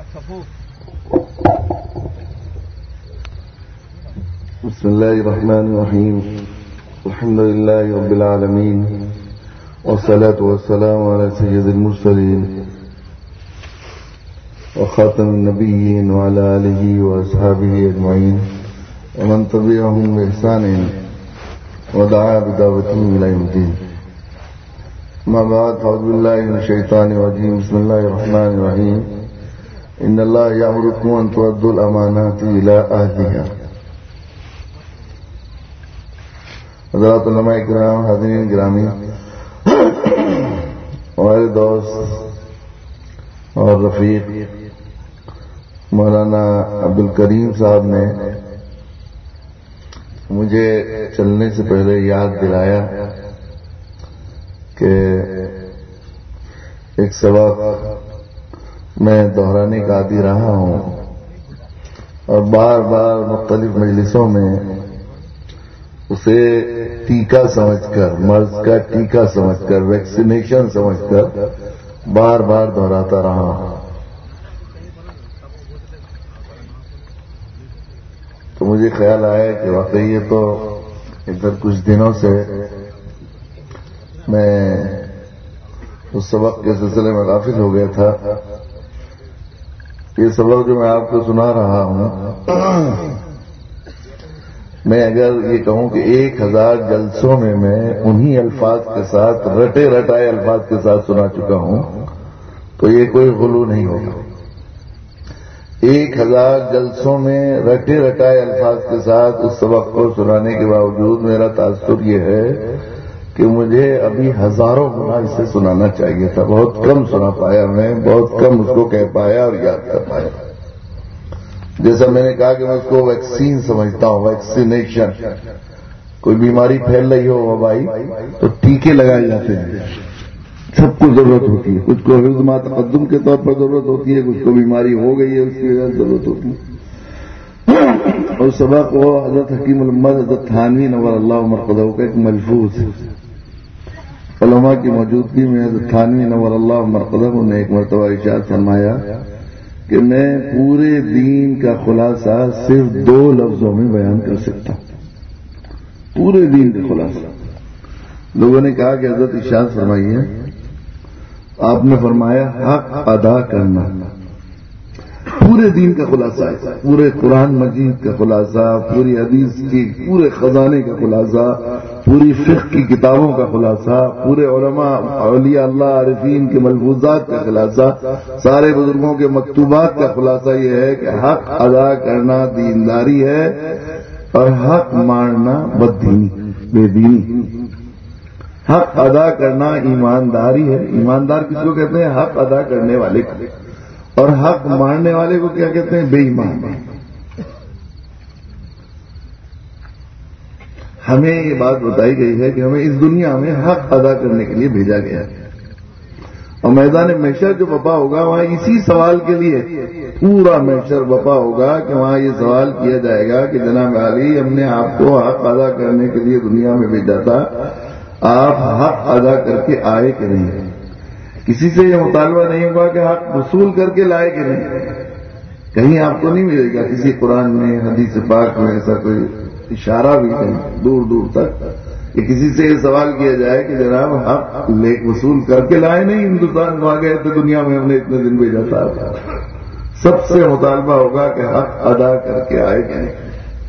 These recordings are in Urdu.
بسم الله الرحمن الرحيم. الحمد لله رب العالمين، والصلاة والسلام على سيد المرسلين وخاتم النبيين وعلى آله وأصحابه أجمعين ومن تبعهم بإحسان ودعا بدعوتهم إلى يوم الدين. أما بعد، أعوذ بالله من الشيطان الرجيم. بسم الله الرحمن الرحيم. إن الله يأمركم أن تؤدوا الأمانات إلى أهلها. حضرات علماء کرام، حاضرین گرامی، ہمارے دوست اور رفیق مولانا عبدالکریم صاحب نے مجھے چلنے سے پہلے یاد دلایا کہ ایک سبق میں دہرانے کا عادی رہا ہوں اور بار بار مختلف مجلسوں میں اسے ٹیکا سمجھ کر، مرض کا ٹیکا سمجھ کر، ویکسینیشن سمجھ کر بار بار دہراتا رہا ہوں. تو مجھے خیال آیا کہ واقعی یہ تو ادھر کچھ دنوں سے میں اس سبق کے سلسلے میں غافل ہو گیا تھا. یہ سبق جو میں آپ کو سنا رہا ہوں، میں اگر یہ کہوں کہ 1000 جلسوں میں انہی الفاظ کے ساتھ، رٹے رٹائے الفاظ کے ساتھ سنا چکا ہوں تو یہ کوئی غلو نہیں ہوگا. 1000 جلسوں میں رٹے رٹائے الفاظ کے ساتھ اس سبق کو سنانے کے باوجود میرا تاثر یہ ہے کہ مجھے ابھی ہزاروں گنا اسے سنانا چاہیے تھا. بہت کم سنا پایا، میں بہت کم اس کو کہہ پایا اور یاد کر پایا. جیسا میں نے کہا کہ میں اس کو ویکسین سمجھتا ہوں، ویکسینیشن. کوئی بیماری پھیل رہی ہو وبائی تو ٹیکے لگائے جاتے ہیں. سب کو ضرورت ہوتی ہے. کچھ کو حفظ ما تقدم کے طور پر ضرورت ہوتی ہے، کچھ کو بیماری ہو گئی ہے اس کی وجہ سے ضرورت ہوتی ہے. اور سبق کو حضرت حکیم الامت حضرت تھانوی نور اللہ مرقدہ کا ایک ملفوظ ہے. علماء کی موجودگی میں حضرت تھانوی نور اللہ مرقدہ نے ایک مرتبہ ارشاد فرمایا کہ میں پورے دین کا خلاصہ صرف 2 لفظوں میں بیان کر سکتا ہوں. پورے دین کا خلاصہ. لوگوں نے کہا کہ حضرت ارشاد فرمائیے. آپ نے فرمایا حق ادا کرنا. پورے دین کا خلاصہ ہے، پورے قرآن مجید کا خلاصہ، پوری حدیث کی پورے خزانے کا خلاصہ، پوری فقہ کی کتابوں کا خلاصہ، پورے علماء اولیاء اللہ عارفین کے ملفوظات کا خلاصہ، سارے بزرگوں کے مکتوبات کا خلاصہ یہ ہے کہ حق ادا کرنا دینداری ہے اور حق ماننا بددینی، بے دینی. حق ادا کرنا ایمانداری ہے. ایماندار کس کو کہتے ہیں؟ حق ادا کرنے والے کو. اور حق ماننے والے کو کیا کہتے ہیں؟ بے ایمان. ہمیں یہ بات بتائی گئی ہے کہ ہمیں اس دنیا میں حق ادا کرنے کے لیے بھیجا گیا ہے اور میدان محشر جو وفا ہوگا وہاں اسی سوال کے لیے پورا محشر وفا ہوگا کہ وہاں یہ سوال کیا جائے گا کہ جناب علی، ہم نے آپ کو حق ادا کرنے کے لیے دنیا میں بھیجا تھا، آپ حق ادا کر کے آئے کہ نہیں؟ کسی سے یہ مطالبہ نہیں ہوگا کہ حق وصول کر کے لائے کہ نہیں. کہیں آپ کو نہیں ملے گا کسی قرآن میں، حدیث پاک میں ایسا کوئی اشارہ بھی نہیں دور دور تک کہ کسی سے یہ سوال کیا جائے کہ جناب حق وصول کر کے لائے نہیں. ہندوستان کو آ گئے تو دنیا میں ہم نے اتنے دن بھیجا تھا. سب سے مطالبہ ہوگا کہ حق ادا کر کے آئے کہ نہیں.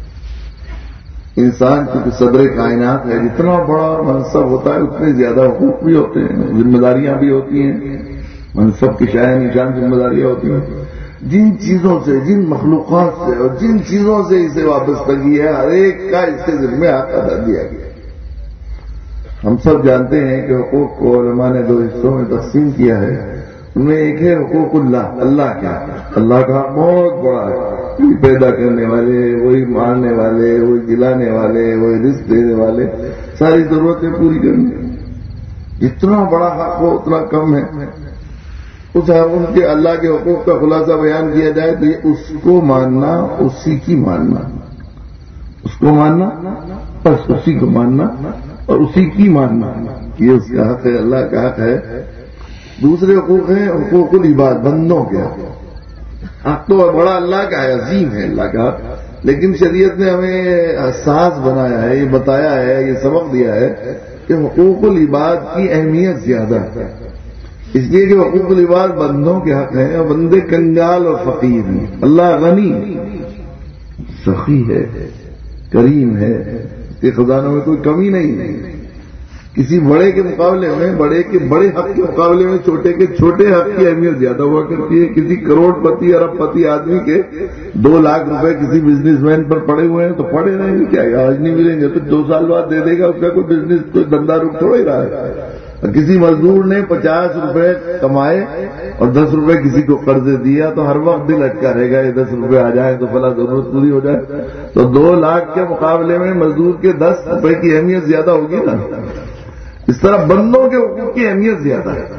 انسان کی صدر کائنات ہے، جتنا بڑا منصب ہوتا ہے اتنے زیادہ حقوق بھی ہوتے ہیں، ذمہ داریاں بھی ہوتی ہیں. منصب کی شاید نشان ذمہ داریاں ہوتی ہیں. جن چیزوں سے، جن مخلوقات سے اور جن چیزوں سے اسے وابستگی ہے، ہر ایک کا اس کے ذمہ حق ادا دیا گیا. ہم سب جانتے ہیں کہ حقوق کو علماء نے 2 حصوں میں تقسیم کیا ہے. ان میں ایک ہے حقوق اللہ. اللہ کا حق بہت بڑا ہے. وہی پیدا کرنے والے، وہی مارنے والے، وہی دلانے والے، وہی رزق دینے والے، ساری ضرورتیں پوری کرنے. جتنا بڑا حق ہو اتنا کم ہے. ان کے اللہ کے حقوق کا خلاصہ بیان کیا جائے تو یہ اس کو ماننا، اسی کی ماننا، اس کو ماننا، بس اسی کو ماننا اور اسی کی ماننا، یہ اس کا حق ہے، اللہ کا حق ہے. دوسرے حقوق ہیں حقوق العباد، بندوں کے حق. حق تو بڑا اللہ کا ہے، عظیم ہے اللہ کا، لیکن شریعت نے ہمیں حساس بنایا ہے، یہ بتایا ہے، یہ سبق دیا ہے کہ حقوق العباد کی اہمیت زیادہ ہے، اس لیے کہ حقوق العباد بندوں کے حق ہیں اور بندے کنگال اور فقیر ہیں۔ اللہ غنی سخی ہے، کریم ہے، اس کے خزانوں میں کوئی کمی نہیں ہے۔ کسی بڑے کے مقابلے میں، بڑے کے بڑے حق کے مقابلے میں چھوٹے کے چھوٹے حق کی اہمیت زیادہ ہوا کرتی ہے۔ کسی کروڑ پتی ارب پتی آدمی کے 2 لاکھ روپے کسی بزنس مین پر پڑے ہوئے ہیں تو پڑے رہیں گے، کیا آج نہیں ملیں گے تو 2 سال بعد دے دے گا، اس کا کوئی بزنس کوئی دھندا رک تھوڑا ہی رہا ہے۔ کسی مزدور نے 50 روپے کمائے اور 10 روپے کسی کو قرضے دیا تو ہر وقت دل اٹکا رہے گا، یہ 10 روپے آ جائیں تو فلاں ضرورت پوری ہو جائے۔ تو 2 لاکھ کے مقابلے میں مزدور کے 10 روپے کی اہمیت زیادہ ہوگی نا۔ اس طرح بندوں کے حقوق کی اہمیت زیادہ ہے۔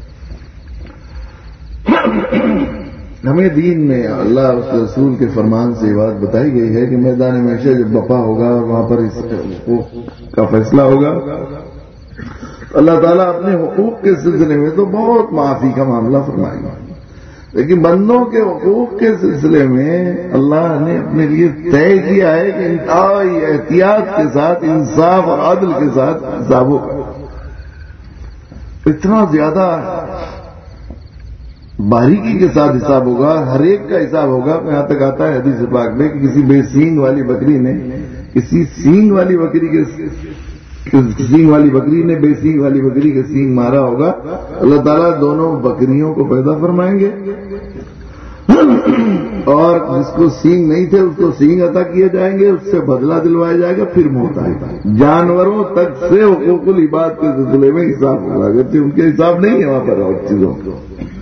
ہمیں دین میں اللہ اس کے رسول کے فرمان سے یہ بات بتائی گئی ہے کہ میدان محشر جب بپا ہوگا اور وہاں پر اس حقوق کا فیصلہ ہوگا، اللہ تعالیٰ اپنے حقوق کے سلسلے میں تو بہت معافی کا معاملہ فرمائے گا، لیکن بندوں کے حقوق کے سلسلے میں اللہ نے اپنے لیے طے کیا ہے کہ انتہائی احتیاط کے ساتھ، انصاف اور عدل کے ساتھ حساب ہوگا۔ اتنا زیادہ باریکی کے ساتھ حساب ہوگا، ہر ایک کا حساب ہوگا۔ یہاں تک آتا ہے حدیث پاک میں کہ کسی بے سینگ والی بکری نے کسی سینگ والی بکری کے سینگ والی بکری نے بے سینگ والی بکری کے سینگ مارا ہوگا، اللہ تعالیٰ دونوں بکریوں کو پیدا فرمائیں گے اور جس کو سینگ نہیں تھے اس کو سینگ عطا کیے جائیں گے، اس سے بدلہ دلوایا جائے گا، پھر موت آئے گا۔ جانوروں تک سے حقوق العباد کے سلسلے میں حساب ہوگا، اگرچہ ان کے حساب نہیں ہے وہاں پر اور چیزوں کو۔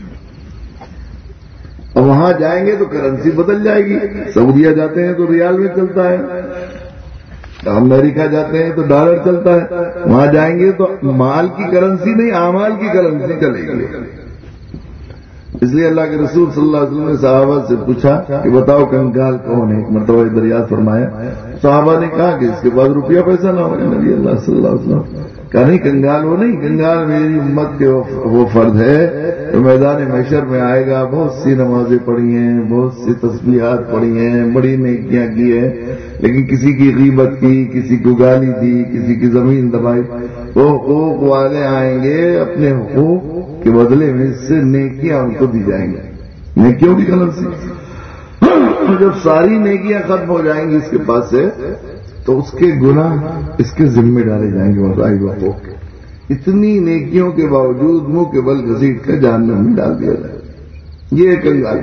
اور وہاں جائیں گے تو کرنسی بدل جائے گی، سعودیہ جاتے ہیں تو ریال میں چلتا ہے، امریکہ جاتے ہیں تو ڈالر چلتا ہے، وہاں جائیں گے تو مال کی کرنسی نہیں اعمال کی کرنسی چلے گی۔ اس لیے اللہ کے رسول صلی اللہ علیہ وسلم نے صحابہ سے پوچھا کہ بتاؤ کنگال کون ہے؟ ایک مرتبہ دریافت فرمایا، صحابہ نے کہا کہ اس کے بعد روپیہ پیسہ نہ ہو۔ نبی اللہ صلی اللہ علیہ وسلم کہا نہیں، کنگال وہ نہیں، کنگال میری امت کے وہ فرد ہے جو میدان محشر میں آئے گا، بہت سی نمازیں پڑھی ہیں، بہت سی تسبیحات پڑھی ہیں، بڑی نیکیاں کی ہیں، لیکن کسی کی غیبت کی، کسی کو گالی دی، کسی کی زمین دبائی۔ وہ حقوق والے آئیں گے، اپنے حقوق کے بدلے میں اس سے نیکیاں ان کو دی جائیں گی، نیکیوں کی کرنسی۔ جب ساری نیکیاں ختم ہو جائیں گی اس کے پاس سے تو اس کے گناہ اس کے ذمہ ڈالے جائیں گے وظائف حقوق۔ اتنی نیکیوں کے باوجود منہ کے بل گھسیٹ کر جہنم میں ڈال دیا جائے، یہ کنگال۔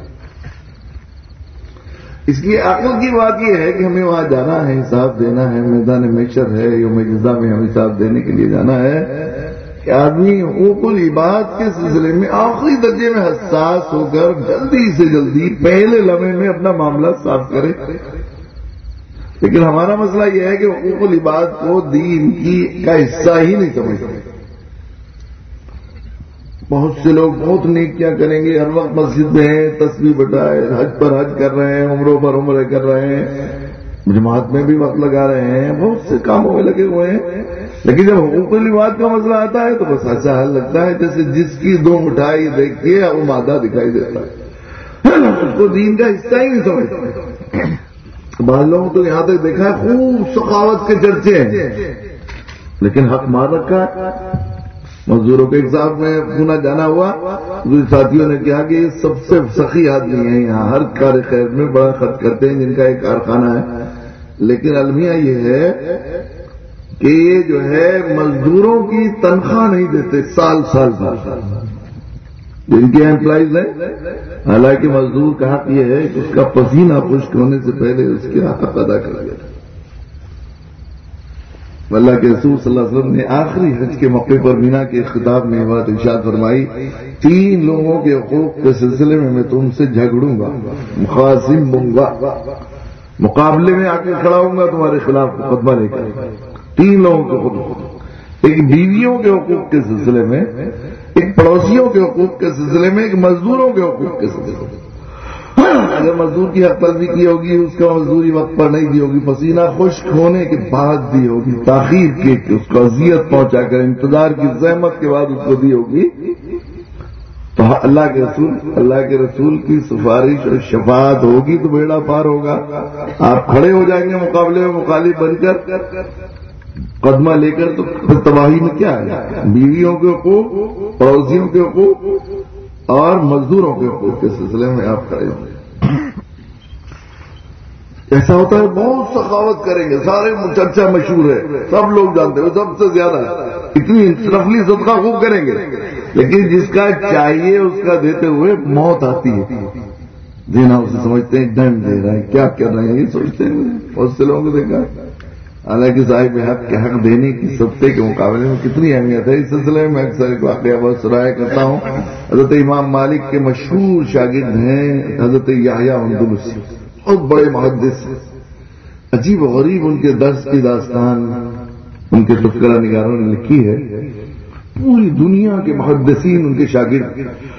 اس لیے عقل کی بات یہ ہے کہ ہمیں وہاں جانا ہے، حساب دینا ہے، میدان محشر ہے، یوم جزا میں ہم حساب دینے کے لیے جانا ہے کہ آدمی حقوق العباد کے سلسلے میں آخری درجے میں حساس ہو کر جلدی سے جلدی پہلے لمحے میں اپنا معاملہ صاف کرے۔ لیکن ہمارا مسئلہ یہ ہے کہ حقوق العباد کو دین کا حصہ ہی نہیں سمجھتے۔ بہت سے لوگ بہت نیکیاں کریں گے، ہر وقت مسجد میں ہیں، تسبیح بٹائے، حج پر حج کر رہے ہیں، عمروں پر عمرے کر رہے ہیں، جماعت میں بھی وقت لگا رہے ہیں، بہت سے کاموں میں لگے ہوئے ہیں، لیکن جب حقوق العباد کا مسئلہ آتا ہے تو بس ایسا حال لگتا ہے جیسے جس کی 2 مٹھائی دیکھیے وہ مادہ دکھائی دیتا ہے، اس کو دین کا حصہ ہی نہیں سمجھتا۔ بعض لوگوں تو یہاں تک دیکھا ہے خوب سخاوت کے چرچے ہیں، لیکن حق مار رکھا ہے۔ مزدوروں کے ایک صاحب میں پونا جانا ہوا، دوسرے ساتھیوں نے کہا کہ یہ سب سے سخی آدمی ہیں، یہاں ہر کار خیر میں بڑا خرچ کرتے ہیں، جن کا ایک کارخانہ ہے، لیکن المیہ یہ ہے کہ یہ جو ہے مزدوروں کی تنخواہ نہیں دیتے سال جن کے امپلائیز ہیں، حالانکہ مزدور کا حق یہ ہے کہ اس کا پسینہ خشک ہونے سے پہلے اس کے حق ادا کر دیا۔ اللہ کے رسول صلی اللہ علیہ وسلم نے آخری حج کے موقع پر مینا کے خطاب میں بات ارشاد فرمائی، 3 لوگوں کے حقوق کے سلسلے میں تم سے جھگڑوں گا، مخاصم ہوں گا، مقابلے میں آ کے کھڑا ہوں گا تمہارے خلاف مقدمہ لے کر۔ 3 لوگوں کے حقوق، ایک بیویوں کے حقوق کے سلسلے میں، ایک پڑوسیوں کے حقوق کے سلسلے میں، ایک مزدوروں کے حقوق کے سلسلے میں۔ اگر مزدور کی حق پرسی کی ہوگی، اس کا مزدوری وقت پر نہیں دی ہوگی، پسینہ خشک ہونے کے بعد دی ہوگی، تاخیر کے اس کو اذیت پہنچا کر انتظار کی زحمت کے بعد اس کو دی ہوگی، تو اللہ کے رسول کی سفارش اور شفاعت ہوگی تو بیڑا پار ہوگا. آپ کھڑے ہو جائیں گے مقابلے میں مخالف بن کر قدمہ لے کر, تو پھر تباہی میں کیا ہے؟ بیویوں کے حقوق, پڑوسیوں کے حقوق اور مزدوروں کے حقوق کے سلسلے میں آپ کھڑے ہوں گے. ایسا ہوتا ہے بہت سخاوت کریں گے, سارے چرچا مشہور ہے, سب لوگ جانتے ہیں, سب سے زیادہ اتنی نفلی صدقہ خوب کریں گے, لیکن جس کا چاہیے اس کا دیتے ہوئے موت آتی ہے. دینا اسے سمجھتے ہیں دم دے رہا ہے, کیا کر رہے ہیں یہ سوچتے ہیں. بہت سے لوگوں کو دیکھا, حالانکہ صاحب حق کے حق دینے کی صدقے کے مقابلے میں کتنی اہمیت ہے. اس سلسلے میں اکثر ایک واقعہ بہت سراہا کرتا ہوں. حضرت امام مالک کے مشہور شاگرد ہیں حضرت یحییٰ اندلسی, بہت بڑے محدث, عجیب و غریب ان کے درس کی داستان ان کے تذکرہ نگاروں نے لکھی ہے. پوری دنیا کے محدثین ان کے شاگرد,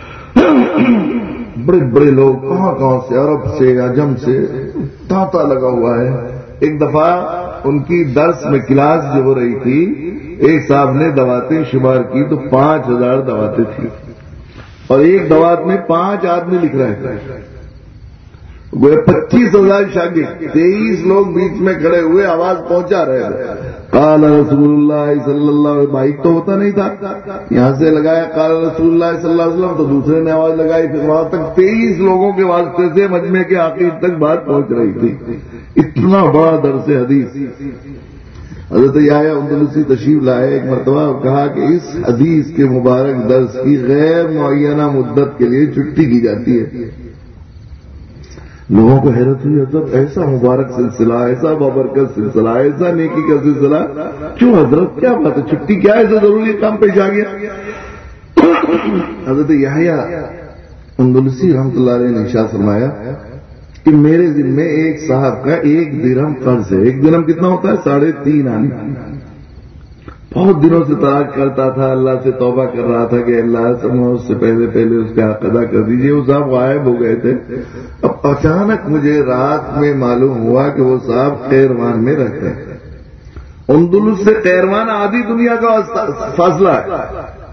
بڑے بڑے لوگ کہاں کہاں سے, عرب سے, عجم سے تانتا لگا ہوا ہے. ایک دفعہ ان کی درس میں کلاس جو ہو رہی تھی, ایک صاحب نے دواتیں شمار کی تو 5000 دواتیں تھیں, اور ایک دوات میں 5 آدمی لکھ رہے تھے. وہ 25,000 شاگرد, 23 لوگ بیچ میں کھڑے ہوئے آواز پہنچا رہے تھے. قال رسول اللہ صلی اللہ علیہ وسلم, مائک تو ہوتا نہیں تھا, یہاں سے لگایا قال رسول اللہ صلی اللہ علیہ وسلم, تو دوسرے نے آواز لگائی, پھر وہاں تک 23 لوگوں کے واسطے سے مجمع کے آخر تک بات پہنچ رہی تھی. اتنا بڑا درس حدیث. حضرت یحییٰ اندلسی تشریف لائے ایک مرتبہ, کہا کہ اس حدیث کے مبارک درس کی غیر معینہ مدت کے لیے چھٹی کی جاتی ہے. لوگوں کو حیرت ہوئی, حضرت ایسا مبارک سلسلہ, ایسا بابرکت سلسلہ, ایسا نیکی کا سلسلہ, کیوں حضرت کیا بات ہے, چھٹی کیا ہے, ایسا ضروری کام پیش آ گیا. حضرت یحییٰ اندلسی رحمۃ اللہ علیہ نے ارشاد فرمایا کہ میرے ذمے ایک صاحب کا 1 درہم قرض ہے. 1 درہم کتنا ہوتا ہے؟ 3.5 آنے. بہت دنوں سے تلاش کرتا تھا, اللہ سے توبہ کر رہا تھا کہ اللہ اس سے پہلے اس کا حق ادا کر دیجیے. وہ صاحب غائب ہو گئے تھے. اب اچانک مجھے رات میں معلوم ہوا کہ وہ صاحب قیروان میں رہتے ہیں. اندلس سے قیروان آدھی دنیا کا فاصلہ ہے.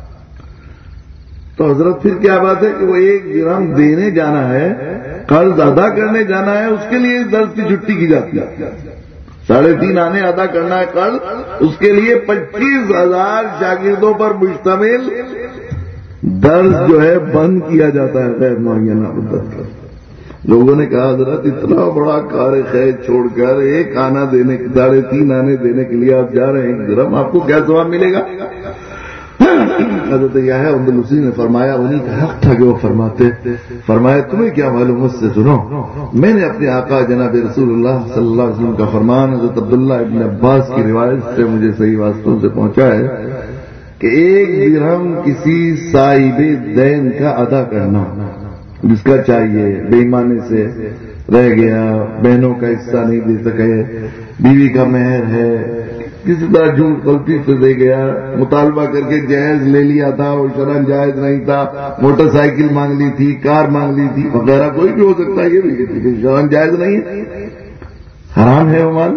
تو حضرت پھر کیا بات ہے کہ وہ 1 درہم دینے جانا ہے, قرض ادا کرنے جانا ہے, اس کے لیے اس درس کی چھٹی کی جاتی ہے. 3.5 آنے ادا کرنا ہے قرض, اس کے لیے 25,000 شاگردوں پر مشتمل درس جو ہے بند کیا جاتا ہے غیر معینہ مدت پر. لوگوں نے کہا حضرت اتنا بڑا کار خیر چھوڑ کر 1 آنا دینے, 3.5 آنے دینے کے لیے آپ جا رہے ہیں 1 درہم, آپ کو کیا ثواب ملے گا؟ حضرت یحییٰ اندلسی نے فرمایا, انہیں کا حق تھا کہ وہ فرمایا تمہیں کیا معلوم, مجھ سے سنو. میں نے اپنے آقا جناب رسول اللہ صلی اللہ علیہ وسلم کا فرمان حضرت عبداللہ ابن عباس کی روایت سے مجھے صحیح واسطوں سے پہنچا ہے کہ 1 درہم کسی صاحب دین کا ادا کرنا, جس کا چاہیے, بے ایمانی سے رہ گیا, بہنوں کا حصہ نہیں دے سکے, بیوی کا مہر ہے, کسی طرح جھوٹ غلطی سے دے گیا, مطالبہ کر کے جائز لے لیا تھا, وہ شرعاً جائز نہیں تھا, موٹر سائیکل مانگ لی تھی, کار مانگ لی تھی وغیرہ, کوئی بھی ہو سکتا ہے, یہ بھی شرعاً جائز نہیں ہے, حرام ہے وہ مال.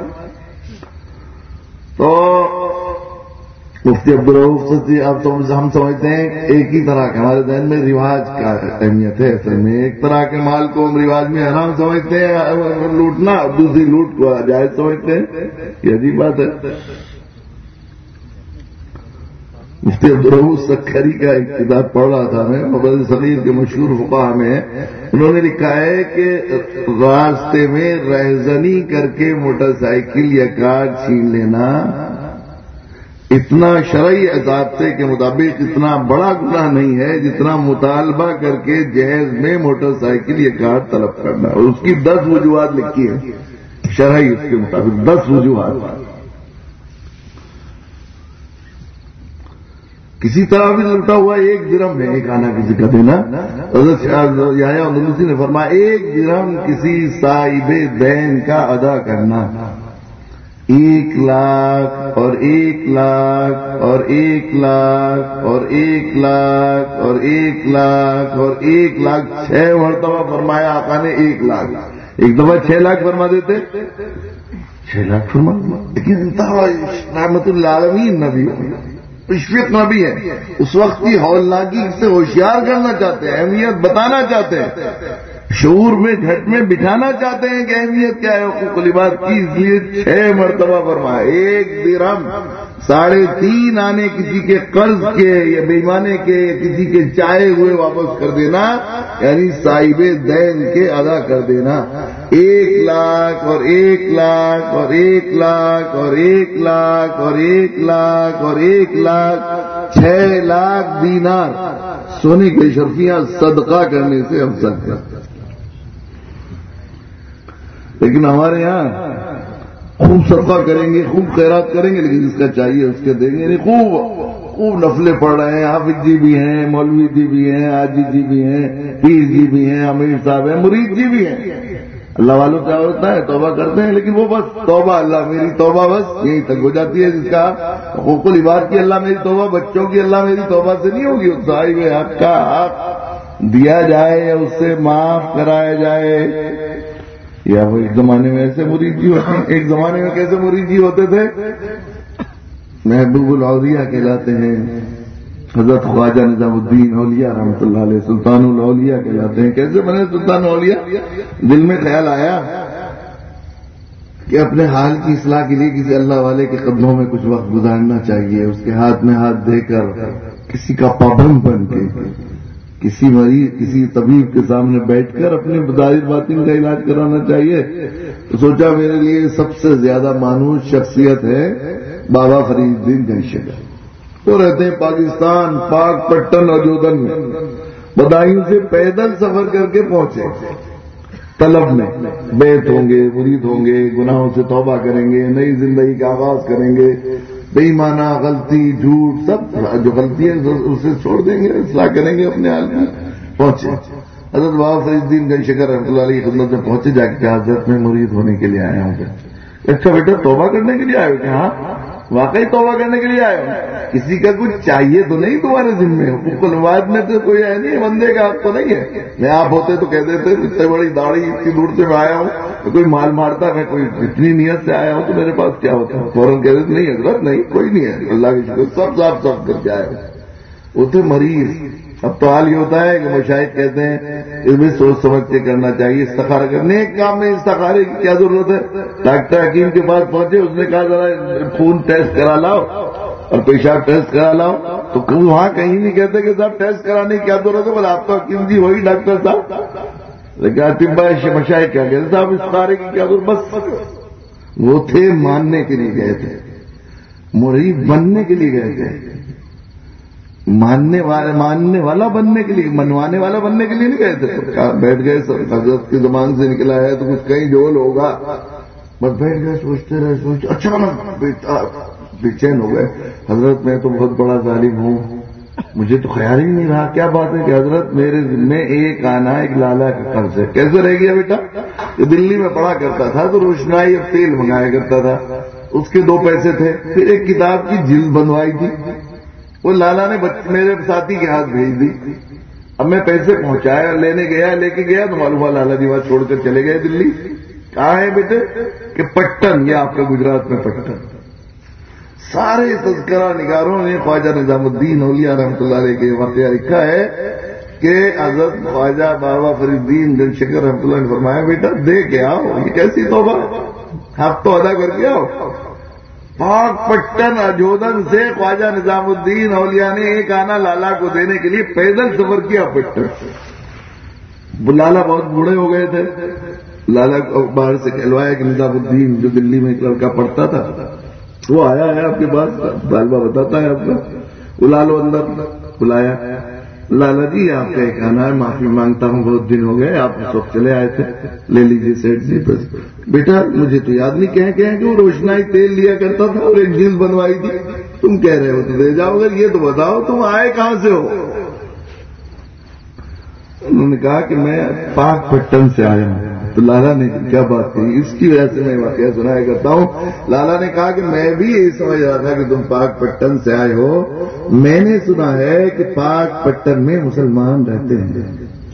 تو مفتی عبدالرؤوف سے آپ ہم سمجھتے ہیں ایک ہی طرح کا, ہمارے ذہن میں رواج کا اہمیت ہے. اصل میں ایک طرح کے مال کو ہم رواج میں حرام سمجھتے ہیں لوٹنا, دوسری لوٹ کو جائز سمجھتے ہیں. یہ عجیب بات ہے. مفتی عبدالرؤوف سکھری کا ایک کتاب پڑھ رہا تھا میں, مبارک صغیر کے مشہور فقہاء میں, انہوں نے لکھا ہے کہ راستے میں رہزنی کر کے موٹر سائیکل یا کار چھین لینا اتنا شرعی ضابطے کے مطابق اتنا بڑا گناہ نہیں ہے جتنا مطالبہ کر کے جہیز میں موٹر سائیکل یا کار طلب کرنا. اور اس کی 10 وجوہات لکھی ہیں شرعی, اس کے مطابق 10 وجوہات. کسی طرح بھی لوٹا ہوا 1 درہم میں 1 آنا کسی کا دینا. حضرت یحییٰ اندلسی نے فرمایا 1 درہم کسی صاحب دین کا ادا کرنا, 1 لاکھ اور 1 لاکھ اور 1 لاکھ اور 1 لاکھ اور 1 لاکھ اور 1 لاکھ 6 مرتبہ فرمایا آقا نے 1 لاکھ. ایک دفعہ 6 لاکھ فرما دیتے, 6 لاکھ فرما, لیکن انتہا رحمت للعالمین نبی اشفقنا بھی ہے، اس وقت کی ہولناکی سے ہوشیار کرنا چاہتے ہیں، اہمیت بتانا چاہتے ہیں، شعور میں گھٹ میں بٹھانا چاہتے ہیں کہ اہمیت کیا ہے حقوق العباد کی، اس لیے 6 مرتبہ فرمایا 1 درہم 3.5 آنے کسی کے قرض کے یا بےایمانے کے کسی کے چائے ہوئے واپس کر دینا، یعنی صاحب دین کے ادا کر دینا۔ 1 لاکھ اور 1 لاکھ اور 1 لاکھ اور 1 لاکھ اور 1 لاکھ اور 1 لاکھ 6 لاکھ دینار سونے کی اشرفیاں صدقہ کرنے سے افضل ہے۔ لیکن ہمارے یہاں خوب صدقہ کریں گے، خوب خیرات کریں گے، لیکن جس کا چاہیے اس کے دیں گے نہیں، خوب نفلیں پڑھ رہے ہیں، حافظ جی بھی ہیں، مولوی جی بھی ہیں، حاجی جی بھی ہیں، پیر جی بھی ہیں، امیر صاحب ہیں، مرید جی بھی ہیں۔ اللہ والوں کیا ہوتا ہے توبہ کرتے ہیں، لیکن وہ بس توبہ اللہ میری توبہ بس یہیں تک ہو جاتی ہے، جس کا حقوق العباد کی اللہ میری توبہ، بچوں کی اللہ میری توبہ سے نہیں ہوگی، صاحب حق کا حق دیا جائے یا اس سے معاف کرایا جائے۔ یا وہ ایک زمانے میں ایسے مرید جی ہوتے ہیں، ایک زمانے میں کیسے مرید جی ہوتے تھے، محبوب الاولیاء کہلاتے ہیں، حضرت خواجہ نظام الدین اولیاء رحمۃ اللہ علیہ سلطان الاولیاء کہلاتے ہیں۔ کیسے بنے سلطان الاولیاء؟ دل میں خیال آیا کہ اپنے حال کی اصلاح کے لیے کسی اللہ والے کے قدموں میں کچھ وقت گزارنا چاہیے، اس کے ہاتھ میں ہاتھ دے کر کسی کا پابند بن کے کسی مریض کسی طبیب کے سامنے بیٹھ کر اپنے ظاہر باطن کا علاج کرانا چاہیے۔ تو سوچا میرے لیے سب سے زیادہ مانوس شخصیت ہے بابا فرید الدین گنشگر۔ وہ رہتے ہیں پاکستان، پاک پٹن اور جودن میں، بدایوں سے پیدل سفر کر کے پہنچے طلب میں، بیت ہوں گے، مرید ہوں گے، گناہوں سے توبہ کریں گے، نئی زندگی کا آغاز کریں گے، بے ایمانہ غلطی جھوٹ سب جو غلطی ہے اسے چھوڑ دیں گے، اصلاح کریں گے، اپنے حال میں پہنچے۔ حضرت بابا فرید الدین گنشگر رحمۃ اللہ علیہ کی خدمت میں پہنچے، جا کے حضرت میں مرید ہونے کے لیے آیا ہوں۔ اچھا بیٹا توبہ کرنے کے لیے آئے ہو کہ ہاں واقعی توبہ کرنے کے لیے آئے ہو؟ کسی کا کچھ چاہیے تو نہیں تمہارے ذمے؟ حقوق العباد میں تو کوئی ہے نہیں، بندے کا حق تو نہیں ہے۔ میں آپ ہوتے تو کہہ دیتے اتنی بڑی داڑھی اتنی دور سے میں آیا ہوں، تو کوئی مال مارتا، میں کوئی اتنی نیت سے آیا ہوں تو میرے پاس کیا ہوتا ہے؟ فوراً کہہ دیتے نہیں حضرت نہیں کوئی نہیں ہے، اللہ کی شکر سب صاف صاف کر کے آئے ہو۔ وہ تھے مریض۔ اب تو حال یہ ہوتا ہے کہ مشاہد کہتے ہیں اس میں سوچ سمجھ کے کرنا چاہیے، استخارہ کرنے ایک کام میں استخارے کی کیا ضرورت ہے؟ ڈاکٹر حکیم کے پاس پہنچے، اس نے کہا ذرا خون ٹیسٹ کرا لاؤ اور پیشاب ٹیسٹ کرا لاؤ، تو وہاں کہیں نہیں کہتے کہ صاحب ٹیسٹ کرانے کی کیا ضرورت ہے، بس آپ تو حکیم جی وہی ڈاکٹر صاحب، لیکن طبا مشاہد کیا کہتے صاحب استخارے کی کیا ضرورت؟ بس وہ تھے ماننے کے لیے گئے تھے، مرید بننے کے لیے گئے تھے، ماننے والا بننے کے لیے، منوانے والا بننے کے لیے نہیں گئے تھے۔ بیٹھ گئے، حضرت کی زبان سے نکلا ہے تو کچھ کہیں جول ہوگا، بس بیٹھ گئے سوچتے رہے، اچانک بے چین ہو گئے، حضرت میں تو بہت بڑا ظالم ہوں، مجھے تو خیال ہی نہیں رہا کیا بات ہے کہ حضرت میرے ذمے ایک آنا ایک لالا کا قرض ہے۔ کیسے رہ گیا بیٹا؟ کہ دلی میں پڑھا کرتا تھا تو روشنائی اور تیل منگایا کرتا تھا، اس کے 2 پیسے تھے، پھر ایک کتاب کی جلد بنوائی تھی، وہ لالا نے میرے ساتھی کے ہاتھ بھیج دی۔ اب میں پیسے پہنچایا اور لے کے گیا تو معلوم ہوا لالا جی وہاں چھوڑ کر چلے گئے دلی۔ کہاں ہے بیٹے؟ کہ پٹن، یہ آپ کا گجرات میں پٹن۔ سارے تذکرہ نگاروں نے خواجہ نظام الدین اولیاء رحمۃ اللہ علیہ کے واقعہ لکھا ہے کہ حضرت خواجہ بابا فرید الدین گنشگر رحمۃ اللہ نے فرمایا بیٹا دے کے آؤ، یہ کیسی توبہ، آپ تو ادا کر کے آؤ۔ پاک پٹن اجودن سے خواجہ نظام الدین اولیاء نے ایک آنا لالا کو دینے کے لیے پیدل سفر کیا پٹن۔ لالا بہت بوڑھے ہو گئے تھے، لالا کو باہر سے کہلوایا کہ نظام الدین جو دلی میں ایک لڑکا پڑھتا تھا وہ آیا ہے آپ کے پاس، طالبہ بتاتا ہے آپ کا، لالو اندر بلایا، لالا جی آپ کا ایک آنا ہے، معافی مانگتا ہوں بہت دن ہو گئے، آپ اس وقت چلے آئے تھے، لے لیجیے سیٹ جی بس۔ بیٹا مجھے تو یاد نہیں کہ وہ روشنائی تیل لیا کرتا تھا اور ایک جلد بنوائی تھی، تم کہہ رہے ہو تو دے جاؤ، اگر یہ تو بتاؤ تم آئے کہاں سے ہو؟ انہوں نے کہا کہ میں پاک پٹن سے آیا ہوں۔ تو لالا نے کیا بات کہی، اس کی وجہ سے میں واقعہ سنایا کرتا ہوں۔ لالا نے کہا کہ میں بھی یہی سمجھ رہا تھا کہ تم پاک پٹن سے آئے ہو، میں نے سنا ہے کہ پاک پٹن میں مسلمان رہتے ہیں۔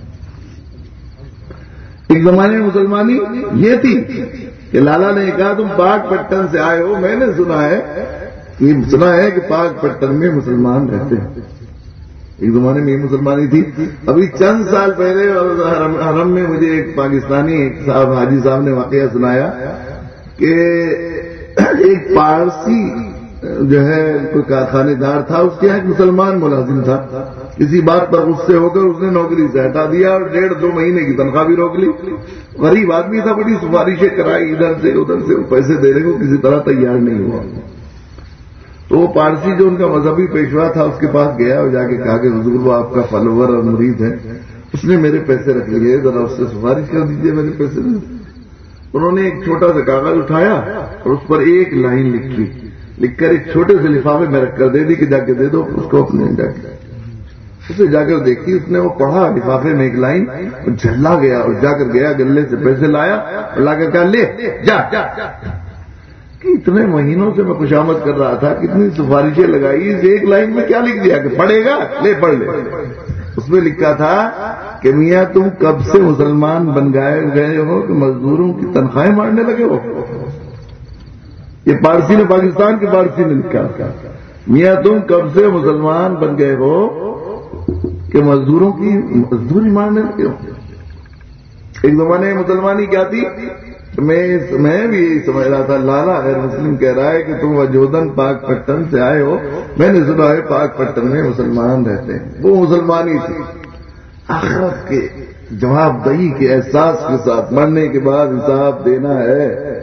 ایک زمانے میں مسلمانی یہ تھی کہ لالا نے کہا تم پاک پٹن سے آئے ہو، میں نے سنا ہے یہ سنا ہے کہ پاک پٹن میں مسلمان رہتے ہیں. ایک زمانے میں یہ مسلمانی تھی. ابھی چند سال پہلے حرم میں مجھے ایک پاکستانی ایک صاحب حاجی صاحب نے واقعہ سنایا کہ ایک پارسی جو ہے کوئی کارخانے دار تھا, اس کے یہاں ایک مسلمان ملازم تھا. کسی بات پر غصے ہو کر اس نے نوکری سے ہٹا دیا اور 1.5-2 مہینے کی تنخواہ بھی روک لی. غریب آدمی تھا, بڑی سفارشیں کرائی ادھر سے ادھر سے, پیسے دینے کو کسی طرح تیار نہیں ہوا. تو وہ پارسی جو ان کا مذہبی پیشوا تھا اس کے پاس گیا اور جا کے کہا کہ حضور وہ آپ کا فالوور اور مرید ہے, اس نے میرے پیسے رکھ لیے, ذرا اس سے سفارش کر دیجیے میرے پیسے. انہوں نے ایک چھوٹا سا کاغذ اٹھایا اور اس پر ایک لائن لکھ کر ایک چھوٹے سے لفافے میں رکھ کر دے دی کہ جا کے دے دو اس کو اپنے. جا کے اسے جا کر دیکھی, اس نے وہ پڑھا لفافے میں ایک لائن, جھلا گیا اور جا کر گیا گلے سے پیسے لایا اور لا کر کہا لے جا. کہ اتنے مہینوں سے میں خوشامد کر رہا تھا, کتنی سفارشیں لگائی, اس ایک لائن میں کیا لکھ دیا کہ پڑھے گا, لے پڑھ لے. اس میں لکھا تھا کہ میاں تم کب سے مسلمان بن گئے ہو کہ مزدوروں کی تنخواہیں مارنے لگے ہو. یہ پارسی نے, پاکستان کے پارسی نے لکھا, میاں تم کب سے مسلمان بن گئے ہو کہ مزدوروں کی مزدوری مارنے لگے ہو. ایک زمانے میں مسلمانی کیا تھی, میں بھی یہی سمجھ رہا تھا. لالا غیر مسلم کہہ رہا ہے کہ تم وجودن پاک پٹن سے آئے ہو, میں نے سنا ہے پاک پٹن میں مسلمان رہتے ہیں. وہ مسلمانی تھی. آخرت کے جواب دہی کے احساس کے ساتھ مرنے کے بعد حساب دینا ہے.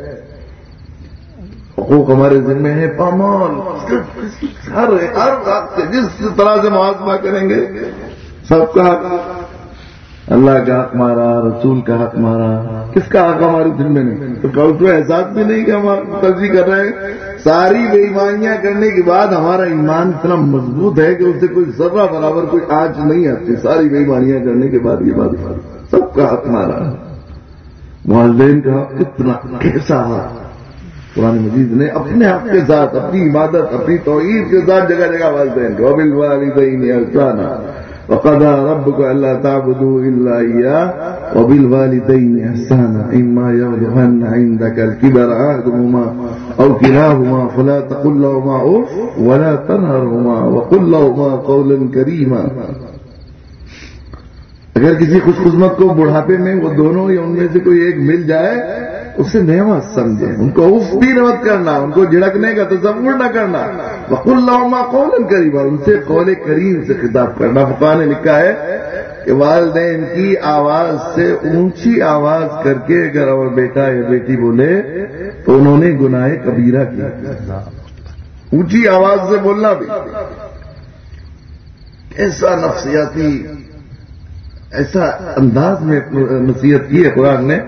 حقوق ہمارے ذمہ ہے پامال. ہر وقت جس طرح سے محاسبہ کریں گے سب کا اللہ کا حق مارا, رسول کا حق مارا, کس کا حق ہمارے ذمہ نہیں. تو اس کو احساس بھی نہیں کہ ہم ترجیح کر رہے ہیں. ساری بے ایمانیاں کرنے کے بعد ہمارا ایمان اتنا مضبوط ہے کہ اس سے کوئی ذرہ برابر کوئی آنچ نہیں آتی. ساری بے ایمانیاں کرنے کے بعد یہ بات سب کا حق مارا. والدین کا حق کتنا کیسا حق قرآن مجید نے اپنے حق کے ساتھ, اپنی عبادت, اپنی توحید کے ساتھ جگہ جگہ والدین کو وبالوالدین احسانا وقضى ربك الا تعبدوا الا اياه وبالوالدين احسانا اما يبلغن عندك الكبر احدهما او كلاهما فلا تقل لهما اف ولا تنهرهما وقل لهما قولا كريما. اگر کسی خوش قسمت کو بڑھاپے میں وہ دونوں یا ان میں سے کوئی ایک مل جائے اسے نعمت سمجھے, ان کو اف بھی نہ کرنا, ان کو جھڑکنے کا تصور نہ کرنا. وقل لهما قولا كريما, ان سے قول کریم سے خطاب کرنا. فقہ نے لکھا ہے کہ والدین کی آواز سے اونچی آواز کر کے اگر اور بیٹا یا بیٹی بولے تو انہوں نے گناہ کبیرہ کیا. اونچی آواز سے بولنا بھی ایسا نفسیاتی, ایسا انداز میں نصیحت کی ہے قرآن نے.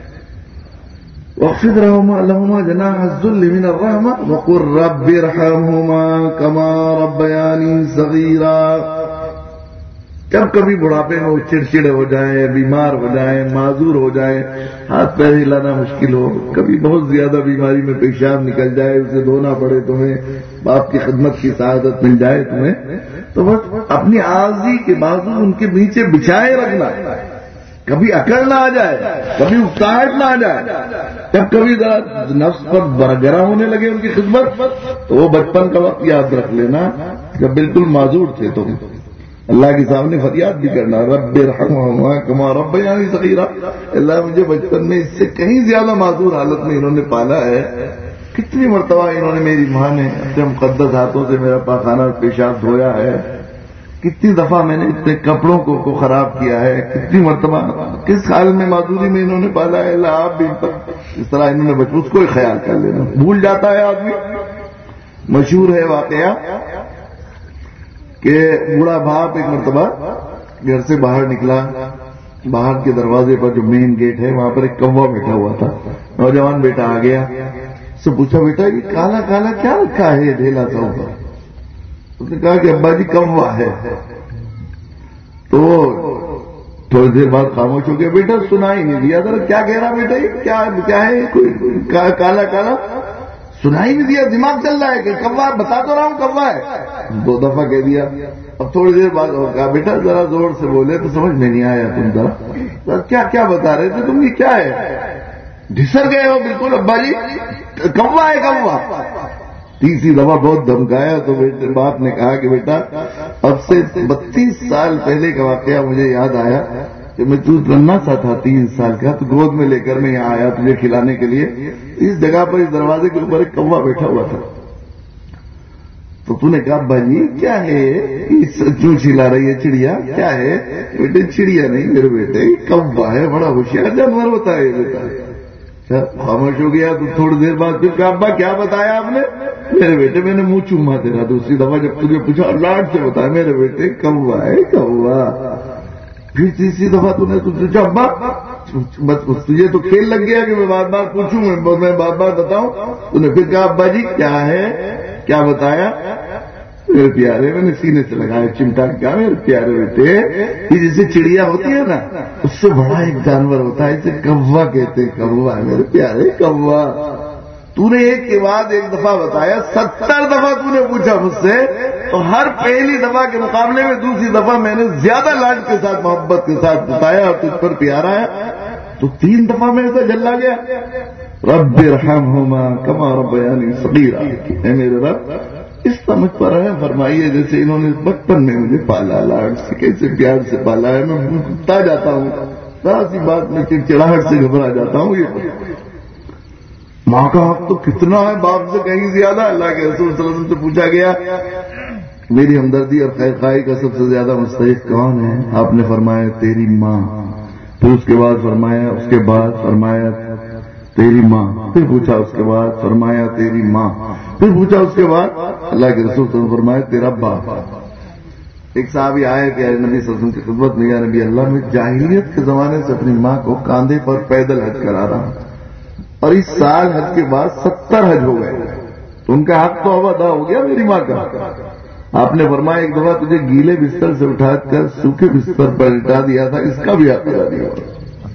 واخفض لهما جناح الذل من الرحمة وقل رب ارحمهما كما ربياني صغيرا. جب کبھی بڑھاپے میں وہ چڑچڑے ہو جائیں, بیمار ہو جائیں, معذور ہو جائیں, ہاتھ پیر ہلانا مشکل ہو, کبھی بہت زیادہ بیماری میں پیشاب نکل جائے, اسے دھونا پڑے تمہیں, باپ کی خدمت کی سعادت مل جائے تمہیں, تو بس اپنی عاجزی کے بازو ان کے نیچے بچھائے رکھنا. کبھی اکڑ نہ آ جائے, کبھی اکتاہٹ نہ آ جائے. جب کبھی ذرا نفس پر برگرا ہونے لگے ان کی خدمت تو وہ بچپن کا وقت یاد رکھ لینا جب بالکل معذور تھے تو اللہ کے سامنے فریاد بھی کرنا, رب ارحمہما کما ربیانی صغیرا. اللہ مجھے بچپن میں اس سے کہیں زیادہ معذور حالت میں انہوں نے پالا ہے. کتنی مرتبہ انہوں نے, میری ماں نے اپنے مقدس ہاتھوں سے میرا پاخانہ پیشاب دھویا ہے, کتنی دفعہ میں نے اپنے کپڑوں کو خراب کیا ہے, کتنی مرتبہ کس حال میں معذوری میں انہوں نے پالا ہے. اللہ آپ بھی اس طرح انہوں نے بچوں, اس کو خیال کر لینا. بھول جاتا ہے آدمی. مشہور ہے واقعہ کہ بوڑھا باپ ایک مرتبہ گھر سے باہر نکلا, باہر کے دروازے پر جو مین گیٹ ہے وہاں پر ایک کوا بیٹھا ہوا تھا. نوجوان بیٹا آ گیا, اس سے پوچھا بیٹا یہ کالا کالا کیا رکھا ہے یہ ڈھیلا سا اوپر؟ اس نے کہا کہ ابا جی کوا ہے. تو تھوڑی دیر بعد خاموش ہو گیا. بیٹا سنا ہی نہیں دیا, ذرا کیا کہہ رہا بیٹا, یہ کیا ہے کوئی کالا کالا, سنا ہی نہیں دیا, دماغ چل رہا ہے کہ کوا, بتا تو رہا ہوں کوا ہے. 2 دفعہ کہہ دیا. اب تھوڑی دیر بعد کہا بیٹا ذرا زور سے بولے تو سمجھ میں نہیں آیا, تم ذرا کیا بتا رہے تھے تم, یہ کیا ہے؟ ڈھسر گئے ہو بالکل ابا جی, کوا ہے کوا. تیسری دفعہ بہت دھمکایا تو باپ نے کہا کہ بیٹا اب سے 32 سال پہلے کا واقعہ مجھے یاد آیا کہ میں تو ننھا سا تھا 3 سال کا، تو گود میں لے کر میں یہاں آیا تجھے کھلانے کے لیے. اس جگہ پر اس دروازے کے اوپر ایک کوا بیٹھا ہوا تھا. تو تو نے کہا ابا جی کیا ہے کیوں چلا رہی ہے چڑیا کیا ہے؟ بیٹے چڑیا نہیں میرے بیٹے کوا ہے، بڑا ہوشیار جانور ہوتا ہے بیٹا. خاموش ہو گیا. تو تھوڑی دیر بعد پھر کہا ابا کیا بتایا آپ نے؟ میرے بیٹے میں نے منہ چوما تیرا. دوسری دفعہ جب تجھے پوچھا لاڈ سے بتایا میرے بیٹے کوا ہے کوا. پھر تیسری دفعہ تو نے پوچھا ابا تجھے تو کھیل لگ گیا کہ میں بار بار پوچھوں میں بار بار بتاؤں. تو نے پھر کہا ابا جی کیا ہے کیا بتایا؟ میرے پیارے میں نے سینے سے لگایا چمٹا. کیا میرے پیارے بیٹے یہ جیسے چڑیا ہوتی ہے نا اس سے بڑا ایک جانور ہوتا ہے اسے کوا کہتے ہیں. کوا ہے میرے پیارے کوا. تو نے ایک کے بعد ایک دفعہ بتایا. 70 دفعہ تو نے پوچھا مجھ سے تو ہر پہلی دفعہ کے مقابلے میں دوسری دفعہ میں نے زیادہ لاڈ کے ساتھ محبت کے ساتھ بتایا اور تجھ پر پیارا ہے. تو 3 دفعہ میں ایسا جلا گیا. رب ارحمہما کما ربیانی صغیرا. اے میرے رب اس سمجھ پر ہے فرمائیے جیسے انہوں نے بچپن میں مجھے پالا، لاڈ سے کیسے پیار سے پالا ہے. میں بھولتا جاتا ہوں ذرا سی بات میں چڑچڑاہٹ سے گھبرا جاتا ہوں. یہ ماں کا حق تو کتنا ہے باپ سے کہیں زیادہ. اللہ کے رسول صلی اللہ علیہ وسلم سے پوچھا گیا میری ہمدردی اور خیرخواہی کا سب سے زیادہ مستحق کون ہے؟ آپ نے فرمایا تیری ماں. پھر اس کے بعد فرمایا تیری ماں. پھر پوچھا اس کے بعد فرمایا تیری ماں. پھر پوچھا اس کے بعد اللہ کے رسول صلی اللہ علیہ وسلم فرمایا تیرا باپ. ایک صحابی آئے کہ نبی صلی اللہ علیہ وسلم کی خدمت میں یا نبی اللہ میں جاہلیت کے زمانے سے اپنی ماں کو کاندھے پر پیدل حج کرا رہا ہوں اور اس سال حج کے بعد 70 حج ہو گئے. تو ان کا حق تو اب ادا ہو گیا میری ماں کا. آپ نے فرمایا ایک دفعہ تجھے گیلے بستر سے اٹھا کر سوکھے بستر پر لٹا دیا تھا، اس کا بھی حق ادا نہیں ہوا.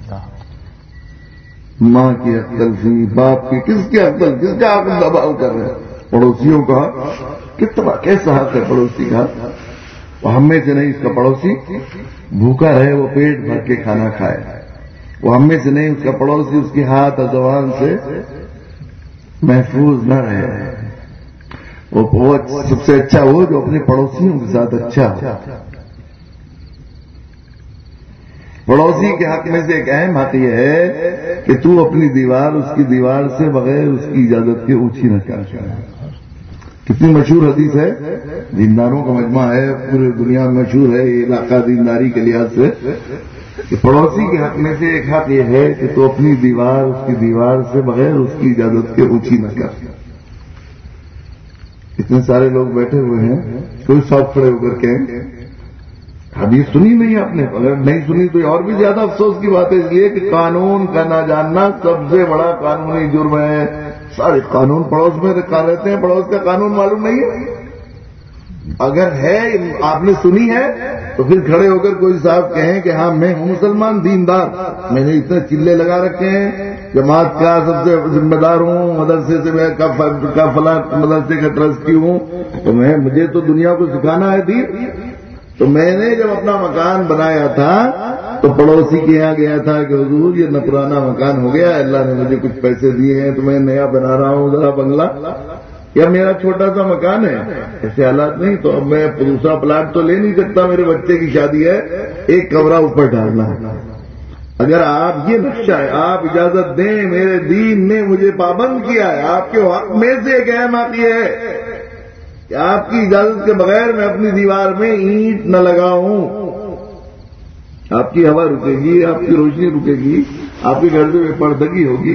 ماں کی حق تلفی، باپ کی، کس کی حق تلفی، کس کا حق دباؤ کر رہے ہیں؟ پڑوسیوں کا کتنا کیسا حق ہے پڑوسی کا؟ وہ ہم میں سے نہیں اس کا پڑوسی بھوکا رہے وہ پیٹ بھر کے کھانا کھائے. وہ ہم میں سے نہیں اس کا پڑوسی اس کے ہاتھ اور زبان سے محفوظ نہ رہے. وہ سب سے اچھا وہ جو اپنے پڑوسیوں کے ساتھ اچھا ہو. پڑوسی کے حق میں سے ایک اہم حق یہ ہے کہ تو اپنی دیوار اس کی دیوار سے بغیر اس کی اجازت کے اونچی نہ کر. کتنی مشہور حدیث ہے، دینداروں کا مجمع ہے، پورے دنیا میں مشہور ہے یہ علاقہ دینداری کے لحاظ سے کہ پڑوسی کے حق میں سے ایک حق یہ ہے کہ تو اپنی دیوار اس کی دیوار سے بغیر اس کی اجازت کے اونچی نہ کر. اتنے سارے لوگ بیٹھے ہوئے ہیں کوئی ساتھ کھڑے ہو کر کے حدیث سنی نہیں آپ نے؟ اگر نہیں سنی تو اور بھی زیادہ افسوس کی بات ہے اس لیے کہ قانون کا نہ جاننا سب سے بڑا قانونی جرم ہے. سارے قانون پڑوس میں رہتے ہیں، پڑوس کا قانون معلوم نہیں ہے. اگر ہے آپ نے سنی ہے تو پھر کھڑے ہو کر کوئی صاحب کہیں کہ ہاں میں ہوں مسلمان دیندار، میں نے اتنے چلے لگا رکھے ہیں، جماعت کا سب سے ذمہ دار ہوں، مدرسے سے میں فلاں مدرسے کا ٹرسٹی ہوں، تو مجھے تو دنیا کو سکھانا ہے دین. تو میں نے جب اپنا مکان بنایا تھا تو پڑوسی کے یہاں گیا تھا کہ حضور یہ نہ پرانا مکان ہو گیا، اللہ نے مجھے کچھ پیسے دیے ہیں تو میں نیا بنا رہا ہوں ذرا بنگلہ، یا میرا چھوٹا سا مکان ہے، ایسے حالات نہیں تو اب میں دوسرا پلاٹ تو لے نہیں سکتا، میرے بچے کی شادی ہے، ایک کمرہ اوپر ڈالنا ہے. اگر آپ یہ نقشہ ہے آپ اجازت دیں، میرے دین نے مجھے پابند کیا ہے. آپ کے حق میں سے ایک اہم حق یہ ہے کہ آپ کی اجازت کے بغیر میں اپنی دیوار میں اینٹ نہ لگاؤں. آپ کی ہوا رکے گی، آپ کی روشنی رکے گی، آپ کے گھر میں پردگی ہوگی،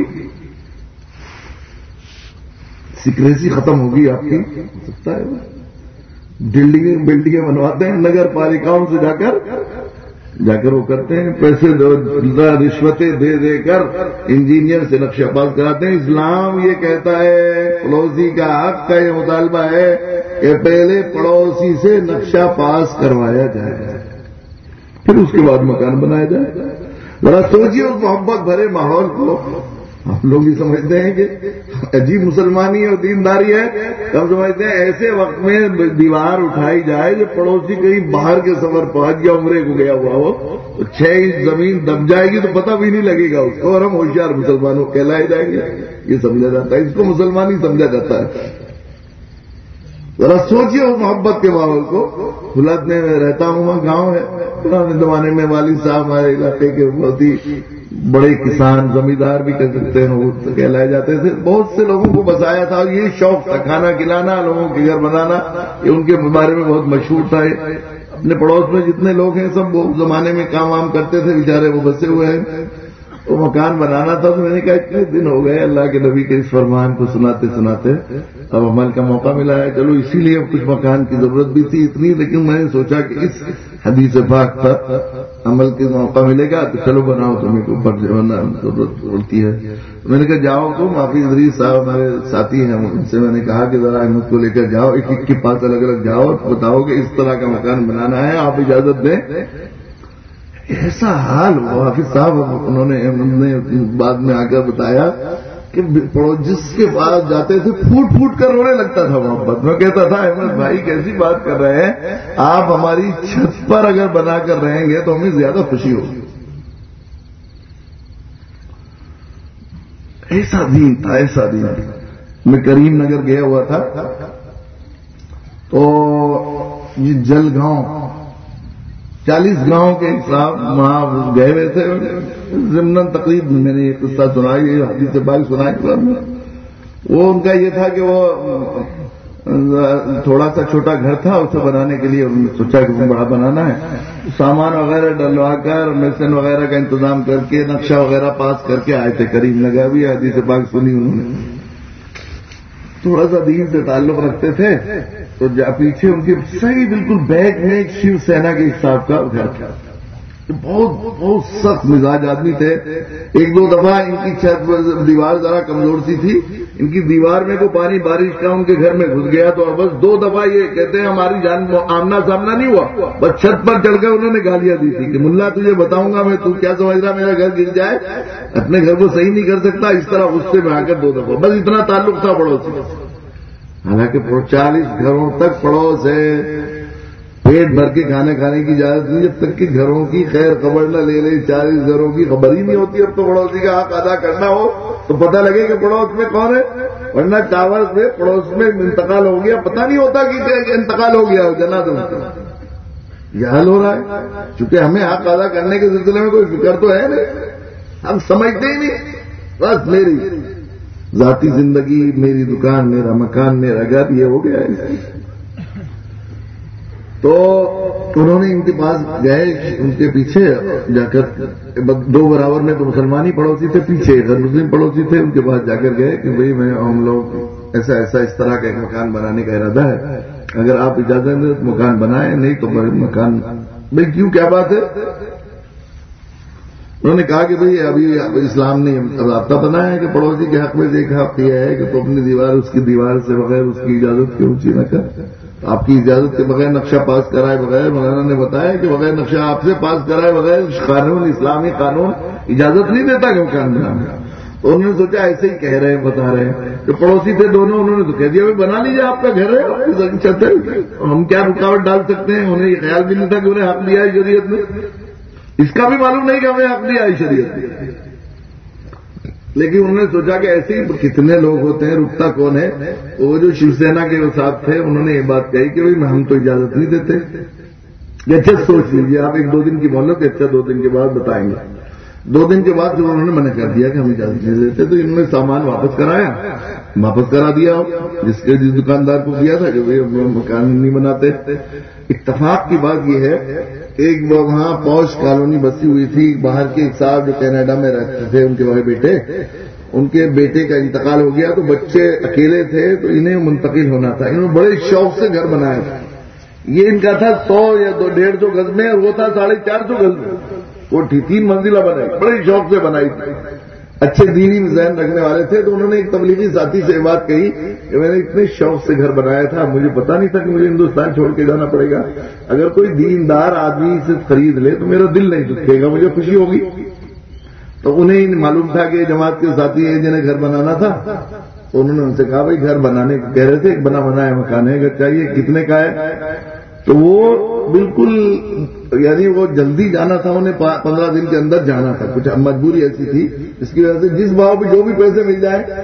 سیکریسی ختم ہوگی آپ کی. ہو سکتا ہے بلڈنگیں بنواتے ہیں نگر پالکاؤں سے جا کر وہ کرتے ہیں، پیسے رشوتیں دے کر انجینئر سے نقشہ پاس کراتے ہیں. اسلام یہ کہتا ہے پڑوسی کا حق کا یہ مطالبہ ہے کہ پہلے پڑوسی سے نقشہ پاس کروایا جائے پھر اس کے بعد مکان بنایا جائے. ذرا سوچیے اس محبت بھرے ماحول کو. ہم لوگ یہ سمجھتے ہیں کہ عجیب مسلمانی اور دینداری ہے، ہم سمجھتے ہیں ایسے وقت میں دیوار اٹھائی جائے جو پڑوسی کہیں باہر کے سفر پہنچ یا عمرے کو گیا ہوا ہو تو 6 انچ زمین دب جائے گی تو پتہ بھی نہیں لگے گا اس کو اور ہم ہوشیار مسلمانوں کہلائے جائیں گے. یہ سمجھا جاتا ہے، اس کو مسلمان ہی سمجھا جاتا ہے. ذرا سوچیے وہ محبت کے ماحول کو. بلاد میں رہتا ہوں، وہاں گاؤں ہے. پرانے زمانے میں والد صاحب ہمارے علاقے کے بہت ہی بڑے کسان زمیندار بھی کہہ سکتے ہیں وہ کہلائے جاتے تھے. بہت سے لوگوں کو بسایا تھا. یہ شوق تھا کھانا کھلانا، لوگوں کے گھر بنانا، یہ ان کے بارے میں بہت مشہور تھا. اپنے پڑوس میں جتنے لوگ ہیں سب وہ زمانے میں کام وام کرتے تھے، بیچارے وہ بسے ہوئے ہیں. وہ مکان بنانا تھا تو میں نے کہا اتنے دن ہو گئے اللہ کے نبی کے اس فرمان کو سناتے سناتے اب عمل کا موقع ملا ہے. چلو اسی لیے اب کچھ مکان کی ضرورت بھی تھی اتنی، لیکن میں نے سوچا کہ اس حدیث پاک پر عمل کے موقع ملے گا تو چلو بناؤ، تمہیں کو اوپر ضرورت پڑتی ہے. میں نے کہا جاؤ تم، حافظ ادریس صاحب ہمارے ساتھی ہیں، ان سے میں نے کہا کہ ذرا احمد کو لے کر جاؤ، ایک ایک کے پاس الگ الگ جاؤ اور بتاؤ کہ اس طرح کا مکان بنانا ہے، آپ اجازت دیں. ایسا حال ہوا حافظ صاحب انہوں نے بعد میں آ کر بتایا کہ جس کے پاس جاتے تھے پھوٹ پھوٹ کر رونے لگتا تھا محبت میں. کہتا تھا احمد بھائی کیسی بات کر رہے ہیں آپ، ہماری چھت پر اگر بنا کر رہیں گے تو ہمیں زیادہ خوشی ہوگی. ایسا دین تھا، ایسا دین. میں کریم نگر گیا ہوا تھا تو یہ جل گاؤں 40 گاؤں کے حساب وہاں گئے ہوئے تھے. ضمن تقریب میں نے یہ قصہ سنائی، یہ حدیث پاک سنائی. وہ ان کا یہ تھا کہ وہ تھوڑا سا چھوٹا گھر تھا، اسے بنانے کے لیے انہوں نے سوچا کہ وہ بڑا بنانا ہے. سامان وغیرہ ڈلوا کر میسن وغیرہ کا انتظام کر کے نقشہ وغیرہ پاس کر کے آئے تھے. کریم لگا بھی حدیث پاک سنی انہوں نے. تھوڑا سا دین سے تعلق رکھتے تھے تو پیچھے ان کے صحیح بالکل بیک میں ایک شیو سینا کے حساب کا گھر تھا. بہت سخت مزاج آدمی تھے. ایک دو دفعہ ان کی چھت دیوار ذرا کمزور سی تھی، ان کی دیوار میں کو پانی بارش کا ان کے گھر میں گھس گیا تو بس 2 دفعہ یہ کہتے ہیں ہماری جان آمنا سامنا نہیں ہوا، بس چھت پر چڑھ کر انہوں نے گالیاں دی تھی کہ ملا تجھے بتاؤں گا میں، تو کیا سمجھ رہا میرا گھر گر جائے، اپنے گھر کو صحیح نہیں کر سکتا. اس طرح غصے میں آ کر 2 دفعہ بس اتنا تعلق تھا پڑوسی. حالانکہ 40 گھروں تک پڑوس ہے، پیٹ بھر کے کھانے کی اجازت نہیں جب تک کہ گھروں کی خیر خبر نہ لے لے. 40 گھروں کی خبر ہی نہیں ہوتی. اب تو پڑوسی کا حق ادا کرنا ہو تو پتہ لگے کہ پڑوس میں کون ہے، ورنہ ٹاور سے پڑوس میں انتقال ہو گیا پتہ نہیں ہوتا کہ انتقال ہو گیا جناب. یہ حل ہو رہا ہے چونکہ ہمیں حق ادا کرنے کے سلسلے میں کوئی فکر تو ہے نہیں، ہم سمجھتے ہی نہیں. بس میری ذاتی زندگی، میری دکان، میرا مکان، میرا گھر، یہ ہو گیا ہے. تو انہوں نے ان کے پاس گئے، ان کے پیچھے جا کر 2 برابر میں تو مسلمان ہی پڑوسی تھے، پیچھے غیر مسلم پڑوسی تھے. ان کے پاس جا کر گئے کہ بھئی ہم لوگ ایسا اس طرح کا ایک مکان بنانے کا ارادہ ہے، اگر آپ اجازت دیں تو مکان بنائیں، نہیں تو مکان. بھئی کیوں، کیا بات ہے؟ انہوں نے کہا کہ بھئی ابھی اسلام نے ضابطہ بنایا ہے کہ پڑوسی کے حق میں ایک حق یہ ہے کہ تو اپنی دیوار اس کی دیوار سے بغیر اس کی اجازت کے اونچی نہ کر. آپ کی اجازت کے بغیر نقشہ پاس کرائے بغیر، مولانا نے بتایا کہ بغیر نقشہ آپ سے پاس کرائے بغیر قانون، اسلامی قانون اجازت نہیں دیتا کہ مکان بنانا. تو انہوں نے سوچا ایسے ہی کہہ رہے ہیں، بتا رہے ہیں کہ پڑوسی تھے دونوں، انہوں نے تو کہہ دیا بنا لیجیے، آپ کا گھر ہے، آپ کی چھت ہے، ہم کیا رکاوٹ ڈال سکتے ہیں. انہیں یہ خیال بھی نہیں تھا کہ انہیں حق دیا ہے شریعت نے، اس کا بھی معلوم نہیں کہ ہمیں حق دیا ہے شریعت نے. لیکن انہوں نے سوچا کہ ایسے ہی کتنے لوگ ہوتے ہیں، رکتا کون ہے. وہ جو شیو سینا کے ساتھ تھے انہوں نے یہ بات کہی کہ بھائی ہم تو اجازت نہیں دیتے. اچھا سوچ لیجیے آپ، 1-2 دن کی مہلت، اچھا 2 دن کے بعد بتائیں گے. 2 دن کے بعد جب انہوں نے منع کر دیا کہ ہم اجازت نہیں دیتے تو انہوں نے سامان واپس کرایا، واپس کرا دیا جس دکاندار کو دیا تھا کہ بھائی مکان نہیں بناتے. اتفاق کی بات یہ ہے، ایک وہاں پوش کالونی بسی ہوئی تھی، باہر کے ایک صاحب جو کینیڈا میں رہتے تھے، ان کے بڑے بیٹے، ان کے بیٹے کا انتقال ہو گیا تو بچے اکیلے تھے تو انہیں منتقل ہونا تھا. انہوں نے بڑے شوق سے گھر بنایا تھا. یہ ان کا تھا 100 یا 150 گز میں، اور وہ تھا 450 گز میں. وہ 3 منزلہ بنائی، بڑے شوق سے بنائی تھی. اچھے دینی ذہن رکھنے والے تھے. تو انہوں نے ایک تبلیغی ساتھی سے بات کہی کہ میں نے اتنے شوق سے گھر بنایا تھا، مجھے پتا نہیں تھا کہ مجھے ہندوستان چھوڑ کے جانا پڑے گا. اگر کوئی دیندار آدمی سے خرید لے تو میرا دل نہیں دکھے گا، مجھے خوشی ہوگی. تو انہیں معلوم تھا کہ جماعت کے ساتھی ہیں جنہیں گھر بنانا تھا. تو انہوں نے ان سے کہا بھائی گھر بنانے کو کہہ رہے تھے، ایک بنایا مکان ہے، اگر چاہیے کتنے کا ہے. تو وہ بالکل یعنی وہ جلدی جانا تھا، انہیں 15 دن کے اندر جانا تھا. کچھ مجبوری ایسی تھی اس کی وجہ سے جس بھاؤ پہ جو بھی پیسے مل جائے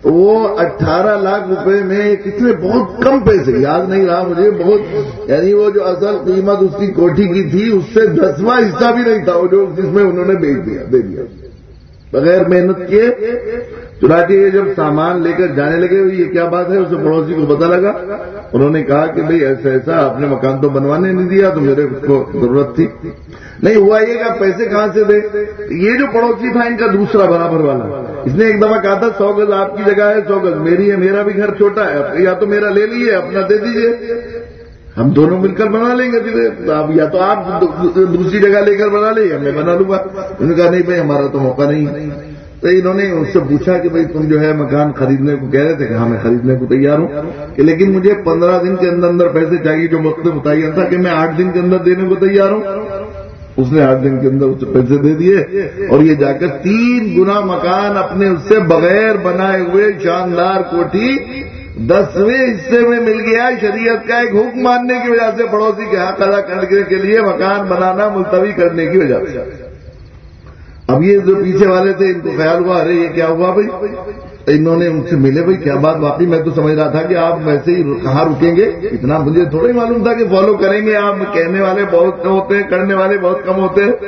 وہ 18 لاکھ روپے میں کتنے بہت کم پیسے، یاد نہیں رہا مجھے، بہت یعنی وہ جو اصل قیمت اس کی کوٹھی کی تھی اس سے 10واں حصہ بھی نہیں تھا وہ جو جس میں انہوں نے بیچ دیا، دے دیا بغیر محنت کیے۔ چنانچہ یہ جب سامان لے کر جانے لگے یہ کیا بات ہے، اسے پڑوسی کو پتہ لگا، انہوں نے کہا کہ بھئی ایسا ایسا آپ نے مکان تو بنوانے نہیں دیا، تو میرے کو ضرورت تھی، نہیں ہوا یہ کہ پیسے کہاں سے دے۔ یہ جو پڑوسی تھا ان کا دوسرا برابر والا، اس نے ایک دفعہ کہا تھا 100 گز آپ کی جگہ ہے، 100 گز میری ہے، میرا بھی گھر چھوٹا ہے، یا تو میرا لے لیجیے اپنا دے دیجیے، ہم دونوں مل کر بنا لیں گے، یا تو آپ دوسری جگہ لے کر بنا لیں یا میں بنا لوں گا۔ انہوں نے کہا نہیں بھائی ہمارا تو موقع نہیں ہے۔ تو انہوں نے اس سے پوچھا کہ بھائی تم جو ہے مکان خریدنے کو کہہ رہے تھے کہ ہاں میں خریدنے کو تیار ہوں، کہ لیکن مجھے 15 دن کے اندر اندر پیسے چاہیے، جو وقت متعین تھا کہ میں 8 دن کے اندر دینے کو تیار ہوں۔ اس نے 8 دن کے اندر اسے پیسے دے دیے اور یہ جا کر 3 گنا مکان اپنے اس سے بغیر بنائے ہوئے شاندار کوٹھی 10ویں حصے میں مل گیا۔ شریعت کا ایک حکم ماننے کی وجہ سے، پڑوسی کے حق ادا کرنے کے لیے مکان بنانا ملتوی کرنے کی وجہ سے۔ اب یہ جو پیچھے والے تھے ان کو خیال ہوا ارے یہ کیا ہوا بھائی، انہوں نے ان سے ملے بھائی کیا بات، واقعی میں تو سمجھ رہا تھا کہ آپ ویسے ہی کہاں رکیں گے، اتنا مجھے تھوڑا ہی معلوم تھا کہ فالو کریں گے آپ، کہنے والے بہت ہوتے ہیں کرنے والے بہت کم ہوتے ہیں،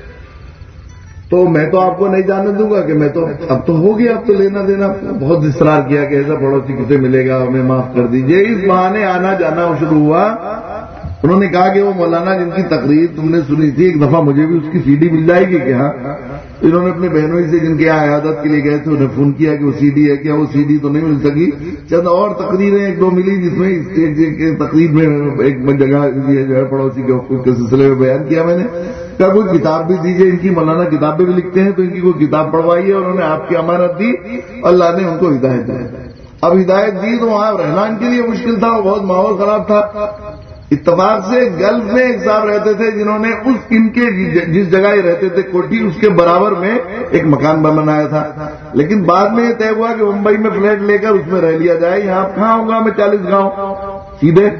تو میں تو آپ کو نہیں جانے دوں گا کہ میں تو اب تو ہو گیا، اب تو لینا دینا۔ بہت اصرار کیا کہ ایسا پڑوسی کسے ملے گا، ہمیں معاف کر دیجئے۔ اس بہانے آنا جانا شروع ہوا۔ انہوں نے کہا کہ وہ مولانا جن کی تقریر تم نے سنی تھی ایک دفعہ مجھے بھی اس کی CD مل جائے گی کیا؟ انہوں نے اپنے بہنوں سے جن کے یہاں عیادت کے لیے گئے تھے انہیں فون کیا کہ وہ CD ہے کیا، وہ CD تو نہیں مل سکی، چند اور تقریریں 1-2 ملی جس میں ایک تقریر میں ایک جگہ یہ جو ہے پڑوسی کے حقوق کے سلسلے میں بیان کیا میں نے کہا کوئی کتاب بھی دیجیے، ان کی مولانا کتابیں بھی لکھتے ہیں تو ان کی کوئی کتاب پڑھوائیے۔ انہوں نے آپ کی امانت دی، اللہ نے ان کو ہدایت دی۔ اب ہدایت دی تو وہاں رہنا ان کے لیے مشکل تھا، بہت ماحول خراب تھا۔ اتفاق سے گلف میں ایک صاحب رہتے تھے جنہوں نے ان کے جس جگہ یہ رہتے تھے کوٹھی اس کے برابر میں ایک مکان بنایا تھا، لیکن بعد میں یہ طے ہوا کہ ممبئی میں فلیٹ لے کر اس میں رہ لیا جائے، یہاں کہاں ہوگا میں 40 گاؤں سیدھے،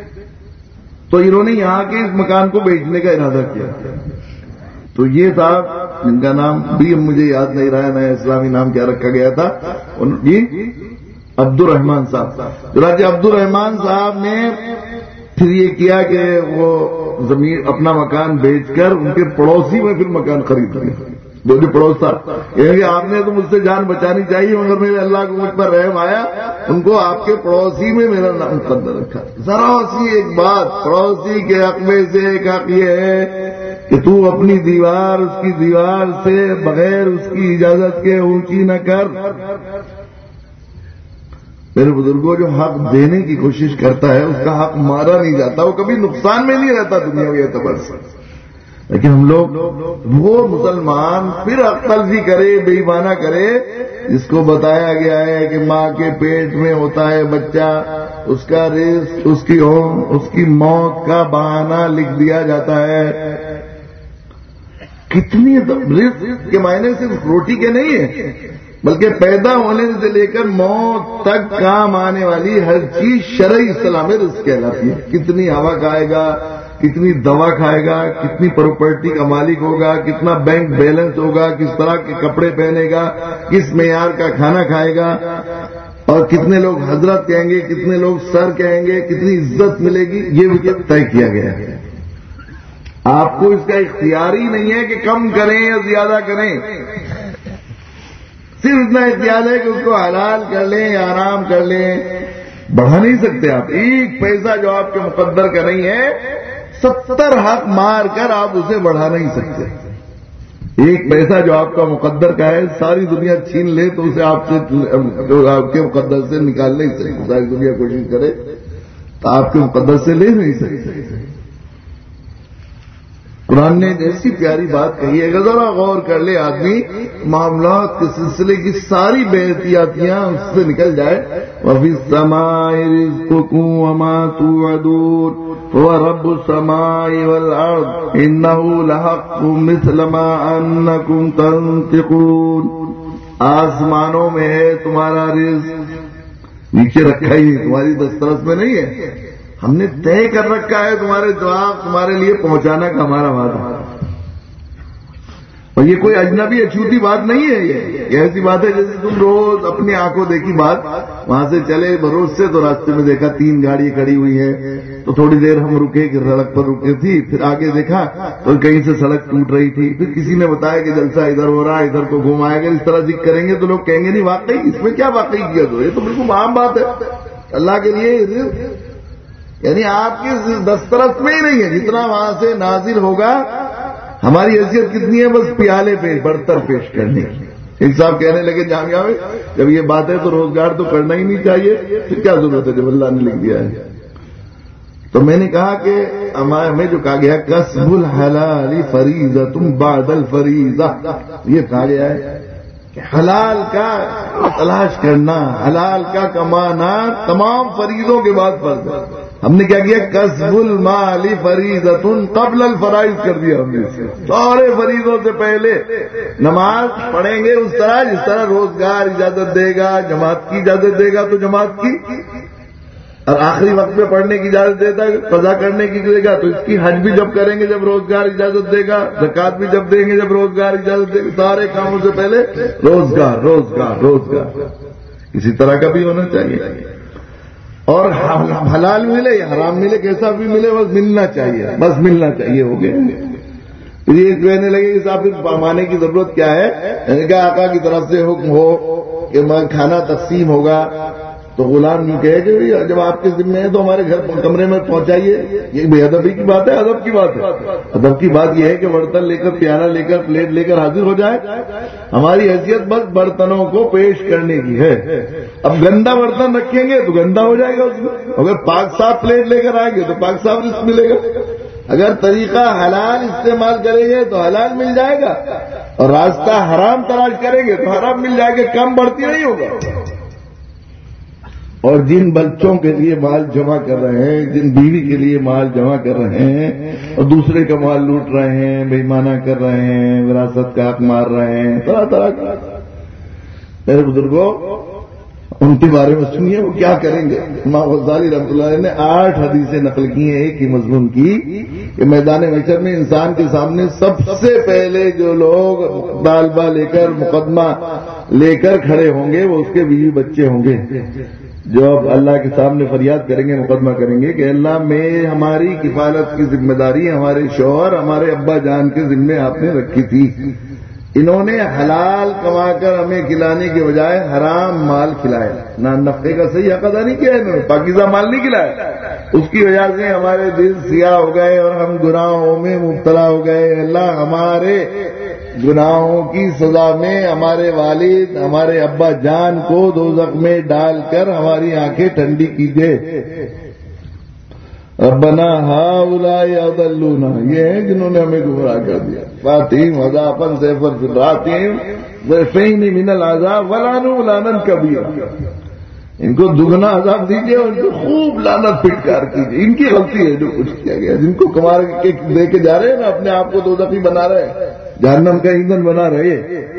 تو انہوں نے یہاں کے اس مکان کو بیچنے کا ارادہ کیا۔ تو یہ صاحب جن کا نام بھی مجھے یاد نہیں رہا، نیا اسلامی نام کیا رکھا گیا تھا جی، عبد الرحمان صاحب۔ چنانچہ عبد الرحمان صاحب نے پھر یہ کیا کہ وہ زمین اپنا مکان بیچ کر ان کے پڑوسی میں پھر مکان خرید لیا، جو پڑوس تھا، یعنی آپ نے تو مجھ سے جان بچانی چاہیے مگر میرے اللہ کو مجھ پر رحم آیا، ان کو آپ کے پڑوسی میں میرا نام مقدر رکھا۔ ذرا سی ایک بات، پڑوسی کے حق میں سے ایک حق یہ ہے کہ تو اپنی دیوار اس کی دیوار سے بغیر اس کی اجازت کے اونچی نہ کر۔ میرے بزرگوں جو حق دینے کی کوشش کرتا ہے اس کا حق مارا نہیں جاتا، وہ کبھی نقصان میں نہیں رہتا دنیاوی اعتبار سے، لیکن ہم لوگ وہ مسلمان پھر حق تلفی کرے، بے ایمانہ کرے، جس کو بتایا گیا ہے کہ ماں کے پیٹ میں ہوتا ہے بچہ، اس کا رزق، اس کی موت کا بہانہ لکھ دیا جاتا ہے۔ کتنی رزق کے معنی صرف روٹی کے نہیں ہے بلکہ پیدا ہونے سے لے کر موت تک کام آنے والی ہر چیز شرعی اصطلاح میں رزق کہلاتی ہے۔ کتنی ہوا کھائے گا، کتنی دوا کھائے گا، کتنی پراپرٹی کا مالک ہوگا، کتنا بینک بیلنس ہوگا، کس طرح کے کپڑے پہنے گا، کس معیار کا کھانا کھائے گا، اور کتنے لوگ حضرت کہیں گے، کتنے لوگ سر کہیں گے، کتنی عزت ملے گی، یہ بھی طے کیا گیا ہے۔ آپ کو اس کا اختیار ہی نہیں ہے کہ کم کریں یا زیادہ کریں، صرف اتنا اختیار ہے کہ اس کو حلال کر لیں یا حرام کر لیں، بڑھا نہیں سکتے آپ۔ ایک پیسہ جو آپ کے مقدر کا نہیں ہے 70 حق مار کر آپ اسے بڑھا نہیں سکتے۔ ایک پیسہ جو آپ کا مقدر کا ہے ساری دنیا چھین لے تو اسے آپ کے مقدر سے نکال نہیں سکتے، ساری دنیا کوشش کرے تو آپ کے مقدر سے لے نہیں سکتے۔ قرآن نے ایسی پیاری بات کہی ہے، اگر ذرا غور کر لے آدمی معاملات کے سلسلے کی ساری بے احتیاطیاں اس سے نکل جائے۔ وَفِي السَّمَاءِ رِزْقُكُمْ وَمَا تُوعَدُونَ وَرَبُّ السَّمَاءِ وَالْأَرْضِ إِنَّهُ لَحَقٌّ مِثْلَ مَا أَنَّكُمْ تَنطِقُونَ۔ آسمانوں میں ہے تمہارا رزق، نیچے رکھا ہی تمہاری دسترس میں نہیں ہے، ہم نے طے کر رکھا ہے تمہارے جواب تمہارے لیے پہنچانا کا ہمارا وعدہ۔ اور یہ کوئی اجنبی اچھوتی بات نہیں ہے، یہ ایسی بات ہے جیسے تم روز اپنی آنکھوں دیکھی بات، وہاں سے چلے بروز سے تو راستے میں دیکھا 3 گاڑی کھڑی ہوئی ہے، تو تھوڑی دیر ہم رکے کہ سڑک پر رکے تھی، پھر آگے دیکھا تو کہیں سے سڑک ٹوٹ رہی تھی، پھر کسی نے بتایا کہ جلسہ ادھر ہو رہا ہے، ادھر کو گھمائے گا، اس طرح ذکر کریں گے تو لوگ کہیں گے نہیں واقعی اس میں کیا واقعی کیا، تو یہ تو بالکل عام بات ہے اللہ کے لیے، یعنی آپ کی دسترس میں ہی نہیں ہے، جتنا وہاں سے نازل ہوگا۔ ہماری حیثیت کتنی ہے؟ بس پیالے پہ برتن پیش کرنے کی۔ ایک صاحب کہنے لگے جامعہ میں جب یہ بات ہے تو روزگار تو کرنا ہی نہیں چاہیے، پھر کیا ضرورت ہے جب اللہ نے لکھ دیا ہے؟ تو میں نے کہا کہ ہمیں جو کہا گیا کسب الحلال فریضۃ بعد الفریضہ، یہ کہا گیا ہے کہ حلال کا تلاش کرنا، حلال کا کمانا تمام فریضوں کے بعد فرض ہے۔ ہم نے کیا کیا؟ کسب المال فریضۃ قبل الفرائض کر دیا ہم نے، سارے فریضوں سے پہلے نماز پڑھیں گے اس طرح جس طرح روزگار اجازت دے گا، جماعت کی اجازت دے گا تو جماعت کی، اور آخری وقت میں پڑھنے کی اجازت دیتا ہے، قضا کرنے کی دے گا تو اس کی، حج بھی جب کریں گے جب روزگار اجازت دے گا، زکات بھی جب دیں گے جب روزگار اجازت دے گا، سارے کاموں سے پہلے روزگار روزگار روزگار، اسی طرح کا بھی ہونا چاہیے۔ اور حلال ملے یا حرام ملے کیسا بھی ملے بس ملنا چاہیے، بس ملنا چاہیے، ہو گیا۔ پھر یہ کہنے لگے کہ صاحب پامانے کی ضرورت کیا ہے؟ میں نے کہا آقا کی طرف سے حکم ہو کہ کھانا تقسیم ہوگا تو غلام یوں کہے کہ جب آپ کے ذمہ ہے تو ہمارے گھر کمرے میں پہنچائیے، یہ بے ادبی کی بات ہے؟ ادب کی بات ہے؟ ادب کی بات یہ ہے کہ برتن لے کر، پیالہ لے کر، پلیٹ لے کر حاضر ہو جائے۔ ہماری حیثیت بس برتنوں کو پیش کرنے کی ہے۔ اب گندا برتن رکھیں گے تو گندا ہو جائے گا اس میں، اگر پاک صاف پلیٹ لے کر آئیں گے تو پاک صاف رزق ملے گا۔ اگر طریقہ حلال استعمال کریں گے تو حلال مل جائے گا، اور راستہ حرام تلاش کریں گے تو حرام مل جائے گا، کم بڑھتی نہیں ہوگا۔ اور جن بچوں کے لیے مال جمع کر رہے ہیں، جن بیوی کے لیے مال جمع کر رہے ہیں اور دوسرے کا مال لوٹ رہے ہیں، بے ایمانہ کر رہے ہیں، وراثت کا حق مار رہے ہیں، طرح طرح کا، میرے بزرگوں ان کے بارے میں سنیے وہ کیا کریں گے۔ امام غزالی رحمۃ اللہ علیہ نے 8 حدیثیں نقل کی ہیں ایک ہی مضمون کی، کہ میدان محشر میں انسان کے سامنے سب سے پہلے جو لوگ طالبہ لے کر، مقدمہ لے کر کھڑے ہوں گے وہ اس کے بیوی بچے ہوں گے، جو اب اللہ کے سامنے فریاد کریں گے، مقدمہ کریں گے کہ اللہ میں ہماری کفالت کی ذمہ داری ہمارے شوہر، ہمارے ابا جان کے ذمے آپ نے رکھی تھی، انہوں نے حلال کما کر ہمیں کھلانے کے بجائے حرام مال کھلایا، نہ نفع کا صحیح حق ادا نہیں کیا، انہوں نے پاکیزہ مال نہیں کھلایا، اس کی وجہ سے ہمارے دل سیاہ ہو گئے اور ہم گناہوں میں مبتلا ہو گئے۔ اللہ ہمارے گناہوں کی سزا میں ہمارے والد، ہمارے ابا جان کو دوزخ میں ڈال کر ہماری آنکھیں ٹھنڈی کیجئے۔ ربنا ہؤلاء اضلونا، یہ ہیں جنہوں نے ہمیں گمراہ کر دیا۔ فاتہم عذابا ضعفا فی الراتہم ضعفین من العذاب ولعنوا لعنا کبیرا، ان کو دگنا عذاب دیجیے اور ان کو خوب لعنت پھٹکار کیجیے، ان کی غلطی ہے جو کچھ کیا گیا، جن کو کمار کے دے کے جا رہے ہیں نا، اپنے آپ کو دوزخی بنا رہے ہیں، جہنم کا ایندھن بنا رہے،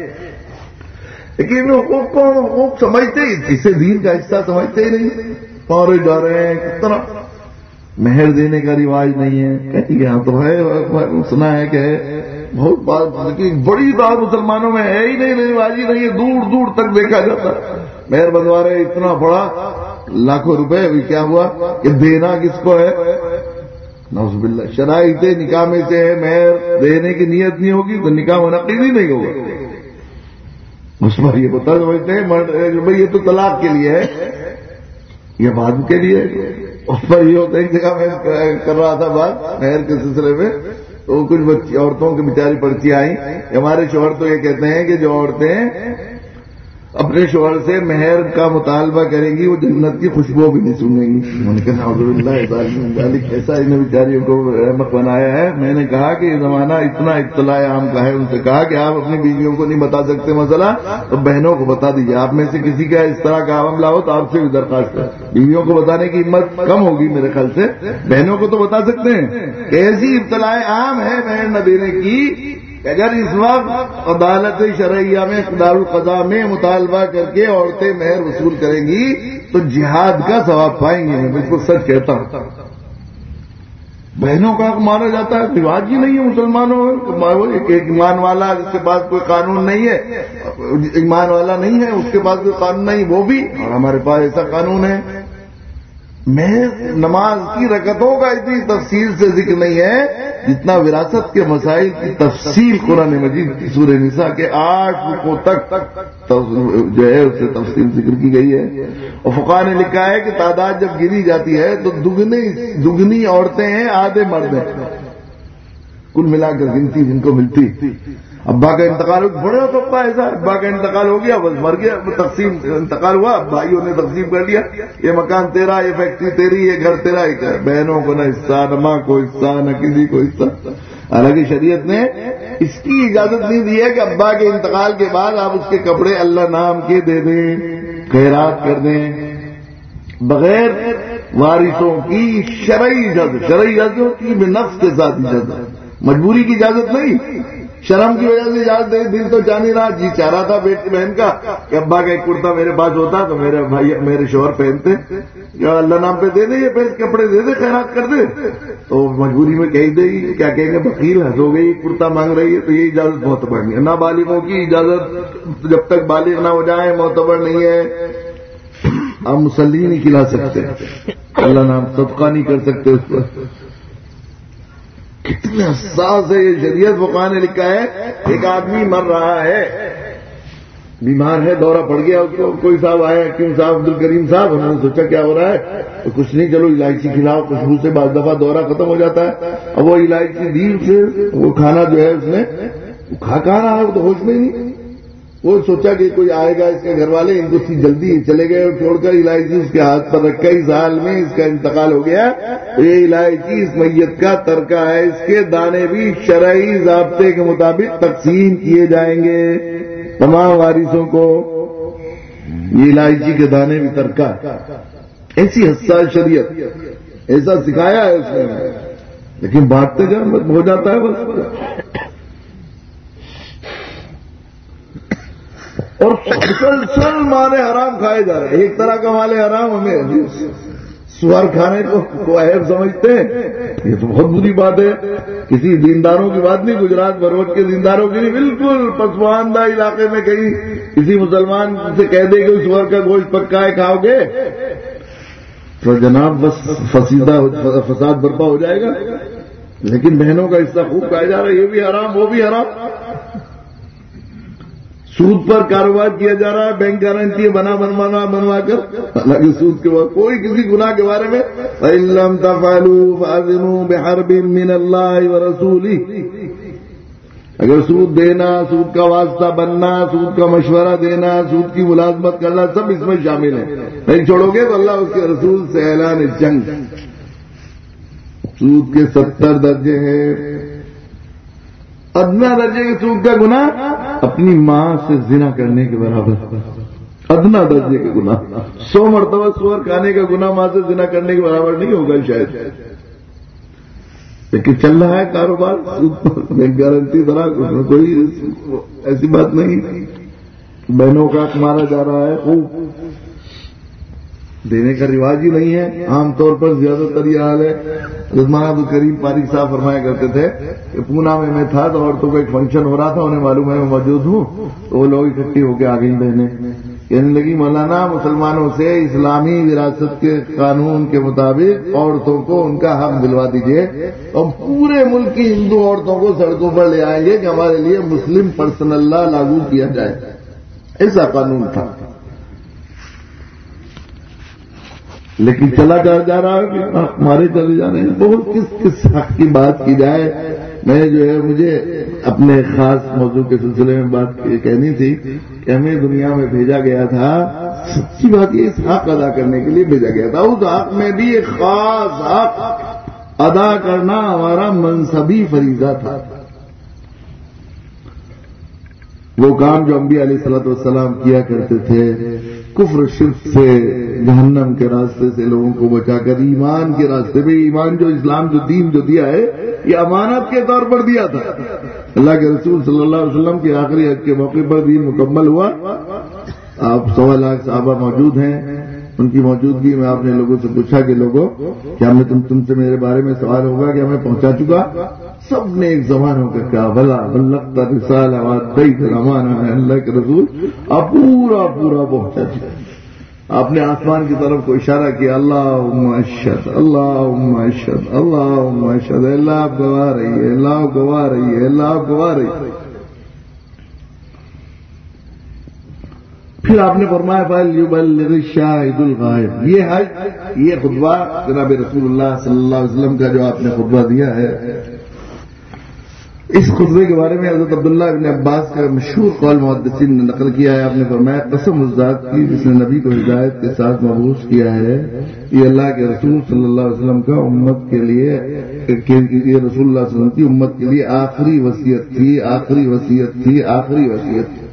لیکن حقوق کو ہم حقوق سمجھتے ہی، اسے دین کا حصہ سمجھتے ہی نہیں، پورے جا رہے ہیں، کس طرح مہر دینے کا رواج نہیں ہے، کہیں کہ ہاں تو ہے، سنا ہے کہ ہے بہت بات، بڑی بات مسلمانوں میں ہے ہی نہیں، رواج ہی نہیں ہے، دور دور تک دیکھا جاتا ہے مہر بنوا رہے، اتنا بڑا لاکھوں روپے، ابھی کیا ہوا کہ دینا کس کو ہے؟ نعوذ باللہ، شرائط نکاح میں سے ہے مہر دینے کی نیت نہیں ہوگی تو نکاح منعقد ہی نہیں ہوگا، اس پر یہ بتا سمجھتے ہیں بھائی یہ تو طلاق کے لیے ہے، یہ بعد کے لیے، اس پر یہ ہوتا ہے۔ ایک جگہ میں کر رہا تھا بات مہر کے سلسلے میں، تو کچھ عورتوں کی بیچاری پرچی آئی، ہمارے شوہر تو یہ کہتے ہیں کہ جو عورتیں اپنے شوہر سے مہر کا مطالبہ کریں گی وہ جنت کی خوشبو بھی نہیں سنیں گی۔ میں نے کہا نعوذ باللہ، کیسا انہیں بیچاریوں کو احمق بنایا ہے۔ میں نے کہا کہ یہ زمانہ اتنا اطلاع عام کا ہے، ان سے کہا کہ آپ اپنی بیویوں کو نہیں بتا سکتے مسئلہ تو بہنوں کو بتا دیجیے، آپ میں سے کسی کا اس طرح کا معاملہ ہو تو آپ سے بھی درخواست ہے، بیویوں کو بتانے کی ہمت کم ہوگی میرے خیال سے، بہنوں کو تو بتا سکتے ہیں کہ ایسی اطلاع عام ہے مہر نہ دینے کی، اگر اس وقت عدالت شرعیہ میں اقدار القضاء میں مطالبہ کر کے عورتیں مہر وصول کریں گی، تو جہاد کا ثواب پائیں گے. میں بالکل سچ کہتا ہوں. بہنوں کا حق مارا جاتا ہے، رواج ہی نہیں ہے مسلمانوں میں. ایک ایمان والا جس کے پاس کوئی قانون نہیں ہے، ایمان والا نہیں ہے اس کے پاس کوئی قانون نہیں، وہ بھی، اور ہمارے پاس ایسا قانون ہے. نماز کی رکعتوں کا اتنی تفصیل سے ذکر نہیں ہے جتنا وراثت کے مسائل کی تفصیل قرآن مجید کی سورہ نساء کے 8 رکوع تک جو ہے اس سے تفصیل ذکر کی گئی ہے. اور فقہاء نے لکھا ہے کہ تعداد جب گری جاتی ہے تو دگنی عورتیں ہیں، آدھے مرد ہیں، کل ملا کر گنتی جن کو ملتی. ابا کا انتقال ہو بڑا طبقہ ایسا، ابا کا انتقال ہو گیا، بس مر گیا، تقسیم انتقال ہوا، بھائیوں نے تقسیم کر لیا، یہ مکان تیرا، یہ فیکٹری تیری، یہ گھر تیرا. بہنوں کو نہ حصہ، نہ ماں کو حصہ، نہ کسی کو حصہ. حالانکہ شریعت نے اس کی اجازت نہیں دی ہے کہ ابا کے انتقال کے بعد آپ اس کے کپڑے اللہ نام کے دے دیں، خیرات کر دیں، بغیر وارثوں کی شرعی اجازت کی بنفس کے ساتھ اجازت، مجبوری کی اجازت نہیں. شرم کی وجہ سے اجازت دے، دل تو چاہ نہیں رہا، جی چاہ رہا تھا بیٹی بہن کا کہ ابا کا ایک کرتا میرے پاس ہوتا تو میرے بھائی میرے شوہر پہنتے، یا اللہ نام پہ دے دے، یہ پھر کپڑے دے دے، خیرات کر دے. تو مجبوری میں کہہ دے گی، کیا کہیں گے، بخیل ہو گئی، کرتا مانگ رہی ہے، تو یہ اجازت معتبر نہیں ہے. نابالغوں کی اجازت جب تک بالغ نہ ہو جائے معتبر نہیں ہے. آپ مسلی نہیں کھلا سکتے، اللہ نام صدقہ نہیں کر سکتے اس پر. کتنے حساس ہے یہ شریعت. فقہاء نے لکھا ہے ایک آدمی مر رہا ہے، بیمار ہے، دورہ پڑ گیا اس کو، کوئی صاحب آیا، کیوں صاحب، عبد الکریم صاحب. انہوں نے سوچا کیا ہو رہا ہے، تو کچھ نہیں، چلو الائچی کھلاؤ، خوشبو سے بعض دفعہ دورہ ختم ہو جاتا ہے. اب وہ الائچی دی سے وہ کھانا جو ہے اس نے کھا رہا ہے، وہ تو ہوش میں ہی نہیں. وہ سوچا کہ کوئی آئے گا اس کے گھر والے، ان کو جلدی چلے گئے اور چھوڑ کر الائچی اس کے ہاتھ پر رکھ. کئی سال میں اس کا انتقال ہو گیا. یہ الائچی اس میت کا ترکہ ہے، اس کے دانے بھی شرعی ضابطے کے مطابق تقسیم کیے جائیں گے تمام وارثوں کو. یہ الائچی کے دانے بھی ترکہ. ایسی حساس شریعت، ایسا سکھایا ہے اس نے. لیکن بانٹتے جب ہو جاتا ہے بس. اور مسلسل مال حرام کھائے جا رہے ہیں. ایک طرح کا مال حرام ہمیں سور کھانے کو عیب سمجھتے ہیں، یہ تو بہت بری بات ہے. کسی دینداروں کی بات نہیں، گجرات بھروٹ کے دینداروں کی نہیں، بالکل پسماندہ علاقے میں کہیں کسی مسلمان سے کہہ دے کہ سور کا گوشت پکا ہے کھاؤ گے تو جناب بس فساد برپا ہو جائے گا. لیکن بہنوں کا حصہ خوب کھایا جا رہا ہے، یہ بھی حرام وہ بھی حرام. سود پر کاروبار کیا جا رہا ہے، بینک گارنٹی بنوا کر. حالانکہ سود کے بعد کوئی کسی گناہ کے بارے میں فَإِن لَّمْ تَفْعَلُوا فَأَذِنُوا بِحَرْبٍ مِّنَ اللَّهِ وَرَسُولِهِ. اگر سود دینا، سود کا واسطہ بننا، سود کا مشورہ دینا، سود کی ملازمت کرنا، سب اس میں شامل ہے. نہیں چھوڑو گے تو اللہ اس کے رسول سے اعلان جنگ. سود کے 70 درجے ہیں. ادنا درجے کے سود کا گناہ اپنی ماں سے زنا کرنے کے برابر. ادنا درجے کے گناہ 100 مرتبہ سور کھانے کا گناہ ماں سے زنا کرنے کے برابر نہیں ہوگا شاید. لیکن چل رہا ہے کاروبار سود گارنٹی طرح، کوئی ایسی بات نہیں. بہنوں کا مارا جا رہا ہے، خوب دینے کا رواج ہی نہیں ہے. عام طور پر زیادہ تر یہ حال ہے. مولانا عبد الکریم پاریک صاحب فرمایا کرتے تھے کہ پونا میں تھا تو عورتوں کا ایک فنکشن ہو رہا تھا، انہیں معلوم ہے میں موجود ہوں، تو وہ لوگ اکٹھی ہو کے آ گئی بہنیں. کہنے لگی مولانا مسلمانوں سے اسلامی وراثت کے قانون کے مطابق عورتوں کو ان کا حق دلوا دیجیے، اور پورے ملک کی ہندو عورتوں کو سڑکوں پر لے آئیں گے کہ ہمارے لیے مسلم پرسنل لا لاگو کیا جائے. ایسا قانون تھا. لیکن چلا جا رہا ہے کہ ہمارے چلے جا رہے ہیں. بہت کس حق کی بات کی جائے. میں جو ہے مجھے اپنے خاص موضوع کے سلسلے میں بات کہنی تھی کہ ہمیں دنیا میں بھیجا گیا تھا، سچی بات یہ اس حق ادا کرنے کے لیے بھیجا گیا تھا. اس حق میں بھی ایک خاص حق ادا کرنا ہمارا منصبی فریضہ تھا. وہ کام جو انبیاء علیہ الصلوۃ والسلام کیا کرتے تھے، کفر شرک سے، جہنم کے راستے سے لوگوں کو بچا کر ایمان کے راستے میں، ایمان جو اسلام جو دین جو دیا ہے یہ امانت کے طور پر دیا تھا. اللہ کے رسول صلی اللہ علیہ وسلم کے آخری حج کے موقع پر دین مکمل ہوا. آپ 1.25 لاکھ صحابہ موجود ہیں. ان کی موجودگی میں آپ نے لوگوں سے پوچھا کہ لوگوں کیا میں تم سے میرے بارے میں سوال ہوگا کہ میں پہنچا چکا؟ سب نے ایک زبان ہو کر کہا بھلا بلغت رسالہ وادیت الامانہ، میں اللہ کے رسول آپ پورا پہنچا چکا۔ آپ نے آسمان کی طرف کو اشارہ کیا، اللہم اشہد اللہم اشہد اللہم اشہد، اللہ آپ گواہ رہی ہے، اللہ آپ گواہ رہی ہے، اللہ آپ گواہ رہی ہے۔ پھر آپ نے فرمایا فَلْيُبَلِّغِ الشَّاهِدُ الْغَائِبَ۔ یہ حج، یہ خطبہ جناب رسول اللہ صلی اللہ علیہ وسلم کا جو آپ نے خطبہ دیا ہے، اس خطبے کے بارے میں حضرت عبداللہ ابن عباس کا مشہور قول محدثین نے نقل کیا ہے۔ آپ نے فرمایا قسم اس ذات کی جس نے نبی کو ہدایت کے ساتھ مبعوث کیا ہے، یہ اللہ کے رسول صلی اللہ علیہ وسلم کا امت کے لیے، یہ رسول اللہ صلی اللہ علیہ وسلم کی امت کے لیے آخری وصیت تھی، آخری وصیت تھی، آخری وصیت تھی۔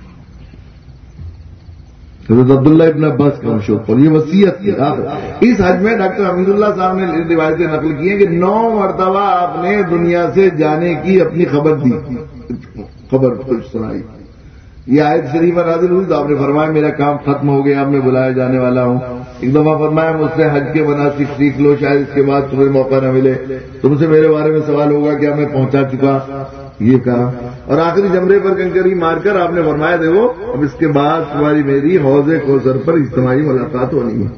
حضرت عبداللہ ابن عباس کا مشہور قول، یہ وصیت تھی۔ اس حج میں ڈاکٹر حمید اللہ صاحب نے روایتیں نقل کی ہیں کہ 9 مرتبہ آپ نے دنیا سے جانے کی اپنی خبر دی، خبر کچھ سنائی۔ یہ آیت شریفہ نازل ہوئی تو آپ نے فرمایا میرا کام ختم ہو گیا، اب میں بلایا جانے والا ہوں۔ ایک دفعہ فرمایا مجھ سے حج کے مناسک سیکھ لو، شاید اس کے بعد تمہیں موقع نہ ملے، تم سے میرے بارے میں سوال ہوگا کیا میں پہنچا چکا، یہ کہا۔ اور آخری جمرے پر کنکری مار کر آپ نے فرمایا دیکھو اب اس کے بعد تمہاری میری حوض کوثر پر اجتماعی ملاقات ہونی ہے۔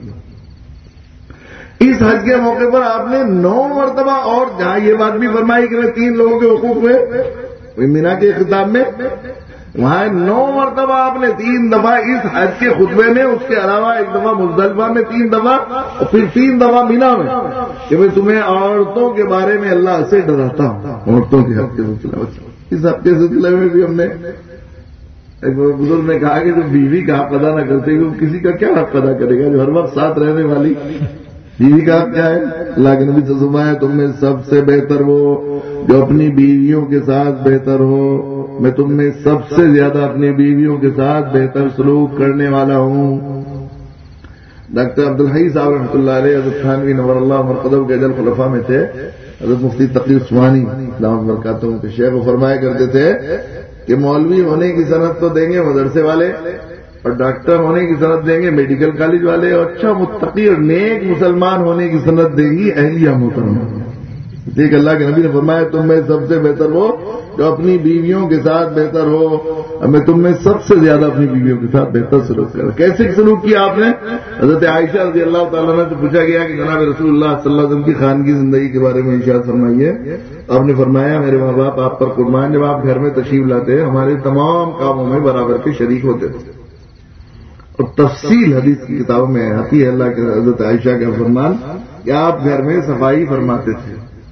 اس حج کے موقع پر آپ نے 9 مرتبہ، اور جہاں یہ بات بھی فرمائی کہ میں 3 لوگوں کے حقوق ہوئے مینا کے خطاب میں، وہاں 9 مرتبہ آپ نے 3 دفعہ اس حج کے خطبے میں، اس کے علاوہ 1 دفعہ مزدلفہ میں 3 دفعہ، اور پھر 3 دفعہ مینا میں، کہ میں تمہیں عورتوں کے بارے میں اللہ سے ڈراتا ہوں، عورتوں کے حق کے سلسلے میں۔ اس حق کے سلسلے میں بھی ہم نے، ایک بزرگ نے کہا کہ جو بیوی کا حق ادا نہ کرتے وہ کسی کا کیا حق ادا کرے گا، جو ہر وقت ساتھ رہنے والی بیوی کا حق کیا ہے؟ اللہ کے نبی صلی اللہ علیہ وسلم ہے تم میں سب سے بہتر وہ جو اپنی بیویوں کے ساتھ بہتر ہو، میں تم میں سب سے زیادہ اپنی بیویوں کے ساتھ بہتر سلوک کرنے والا ہوں۔ ڈاکٹر عبدالحی صاحب رحمۃ اللہ علیہ حضرت تھانوی نور اللہ مرقدہ کے اجل خلفاء میں تھے، حضرت مفتی تقی عثمانی دامت برکاتہم کے شیخ فرمایا کرتے تھے کہ مولوی ہونے کی سند تو دیں گے مدرسے والے، اور ڈاکٹر ہونے کی سند دیں گے میڈیکل کالج والے، اور اچھا متقی اور نیک مسلمان ہونے کی سند دے گی اہلیہ محترمہ۔ دیکھ اللہ کے نبی نے فرمایا تم میں سب سے بہتر وہ جو اپنی بیویوں کے ساتھ بہتر ہو، اور میں تم میں سب سے زیادہ اپنی بیویوں کے ساتھ بہتر سلوک کرا۔ کیسے سلوک کیا آپ نے؟ حضرت عائشہ رضی اللہ تعالیٰ عنہ سے پوچھا گیا کہ جناب رسول اللہ صلی اللہ علیہ وسلم کی خانگی زندگی کے بارے میں ارشاد فرمائیے۔ آپ نے فرمایا میرے ماں باپ آپ پر قربان، جب آپ گھر میں تشریف لاتے ہمارے تمام کاموں میں برابر کے شریک ہوتے تھے۔ اور تفصیل حدیث کی کتابوں میں آتی ہے اللہ کے حضرت عائشہ کا فرمان کہ آپ گھر میں صفائی فرماتے تھے،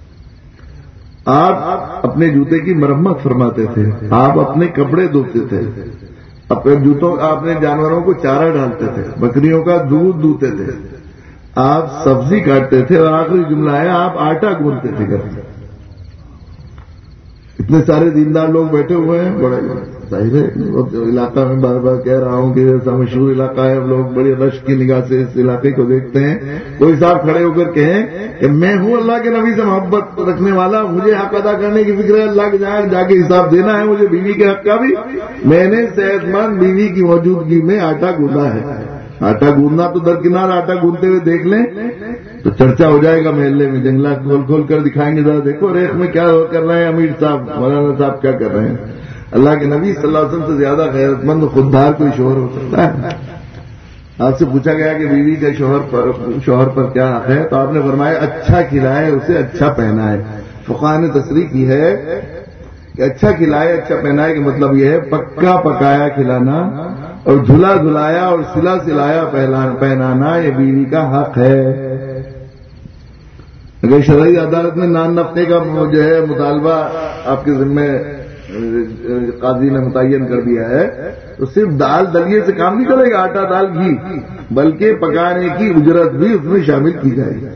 آپ اپنے جوتے کی مرمت فرماتے تھے، آپ اپنے کپڑے دھوتے تھے، اپنے جوتوں آپ نے جانوروں کو چارہ ڈالتے تھے، بکریوں کا دودھ دوتے تھے، آپ سبزی کاٹتے تھے، اور آخری جملہ ہے آپ آٹا گوندتے تھے گھر میں۔ اتنے سارے دیندار لوگ بیٹھے ہوئے ہیں، بڑے ظاہر ہے علاقہ میں بار بار کہہ رہا ہوں کہ ایسا مشہور علاقہ ہے، لوگ بڑی رشک کی نگاہ سے اس علاقے کو دیکھتے ہیں۔ کوئی صاحب کھڑے ہو کر کہیں کہ میں ہوں اللہ کے نبی سے محبت رکھنے والا، مجھے حق ادا کرنے کی فکر ہے، اللہ کے جا کے حساب دینا ہے مجھے بیوی کے حق کا بھی، میں نے صحت مند بیوی کی موجودگی میں آٹا گوندا ہے۔ آٹا گوندنا تو درکنار آٹا گوندتے ہوئے دیکھ لیں تو چرچا ہو جائے گا محلے میں، جنگلات کھول کھول کر دکھائیں گے، ذرا دیکھو ریخ میں کیا کر رہے ہیں امیر صاحب، مولانا صاحب کیا کر رہے ہیں۔ اللہ کے نبی صلی اللہ علیہ وسلم سے زیادہ غیرت مند خوددار کوئی شوہر ہو سکتا ہے؟ آپ سے پوچھا گیا کہ بیوی کا شوہر پر کیا حق ہے، تو آپ نے فرمایا اچھا کھلائے اسے اچھا پہنائے۔ فقہاء نے تصریح کی ہے کہ اچھا کھلائے اچھا پہنائے کا مطلب یہ ہے پکا پکایا کھلانا، اور دھلا دھلایا اور سلا سلایا پہنانا یہ بیوی کا حق ہے۔ اگر شرعی عدالت میں نان نفقے کا جو ہے مطالبہ آپ کے ذمہ قاضی نے متعین کر دیا ہے تو صرف دال دلیے سے کام نہیں چلے گا، آٹا دال گھی، بلکہ پکانے کی اجرت بھی اس میں شامل کی جائے گی۔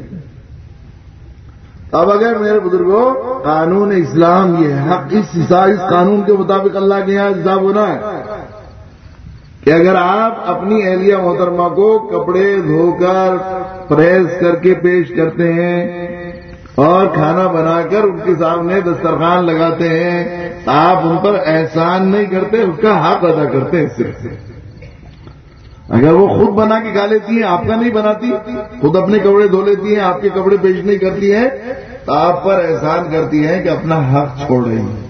اب اگر میرے بزرگوں قانون اسلام یہ حق اس قانون کے مطابق اللہ کے یہاں حساب ہونا ہے کہ اگر آپ اپنی اہلیہ محترمہ کو کپڑے دھو کر پریس کر کے پیش کرتے ہیں اور کھانا بنا کر ان کے سامنے دسترخوان لگاتے ہیں، آپ ان پر احسان نہیں کرتے، اس کا حق ادا کرتے ہیں صرف۔ اگر وہ خود بنا کے کھا لیتی ہیں، آپ کا نہیں بناتی، خود اپنے کپڑے دھو لیتی ہیں، آپ کے کپڑے پیش نہیں کرتی ہیں، تو آپ پر احسان کرتی ہیں کہ اپنا حق چھوڑ رہی ہیں۔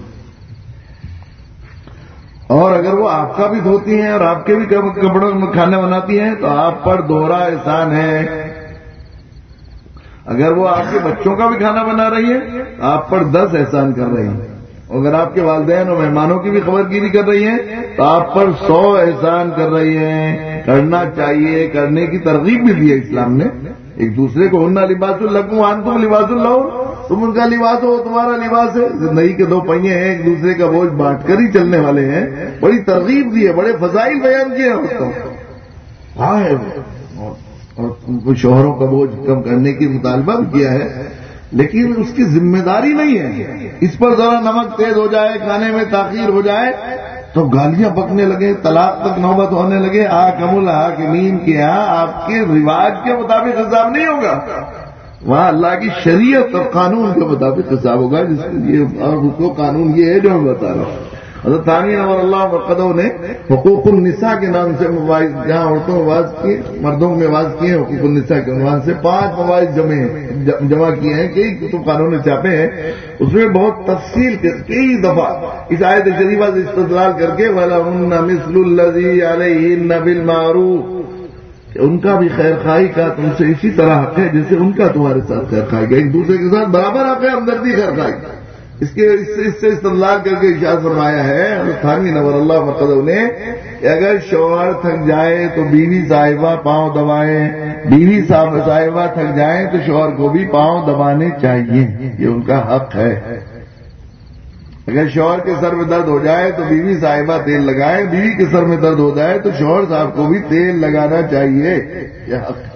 اور اگر وہ آپ کا بھی دھوتی ہیں اور آپ کے بھی کپڑوں میں کھانا بناتی ہیں تو آپ پر دوہرا احسان ہے۔ اگر وہ آپ کے بچوں کا بھی کھانا بنا رہی ہیں تو آپ پر 10 احسان کر رہی ہیں۔ اگر آپ کے والدین اور مہمانوں کی بھی خبر گیری کر رہی ہیں تو آپ پر 100 احسان کر رہی ہیں۔ کرنا چاہیے، کرنے کی ترغیب بھی دی ہے اسلام نے۔ ایک دوسرے کو ہن لباس لکم وانتم لباس لہم، تم ان کا لباس ہو، تمہارا لباس ہے۔ زندگی کے 2 پہیے ہیں، ایک دوسرے کا بوجھ بانٹ کر ہی چلنے والے ہیں۔ بڑی ترغیب دی ہے، بڑے فضائل بیان کیے ہیں اس کو۔ ہاں ہے، اور شوہروں کا بوجھ کم کرنے کی مطالبہ بھی کیا ہے، لیکن اس کی ذمہ داری نہیں ہے۔ اس پر ذرا نمک تیز ہو جائے، کھانے میں تاخیر ہو جائے تو گالیاں پکنے لگے، طلاق تک نوبت ہونے لگے۔ حاکم الحاکمین کے یہاں آپ کے رواج کے مطابق حساب نہیں ہوگا، وہاں اللہ کی شریعت اور قانون کے مطابق حساب ہوگا، جس کے لیے اور اس کو قانون یہ ہے جو میں بتا رہا ہوں۔ حضرت ثانی نور اللہ مرقدہ نے حقوق النساء کے نام سے مواعظ، جہاں عورتوں میں واعظ کیے، مردوں میں واعظ کیے، حقوق النساء کے عنوان سے 5 مواعظ جمع کیے ہیں، کئی کتب قانون نے چھاپے ہیں۔ اس میں بہت تفصیل کے کئی دفعہ اس آیت شریفہ سے استدلال کر کے وَلَهُنَّ مِثْلُ الَّذِي عَلَيْهِنَّ بِالْمَعْرُوفِ، ان کا بھی خیر خواہی کا تم سے اسی طرح حق ہے جیسے ان کا تمہارے ساتھ خیر خواہی کا، ایک دوسرے کے ساتھ برابر حق ہے، ہمدردی خیر خواہی کا۔ اس سے استدلال کر کے ارشاد فرمایا ہے ثانی نور اللہ مرقدہ نے کہ اگر شوہر تھک جائے تو بیوی صاحبہ پاؤں دبائیں، بیوی صاحبہ تھک جائیں تو شوہر کو بھی پاؤں دبانے چاہیے، یہ ان کا حق ہے۔ اگر شوہر کے سر میں درد ہو جائے تو بیوی صاحبہ تیل لگائے، بیوی کے سر میں درد ہو جائے تو شوہر صاحب کو بھی تیل لگانا چاہیے، یہ حق ہے۔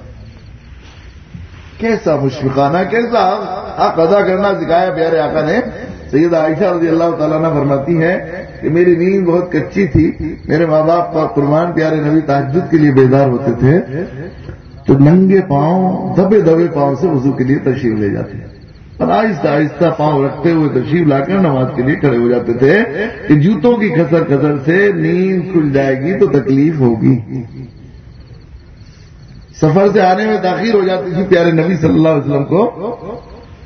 کیسا مشفقانہ، کیسا حق ادا کرنا سکھایا پیارے آقا نے۔ سیدہ عائشہ رضی اللہ تعالیٰ عنہ فرماتی ہے کہ میری نیند بہت کچی تھی، میرے ماں باپ پر قربان پیارے نبی تہجد کے لیے بیدار ہوتے تھے تو ننگے پاؤں، دبے دبے پاؤں سے وضو کے لیے تشریف لے جاتے اور آہستہ آہستہ پاؤں رکھتے ہوئے تشریف لا کر نماز کے لیے کھڑے ہو جاتے تھے کہ جوتوں کی کھسر کھسر سے نیند کھل جائے گی تو تکلیف ہوگی۔ سفر سے آنے میں تاخیر ہو جاتی تھی پیارے نبی صلی اللہ علیہ وسلم کو،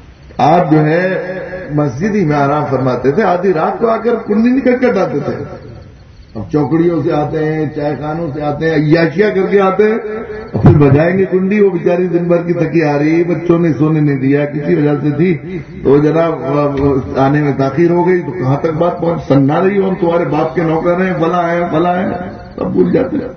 آپ جو ہے مسجد ہی میں آرام فرماتے تھے، آدھی رات کو آ کر کنڈی نکل کر ڈالتے تھے۔ اب چوکڑیوں سے آتے ہیں، چائے خانوں سے آتے ہیں، عیاشیاں کر کے آتے ہیں اور پھر بجائیں گے کنڈی، وہ بیچاری دن بھر کی تھکی آ رہی، بچوں نے سونے نہیں دیا، کسی وجہ سے تھی تو جناب آنے میں تاخیر ہو گئی تو کہاں تک بات پہنچ سننا رہی ہو، ہم تمہارے باپ کے نوکر ہیں، بلا ہے، سب بھول جاتے ہیں۔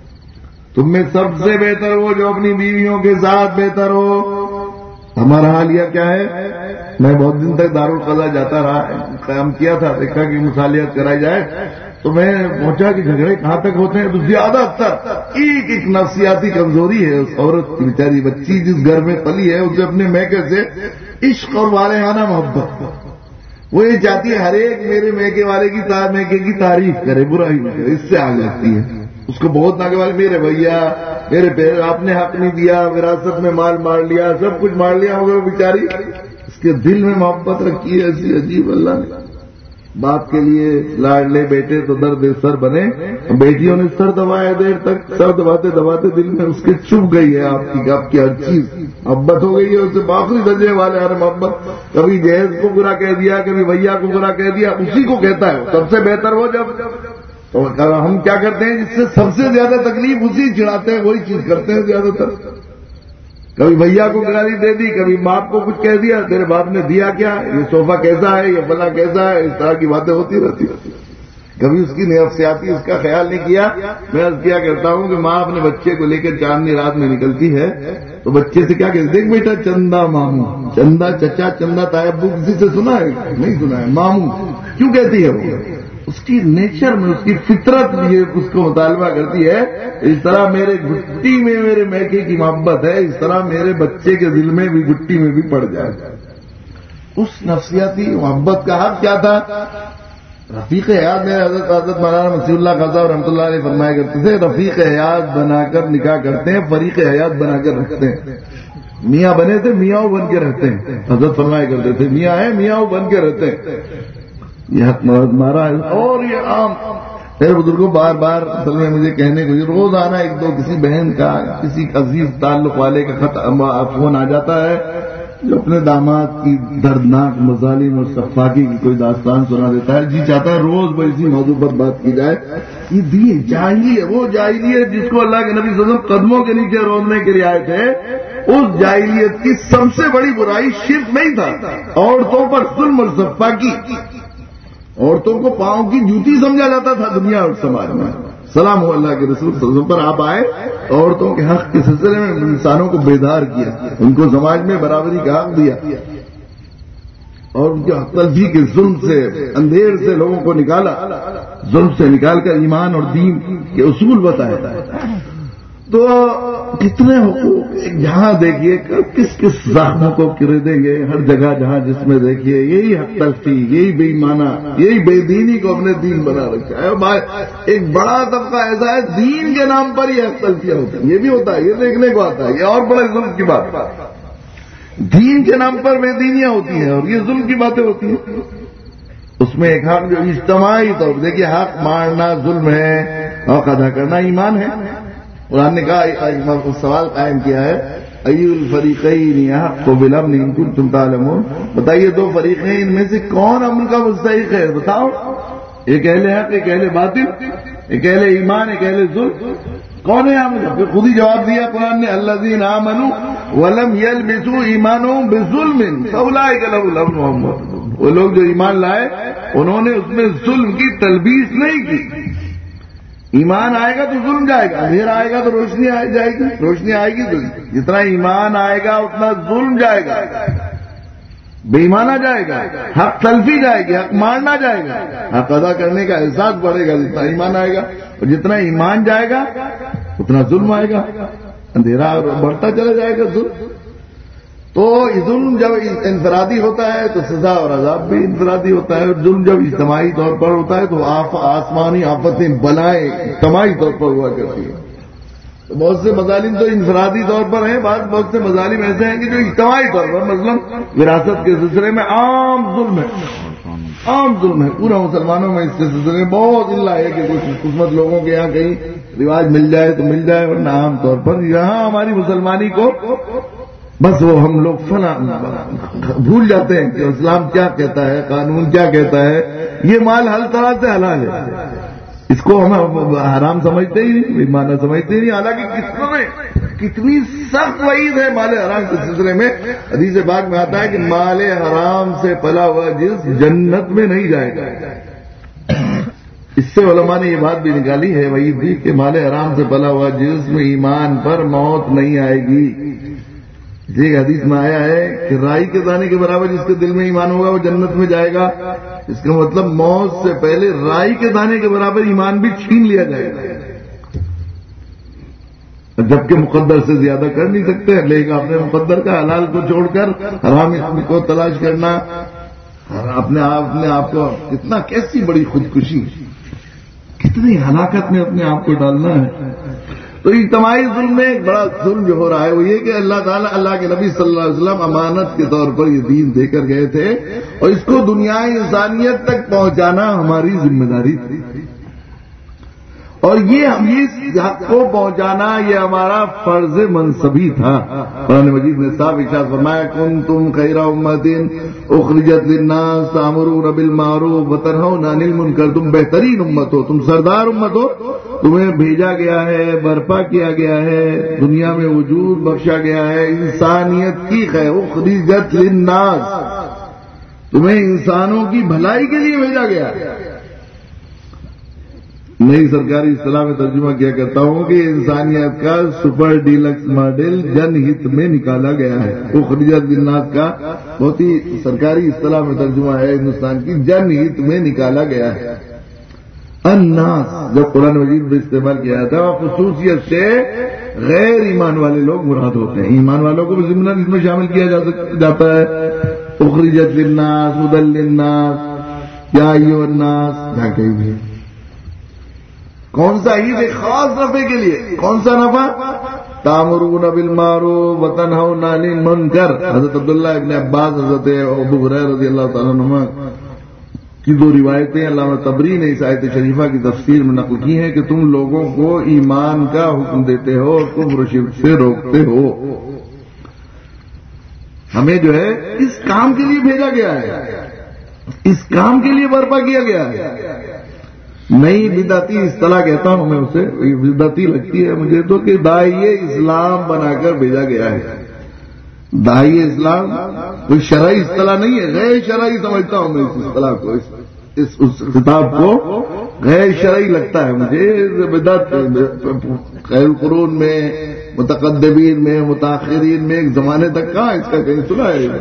تم میں سب سے بہتر وہ جو اپنی بیویوں کے ساتھ بہتر ہو۔ ہمارا حال یہ کیا ہے، میں بہت دن تک دارالقضا جاتا رہا، قیام کیا تھا، دیکھا کہ مصالحت کرائی جائے تو میں پہنچا کہ جھگڑے کہاں تک ہوتے ہیں تو زیادہ تر ایک نفسیاتی کمزوری ہے اس عورت کی، بیچاری بچی جس گھر میں پلی ہے اسے اپنے میکے سے عشق اور والہانہ محبت، وہ یہ چاہتی ہے ہر ایک میرے میکے والے کی میکے کی تعریف کرے، برائی نہ کرے، اس سے آگ لگتی ہے اس کو بہت ناگے والے، میرے بھیا میرے پیر آپ نے حق نہیں دیا، وراثت میں مال مار لیا، سب کچھ مار لیا ہوگا، بیچاری اس کے دل میں محبت رکھی ہے ایسی عجیب اللہ نے۔ باپ کے لیے لاڈلے بیٹے تو درد سر بنے، بیٹیوں نے سر دبایا دیر تک، سر دباتے دباتے دل میں اس کے چپ گئی ہے آپ کی ہر چیز، محبت ہو گئی ہے اس سے باخری درجے والے ہر محبت، کبھی جہیز کو برا کہہ دیا، کبھی بھیا کو برا کہہ دیا، اسی کو کہتا ہے سب سے بہتر ہو جب، تو ہم کیا کرتے ہیں جس سے سب سے زیادہ تکلیف اسی چڑھاتے ہیں، وہی چیز کرتے ہیں زیادہ تر۔ کبھی بھیا کو گالی دے دی، کبھی باپ کو کچھ کہہ دیا، تیرے باپ نے دیا کیا، یہ صوفہ کیسا ہے، یہ فلاں کیسا ہے، اس طرح کی باتیں ہوتی رہتی ہیں۔ کبھی اس کی نفسیاتی اس کا خیال نہیں کیا۔ میں عرض کیا کرتا ہوں کہ ماں اپنے بچے کو لے کر چاندنی رات میں نکلتی ہے تو بچے سے کیا کہتے، دیکھ بیٹا چندا ماموں، چندا چچا، چندا تایا، ابو کسی سے سنا ہے؟ نہیں سنا ہے۔ ماموں کیوں کہتی ہے وہ؟ اس کی نیچر میں، اس کی فطرت یہ اس کو مطالبہ کرتی ہے، اس طرح میرے گٹی میں میرے میکے کی محبت ہے، اس طرح میرے بچے کے دل میں بھی گٹی میں بھی پڑ جائے۔ اس نفسیاتی محبت کا حق کیا تھا؟ رفیق حیات میں حضرت مولانا مسیح اللہ خزا رحمۃ اللہ علیہ فرمایا کرتے تھے، رفیق حیات بنا کر نکاح کرتے ہیں، فریق حیات بنا کر رکھتے ہیں۔ میاں بنے تھے، میاں بن کے رہتے ہیں، حضرت فرمایا کرتے تھے میاں ہے، میاں بن کے رہتے ہیں، یہ حق مارا ہے۔ اور یہ عام میرے بزرگوں بار بار اصل میں مجھے کہنے کو روزانہ ایک دو کسی بہن کا کسی عزیز تعلق والے کا خط فون آ جاتا ہے جو اپنے داماد کی دردناک مظالم اور صفاقی کی کوئی داستان سنا دیتا ہے. جی چاہتا ہے روز وہ اسی موضوع پر بات کی جائے. یہ دین جاہلی ہے، وہ جاہلیت جس کو اللہ کے نبی صلی اللہ علیہ وسلم قدموں کے نیچے روزنے کے لیے آئے تھے. اس جاہلیت کی سب سے بڑی برائی شرک نہیں تھا، عورتوں پر ظلم اور صفاقی. عورتوں کو پاؤں کی جوتی سمجھا جاتا تھا دنیا اور سماج میں. سلام ہو اللہ کے رسول صلی اللہ علیہ وسلم پر آپ آئے، عورتوں کے حق کے سلسلے میں انسانوں کو بیدار کیا، ان کو سماج میں برابری کا حق دیا اور ان کے حق تلفی کے ظلم سے، اندھیر سے لوگوں کو نکالا، ظلم سے نکال کر ایمان اور دین کے اصول بتایا. تو کتنے حقوق جہاں دیکھیے کس کس زخموں کو کرے دیں گے، ہر جگہ جہاں جس میں دیکھیے یہی حق تلفی، یہی بے ایمانہ، یہی بے دینی کو اپنے دین بنا رکھا ہے. ایک بڑا طبقہ ایسا ہے دین کے نام پر یہ حق تلفیاں ہوتی ہیں. یہ بھی ہوتا ہے، یہ دیکھنے کو آتا ہے. یہ اور بڑے ظلم کی بات ہے. دین کے نام پر بے دینیاں ہوتی ہیں اور یہ ظلم کی باتیں ہوتی ہیں. اس میں ایک حق جو اجتماعی طور پر دیکھیے، حق مارنا ظلم ہے، حق ادا کرنا ایمان ہے. قرآن نے کہا سوال قائم کیا ہے، ای الفریقین احق بالامن ان کنتم تعلمون. بتائیے دو فریقین ان میں سے کون امن کا مستحق ہے؟ بتاؤ. ایک اہل حق، ایک اہل باطل، ایک اہل ایمان، ایک اہل ظلم. کون ہے امن؟ پھر خود ہی جواب دیا قرآن نے، الذین آمنوا ولم یلبسوا ایمانہم بظلم فاولئک لهم الامن وهم مہتدون. وہ لوگ جو ایمان لائے انہوں نے اس میں ظلم کی تلبیس نہیں کی. ایمان آئے گا تو ظلم جائے گا، اندھیرا آئے گا تو روشنی جائے گی، روشنی آئے گی تو جتنا ایمان آئے گا اتنا ظلم جائے گا، بے ایمانہ جائے گا، حق تلفی جائے گی، حق مارنا جائے گا. حق ادا کرنے کا احساس بڑھے گا جتنا ایمان آئے گا، اور جتنا ایمان جائے گا اتنا ظلم آئے گا، اندھیرا بڑھتا چلا جائے گا ظلم. تو ظلم جب انفرادی ہوتا ہے تو سزا اور عذاب بھی انفرادی ہوتا ہے، اور ظلم جب اجتماعی طور پر ہوتا ہے تو آسمانی آفتیں بلائیں اجتماعی طور پر ہوا کرتی ہیں. تو بہت سے مظالم تو انفرادی طور پر ہیں، بہت سے مظالم ایسے ہیں کہ جو اجتماعی طور پر، مثلا وراثت کے سلسلے میں عام ظلم ہے، عام ظلم ہے پورا مسلمانوں میں. اس کے سلسلے میں بہت اللہ ہے کہ کچھ قسمت لوگوں کے یہاں کہیں رواج مل جائے تو مل جائے، ورنہ عام طور پر یہاں ہماری مسلمانی کو بس وہ ہم لوگ بھول جاتے ہیں کہ اسلام کیا کہتا ہے، قانون کیا کہتا ہے. یہ مال ہر طرح سے حلال ہے، اس کو ہم حرام سمجھتے ہی نہیں، مانا سمجھتے ہی نہیں. حالانکہ کتنی سخت وعید ہے مال حرام کے سلسلے میں. حدیث پاک میں آتا ہے کہ مال حرام سے پلا ہوا جنس جنت میں نہیں جائے گا. اس سے علماء نے یہ بات بھی نکالی ہے وعید بھی کہ مال حرام سے پلا ہوا جنس میں ایمان پر موت نہیں آئے گی. ایک حدیث میں آیا ہے کہ رائی کے دانے کے برابر جس کے دل میں ایمان ہوگا وہ جنت میں جائے گا. اس کا مطلب موت سے پہلے رائی کے دانے کے برابر ایمان بھی چھین لیا جائے گا، جبکہ مقدر سے زیادہ کر نہیں سکتے. لیکن اپنے مقدر کا حلال کو چھوڑ کر حرام کو تلاش کرنا، اپنے آپ کو کتنا، کیسی بڑی خودکشی، کتنی ہلاکت میں اپنے آپ کو ڈالنا ہے. تو اجتماعی ظلم میں ایک بڑا ظلم جو ہو رہا ہے وہ یہ کہ اللہ تعالیٰ اللہ کے نبی صلی اللہ علیہ وسلم امانت کے طور پر یہ دین دے کر گئے تھے، اور اس کو دنیا انسانیت تک پہنچانا ہماری ذمہ داری تھی. اور یہ ہم اس حق کو پہنچانا یہ ہمارا فرض منصبی تھا. قرآن مجید نے صاف ارشاد فرمایا، کنتم خیر امۃ اخرجت للناس تأمرون بالمعروف وتنہون عن المنکر. تم بہترین امت ہو، تم سردار امت ہو، تمہیں بھیجا گیا ہے، برپا کیا گیا ہے، دنیا میں وجود بخشا گیا ہے انسانیت کی خیر. اخرجت للناس، تمہیں انسانوں کی بھلائی کے لیے بھیجا گیا. نئی سرکاری اصطلاح میں ترجمہ کیا کرتا ہوں کہ انسانیت کا سپر ڈیلکس ماڈل جن ہت میں نکالا گیا ہے. اخرجت للناس کا بہت ہی سرکاری اصطلاح میں ترجمہ ہے ہندوستان کی، جن ہت میں نکالا گیا ہے. الناس جب قرآن مجید میں استعمال کیا جاتا ہے خصوصیت سے غیر ایمان والے لوگ مراد ہوتے ہیں، ایمان والوں کو بھی ضمن اس میں شامل کیا جاتا ہے. اخرجت للناس ہدی للناس یا ایھا الناس، جہاں کہیں بھی کون سا عید ایک خاص نفع کے لیے، کون سا نفع؟ تأمرون بالمعروف وتنہون عن المنکر. حضرت عبداللہ ابن عباس، حضرت ابو ہریرہ رضی اللہ تعالیٰ عنہما کی دو روایتیں علامہ طبری نے اس آیت شریفہ کی تفسیر میں نقل کی ہیں کہ تم لوگوں کو ایمان کا حکم دیتے ہو اور کفر و شرک سے روکتے ہو. ہمیں جو ہے اس کام کے لیے بھیجا گیا ہے، اس کام کے لیے برپا کیا گیا ہے. نئی بدعتی اصطلاح کہتا ہوں میں اسے، بدعتی لگتی ہے مجھے تو، کہ داعیہ اسلام بنا کر بھیجا گیا ہے. داعیہ اسلام کوئی شرعی اصطلاح نہیں ہے، غیر شرعی سمجھتا ہوں میں اس اصطلاح کو، اس خطاب کو غیر شرعی لگتا ہے مجھے. بدعت خیر القرون میں، متقدمین میں، متاخرین میں ایک زمانے تک کہاں اس کا کہیں سنا ہے؟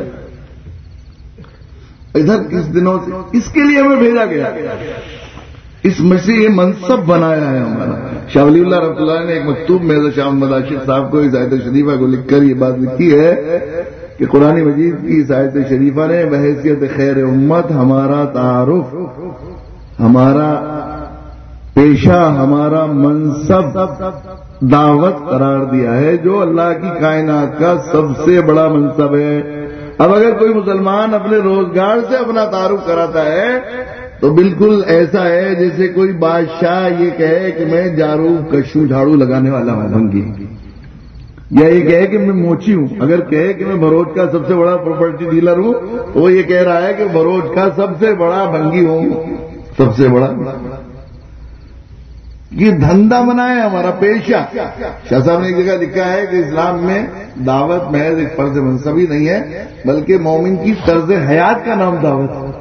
ادھر کس دنوں سے اس کے لیے ہمیں بھیجا گیا، اس میں سے یہ منصب بنایا ہے ہمارا. شاہ ولی اللہ رحمۃ اللہ نے ایک مکتوب میں شاہ محمد عاشق صاحب کو اس آیت شریفہ کو لکھ کر یہ بات لکھی ہے کہ قرآن مجید کی اس آیت شریفہ نے بحیثیت خیر امت ہمارا تعارف، ہمارا پیشہ، ہمارا منصب دعوت قرار دیا ہے، جو اللہ کی کائنات کا سب سے بڑا منصب ہے. اب اگر کوئی مسلمان اپنے روزگار سے اپنا تعارف کراتا ہے تو بالکل ایسا ہے جیسے کوئی بادشاہ یہ کہے کہ میں جارو کشو جھاڑو لگانے والا ہوں بھنگی، یا یہ کہے کہ میں موچی ہوں. اگر کہے کہ میں بھروچ کا سب سے بڑا پراپرٹی ڈیلر ہوں تو وہ یہ کہہ رہا ہے کہ بھروچ کا سب سے بڑا بھنگی ہوں، سب سے بڑا. یہ دھندا بنا ہے ہمارا پیشہ. شاہ صاحب نے ایک جگہ لکھا ہے کہ اسلام میں دعوت محض ایک فرض منصبی نہیں ہے بلکہ مومن کی طرز حیات کا نام دعوت ہے.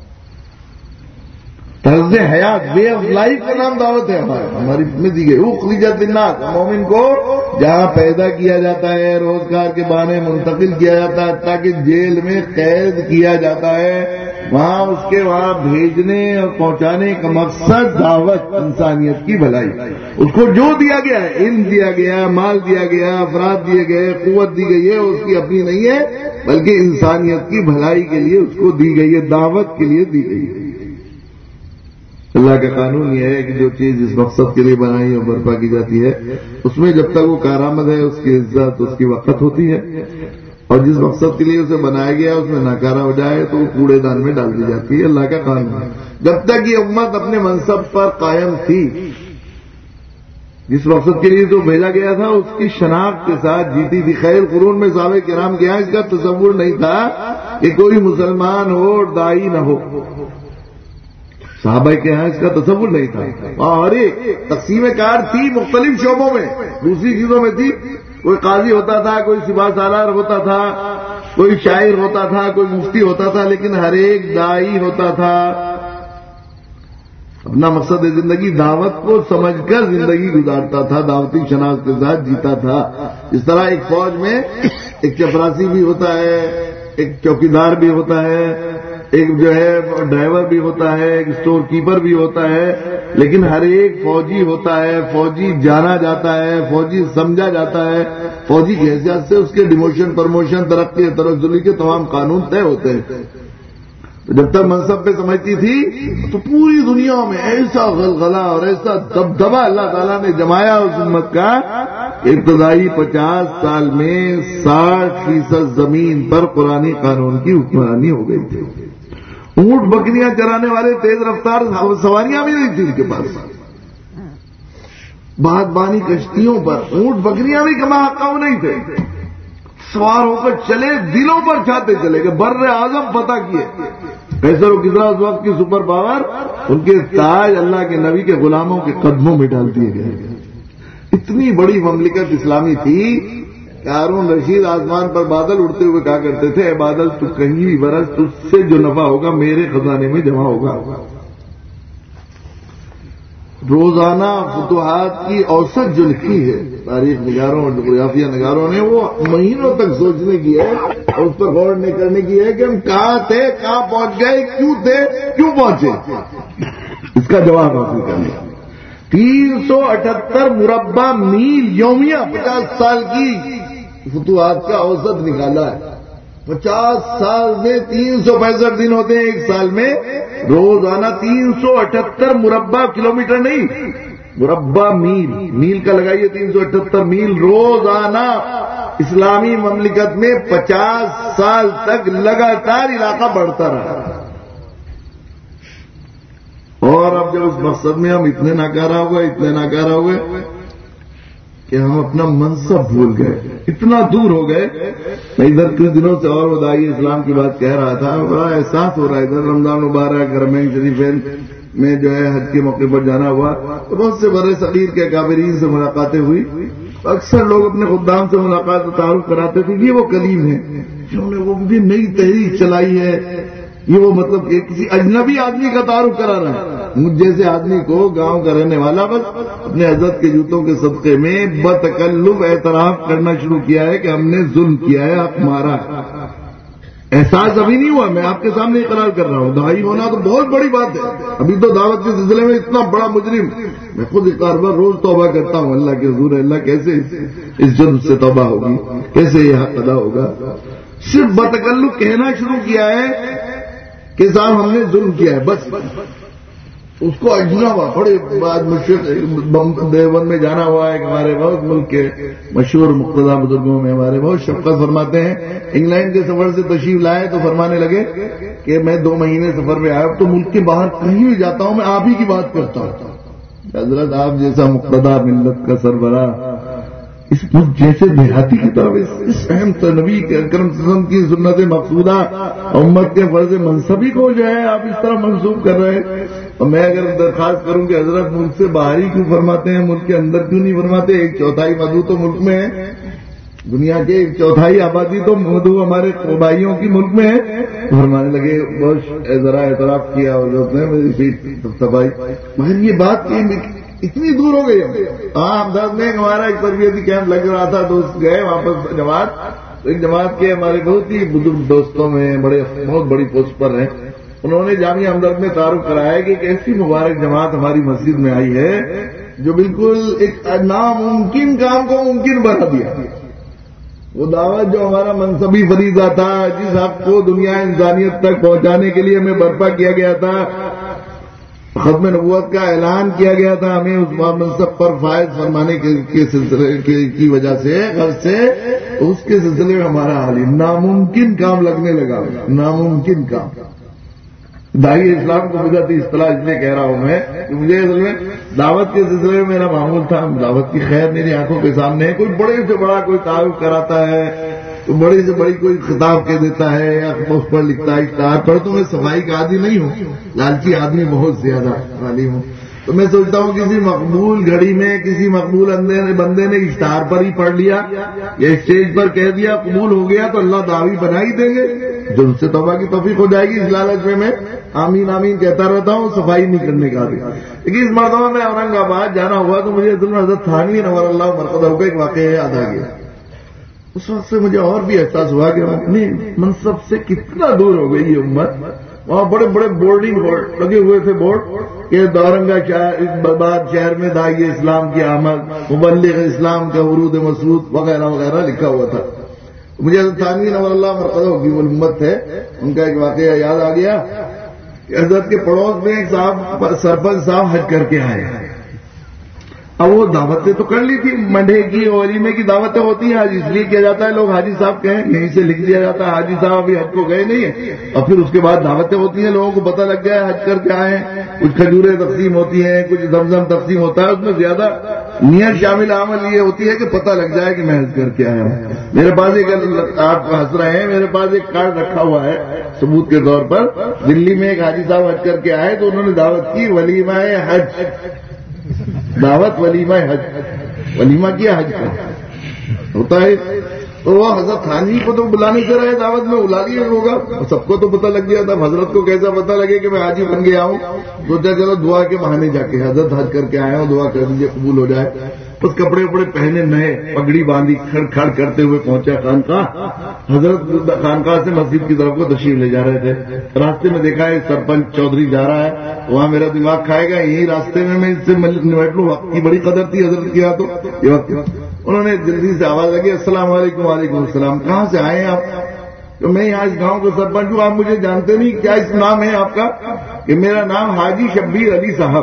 طرز حیات، وے آف لائف کا نام دعوت ہے ہماری میں دی گئی. اخرجت للناس، مومن کو جہاں پیدا کیا جاتا ہے، روزگار کے بہانے منتقل کیا جاتا ہے، تاکہ جیل میں قید کیا جاتا ہے، وہاں اس کے وہاں بھیجنے اور پہنچانے کا مقصد دعوت، انسانیت کی بھلائی. اس کو جو دیا گیا ہے، علم دیا گیا، مال دیا گیا، افراد دیے گئے، قوت دی گئی ہے، اس کی اپنی نہیں ہے بلکہ انسانیت کی بھلائی کے لیے اس کو دی گئی ہے، دعوت کے لیے دی گئی ہے. اللہ کا قانون یہ ہے کہ جو چیز جس مقصد کے لیے بنائی اور برپا کی جاتی ہے اس میں جب تک وہ کارآمد ہے اس کی عزت، اس کی وقت ہوتی ہے، اور جس مقصد کے لیے اسے بنایا گیا اس میں ناکارہ ہو جائے تو وہ کوڑے دان میں ڈال دی جاتی ہے. اللہ کا قانون ہے. جب تک یہ امت اپنے منصب پر قائم تھی، جس مقصد کے لیے تو بھیجا گیا تھا اس کی شناخت کے ساتھ جیتی تھی. خیر قرون میں صحابہ کرام کے یہاں اس کا تصور نہیں تھا کہ کوئی مسلمان ہو اور داعی نہ ہو. صحابہ کے ہاں اس کا تصور نہیں تھا. اور ایک تقسیم کار تھی مختلف شعبوں میں، دوسری چیزوں میں تھی. کوئی قاضی ہوتا تھا، کوئی سپاہ سالار ہوتا تھا، کوئی شاعر ہوتا تھا، کوئی مفتی ہوتا تھا، لیکن ہر ایک داعی ہوتا تھا. اپنا مقصد زندگی دعوت کو سمجھ کر زندگی گزارتا تھا، دعوتی شناخت کے ساتھ جیتا تھا. اس طرح ایک فوج میں ایک چپراسی بھی ہوتا ہے، ایک چوکیدار بھی ہوتا ہے، ایک جو ہے ڈرائیور بھی ہوتا ہے، ایک اسٹور کیپر بھی ہوتا ہے، لیکن ہر ایک فوجی ہوتا ہے. فوجی جانا جاتا ہے، فوجی سمجھا جاتا ہے. فوجی کی حیثیت سے اس کے ڈیموشن، پروموشن، ترقی ترقی کے تمام قانون طے ہوتے ہیں. جب تک منصب پہ سمجھتی تھی تو پوری دنیا میں ایسا غلغلہ اور ایسا دبدبا اللہ تعالیٰ نے جمایا اس امت کا. ابتدائی 50 سال میں 60% زمین پر قرآنی قانون کی حکمرانی ہو گئی تھی. اونٹ بکریاں چرانے والے تیز رفتار سواریاں بھی نہیں تھی ان کے پاس. بات بانی کشتیوں پر اونٹ بکریاں بھی کما حقاؤ نہیں تھے. سوار ہو کر چلے، دلوں پر چھاتے چلے گئے، بر اعظم فتح کیے. قیصر و کسریٰ اس وقت کی سپر پاور، ان کے تاج اللہ کے نبی کے غلاموں کے قدموں میں ڈال دیے گئے. اتنی بڑی مملکت اسلامی تھی. ہارون رشید آسمان پر بادل اڑتے ہوئے کہا کرتے تھے، اے بادل تو کہیں بھی برس، تجھ سے جو نفع ہوگا میرے خزانے میں جمع ہوگا. روزانہ فتوحات کی اوسط جو لکھی ہے تاریخ نگاروں اور جغرافیہ نگاروں نے، وہ مہینوں تک سوچنے کی ہے اور اس پر غور کرنے کی ہے کہ ہم کہاں تھے، کہاں پہنچ گئے، کیوں تھے، کیوں پہنچے. اس کا جواب حاصل کرنا. 378 مربع میل یومیہ 50 سال کی فتوحات کا اوسط نکالا ہے. 50 سال میں 365 دن ہوتے ہیں ایک سال میں. روزانہ 378 مربع کلومیٹر نہیں، مربع میل، میل کا لگائیے 378 میل روزانہ. اسلامی مملکت میں 50 سال تک لگاتار علاقہ بڑھتا رہا. اور اب جب اس مقصد میں ہم اتنے ناکارہ ہوئے کہ ہم اپنا منصب بھول گئے، اتنا دور ہو گئے. میں ادھر کچھ دنوں سے اور وداعی اسلام کی بات کہہ رہا تھا، بڑا احساس ہو رہا ہے. ادھر رمضان مبارک حرمین شریفین میں جو ہے حج کے موقع پر جانا ہوا تو بہت سے بڑے صغیر کے اکابرین سے ملاقاتیں ہوئی. اکثر لوگ اپنے خدام سے ملاقات و تعارف کراتے تھے. یہ وہ کلیم ہیں جنہوں نے وہ بھی نئی تحریک چلائی ہے. یہ وہ مطلب کہ کسی اجنبی آدمی کا تعارف کرا رہا ہے. مجھ جیسے آدمی کو گاؤں کا رہنے والا بس اپنے حضرت کے جوتوں کے صدقے میں بتکلف اعتراف کرنا شروع کیا ہے کہ ہم نے ظلم کیا ہے، حق مارا ہے. احساس ابھی نہیں ہوا، میں آپ کے سامنے اقرار کر رہا ہوں. داعی ہونا تو بہت بڑی بات ہے. ابھی تو دعوت کے سلسلے میں اتنا بڑا مجرم، میں خود اقرار بار روز توبہ کرتا ہوں اللہ کے حضور. اللہ کیسے اس جرم سے توبہ ہوگی، کیسے یہ حق ادا ہوگا. صرف بتکلف کہنا شروع کیا ہے کہ صاحب ہم نے ظلم کیا ہے، بس اس کو اجنا ہوا. بڑے بعد مشرق دیوبند میں جانا ہوا ہے کہ ہمارے بہت ملک کے مشہور مقتدی بزرگوں میں ہمارے بہت شفقت فرماتے ہیں. انگلینڈ کے سفر سے تشریف لائے تو فرمانے لگے کہ میں 2 مہینے سفر میں آیا تو ملک کے باہر کہیں بھی جاتا ہوں میں آپ ہی کی بات کرتا ہوں. حضرت آپ جیسا مقتدی ملت کا سربراہ اس ملک جیسے دیہاتی کی طرف اس اہم نبی کے اکرم صلی اللہ علیہ وسلم کی سنت مقصودہ امت کے فرض منصبی کو جو ہے آپ اس طرح منسوخ کر رہے ہیں. اور میں اگر درخواست کروں کہ حضرت ملک سے باہر ہی کیوں فرماتے ہیں، ملک کے اندر کیوں نہیں فرماتے؟ 1/4 مدعو تو ملک میں ہے، دنیا کے 1/4 آبادی تو مدعو ہمارے بھائیوں کی ملک میں ہے. فرمانے لگے بہت ذرا اعتراف کیا حضرت نے میری سیٹ تباہی. مگر یہ بات اتنی دور ہو گئی. ہاں ہمدرد میں ہمارا ایک تربیتی کیمپ لگ رہا تھا، دوست گئے واپس جماعت. ایک جماعت کے ہمارے بہت ہی بزرگ دوستوں میں بہت بڑی پوسٹ پر ہیں، انہوں نے جامعہ ہمدرد میں تعارف کرایا کہ ایک ایسی مبارک جماعت ہماری مسجد میں آئی ہے جو بالکل ایک ناممکن کام کو ممکن بنا دیا. وہ دعوت جو ہمارا منصبی فریضہ تھا، جس حق کو دنیا انسانیت تک پہنچانے کے لیے ہمیں برپا کیا گیا تھا، ختم نبوت کا اعلان کیا گیا تھا، ہمیں اس منصب پر فائز فرمانے کے سلسلے کی وجہ سے غرض سے اس کے سلسلے میں ہمارا حال ناممکن کام لگنے لگا. ناممکن کام. داعی اسلام کو بدعتی اصطلاح اس لیے کہہ رہا ہوں میں کہ مجھے اصل میں دعوت کے سلسلے میں میرا معمول تھا، دعوت کی خیر میری آنکھوں کے سامنے ہے. کوئی بڑے سے بڑا کوئی تعارف کراتا ہے، تو بڑی سے بڑی کوئی خطاب کہہ دیتا ہے یا اس پر لکھتا ہے اشتہار پر. تو میں صفائی کا عادی نہیں ہوں، لالچی آدمی بہت زیادہ والی ہوں. تو میں سوچتا ہوں کسی مقبول گھڑی میں کسی مقبول بندے نے اشتہار پر ہی پڑھ لیا یا اسٹیج پر کہہ دیا، قبول ہو گیا تو اللہ دعوی بنا ہی دیں گے، جو اس سے توبہ کی توفیق ہو جائے گی. اس لالچ میں آمین آمین کہتا رہتا ہوں، صفائی نہیں کرنے کا. لیکن اس مرتبہ میں اورنگ آباد جانا ہوا تو مجھے حضرت تھانوی نور اللہ مرقدہ کا ایک واقعہ یاد آ گیا. اس وقت سے مجھے اور بھی احساس ہوا کہ ہم اپنے منصب سے کتنا دور ہو گئی یہ امت. وہاں بڑے بڑے بورڈنگ بورڈ لگے ہوئے تھے، بورڈ کہ دورنگا باد شہر میں داعی اسلام کی آمد، مبلغ اسلام کا ورود مسعود وغیرہ وغیرہ لکھا ہوا تھا. مجھے حضرت تھانوی نور اللہ مرقدہ کی وہ امت ہے، ان کا ایک واقعہ یاد آ گیا کہ حضرت کے پڑوس میں ایک صاحب سرپنچ صاحب حج کر کے آئے. اب وہ دعوتیں تو کر لی تھی، منڈے کی ولیمے کی دعوتیں ہوتی ہیں، آج اس لیے کیا جاتا ہے لوگ حاجی صاحب کہیں، یہیں سے لکھ دیا جاتا ہے حاجی صاحب ابھی حج کو گئے نہیں ہیں. اور پھر اس کے بعد دعوتیں ہوتی ہیں، لوگوں کو پتہ لگ گیا حج کر کے آئے ہیں. کچھ کھجوریں تقسیم ہوتی ہیں، کچھ زمزم تقسیم ہوتا ہے. اس میں زیادہ نیت شامل عمل یہ ہوتی ہے کہ پتہ لگ جائے کہ میں حج کر کے آیا ہوں. میرے پاس ایک آپ ہنس رہے ہیں، میرے پاس ایک کارڈ رکھا ہوا ہے ثبوت کے طور پر. دلی میں ایک حاجی صاحب حج کر کے آئے تو انہوں نے دعوت کی ولیمہ حج، دعوت ولیمہ حج، ولیمہ کیا حج کا ہوتا ہے. تو وہ حضرت تھانوی کو تو بلانے سے رہے دعوت میں، بلا لیا ہوگا، سب کو تو پتہ لگ گیا تھا. حضرت کو کیسا پتہ لگے کہ میں حاجی بن گیا ہوں؟ سوچا چلو دعا کے بہانے جا کے حضرت حج کر کے آیا ہوں، دعا کر دیجیے قبول ہو جائے. بس کپڑے وپڑے پہنے نئے، پگڑی باندھی، کھڑ کھڑ کرتے ہوئے پہنچا خانقاہ. حضرت خانقاہ سے مسجد کی طرف کو تشریف لے جا رہے تھے. راستے میں دیکھا ہے سرپنچ چودھری جا رہا ہے، وہاں میرا دماغ کھائے گا، یہی راستے میں اس سے نمٹ لوں. وقت کی بڑی قدر تھی حضرت کی. تو یہ وقت انہوں نے جلدی سے آواز لگی، السلام علیکم. وعلیکم السلام. کہاں سے آئے ہیں آپ؟ تو میں یہاں اس گاؤں کا سرپنچ ہوں. آپ مجھے جانتے نہیں، کیا اس نام ہے آپ کا؟ کہ میرا نام حاجی شبیر علی صاحب.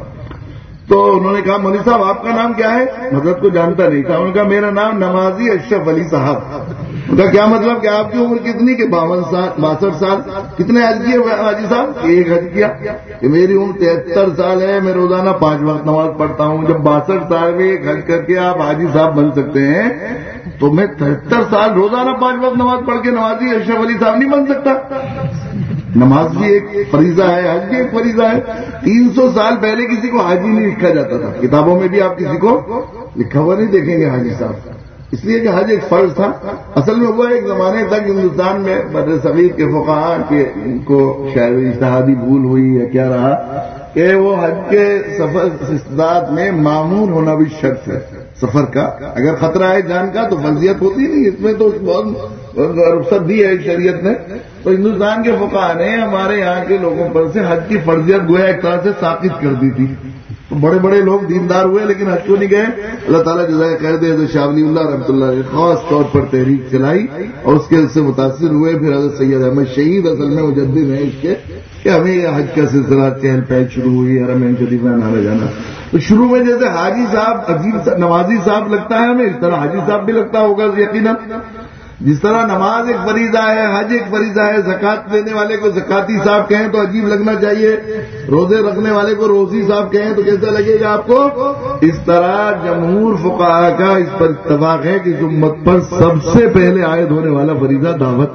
تو انہوں نے کہا مولوی صاحب آپ کا نام کیا ہے؟ حضرت کو جانتا نہیں تھا. انہوں نے کہا میرا نام نمازی اشرف علی صاحب. ان کا کیا مطلب کہ آپ کی عمر کتنی کہ 52 سال 62 سال؟ کتنے حج کیے حاجی صاحب؟ ایک حج کیا. کہ میری عمر 73 سال ہے، میں روزانہ 5 وقت نماز پڑھتا ہوں. جب 62 سال میں ایک حج کر کے آپ حاجی صاحب بن سکتے ہیں تو میں 73 سال روزانہ 5 وقت نماز پڑھ کے نمازی اشرف علی صاحب نہیں بن سکتا؟ نماز بھی ایک فریضہ ہے، حج بھی ایک فریضہ ہے. 300 سال پہلے کسی کو حاجی نہیں لکھا جاتا تھا، کتابوں میں بھی آپ کسی کو لکھا ہوا نہیں دیکھیں گے حاجی صاحب، اس لیے کہ حج ایک فرض تھا. اصل میں ہوا ایک زمانے تک ہندوستان میں بر صغیر کے فقہاء کے ان کو شاید اجتہادی بھول ہوئی یا کیا رہا کہ وہ حج کے سفر استطاعت میں معمور ہونا بھی شرط ہے. سفر کا اگر خطرہ ہے جان کا تو فرضیت ہوتی نہیں، اس میں تو بہت رخصت دی ہے شریعت نے. تو ہندوستان کے فقہاء نے ہمارے یہاں کے لوگوں پر سے حج کی فرضیت گویا ایک طرح سے ساقط کر دی تھی. تو بڑے بڑے لوگ دیندار ہوئے لیکن حج کو نہیں گئے. اللہ تعالیٰ جزائے خیر دے. حضرت شاہ ولی اللہ رحمۃ اللہ علیہ خاص طور پر تحریک چلائی اور اس کے سے متاثر ہوئے. پھر حضرت سید احمد شہید اصل میں مجدد ہیں اس کے کہ ہمیں یہ حج کا سلسلہ چہل پہل شروع ہوئی حرمین شریفین میں آنا جانا. تو شروع میں جیسے حاجی صاحب عجیب نمازی صاحب لگتا ہے ہمیں، اس طرح حاجی صاحب بھی لگتا ہوگا یقیناً. جس طرح نماز ایک فریضہ ہے، حج ایک فریضہ ہے، زکات دینے والے کو زکاتی صاحب کہیں تو عجیب لگنا چاہیے، روزے رکھنے والے کو روزی صاحب کہیں تو کیسا لگے گا آپ کو. اس طرح جمہور فقہاء کا اس پر اتفاق ہے کہ امت پر سب سے پہلے عائد ہونے والا فریضہ دعوت.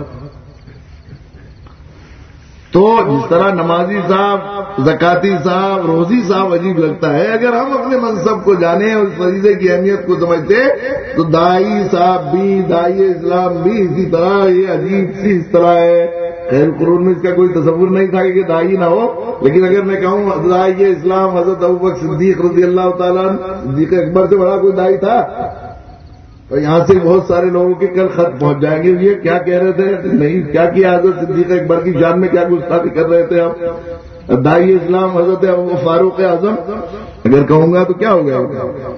تو جس طرح نمازی صاحب، زکاتی صاحب، روزی صاحب عجیب لگتا ہے، اگر ہم اپنے منصب کو جانیں اور اس فریضے کی اہمیت کو سمجھتے تو داعی صاحب بھی، داعی اسلام بھی اسی طرح یہ عجیب سی اس طرح ہے. خیر قرون میں اس کا کوئی تصور نہیں تھا کہ داعی نہ ہو، لیکن اگر میں کہوں داعی اسلام حضرت ابوبکر صدیق رضی اللہ تعالیٰ صدیق اکبر سے بڑا کوئی داعی تھا؟ تو یہاں سے بہت سارے لوگوں کے کل خط پہنچ جائیں گے، یہ کیا کہہ رہے تھے، نہیں کیا کیا حضرت صدیق اکبر کی شان میں کیا گستاخی کر رہے تھے آپ. داعی اسلام حضرت فاروق اعظم اگر کہوں گا تو کیا ہو گیا.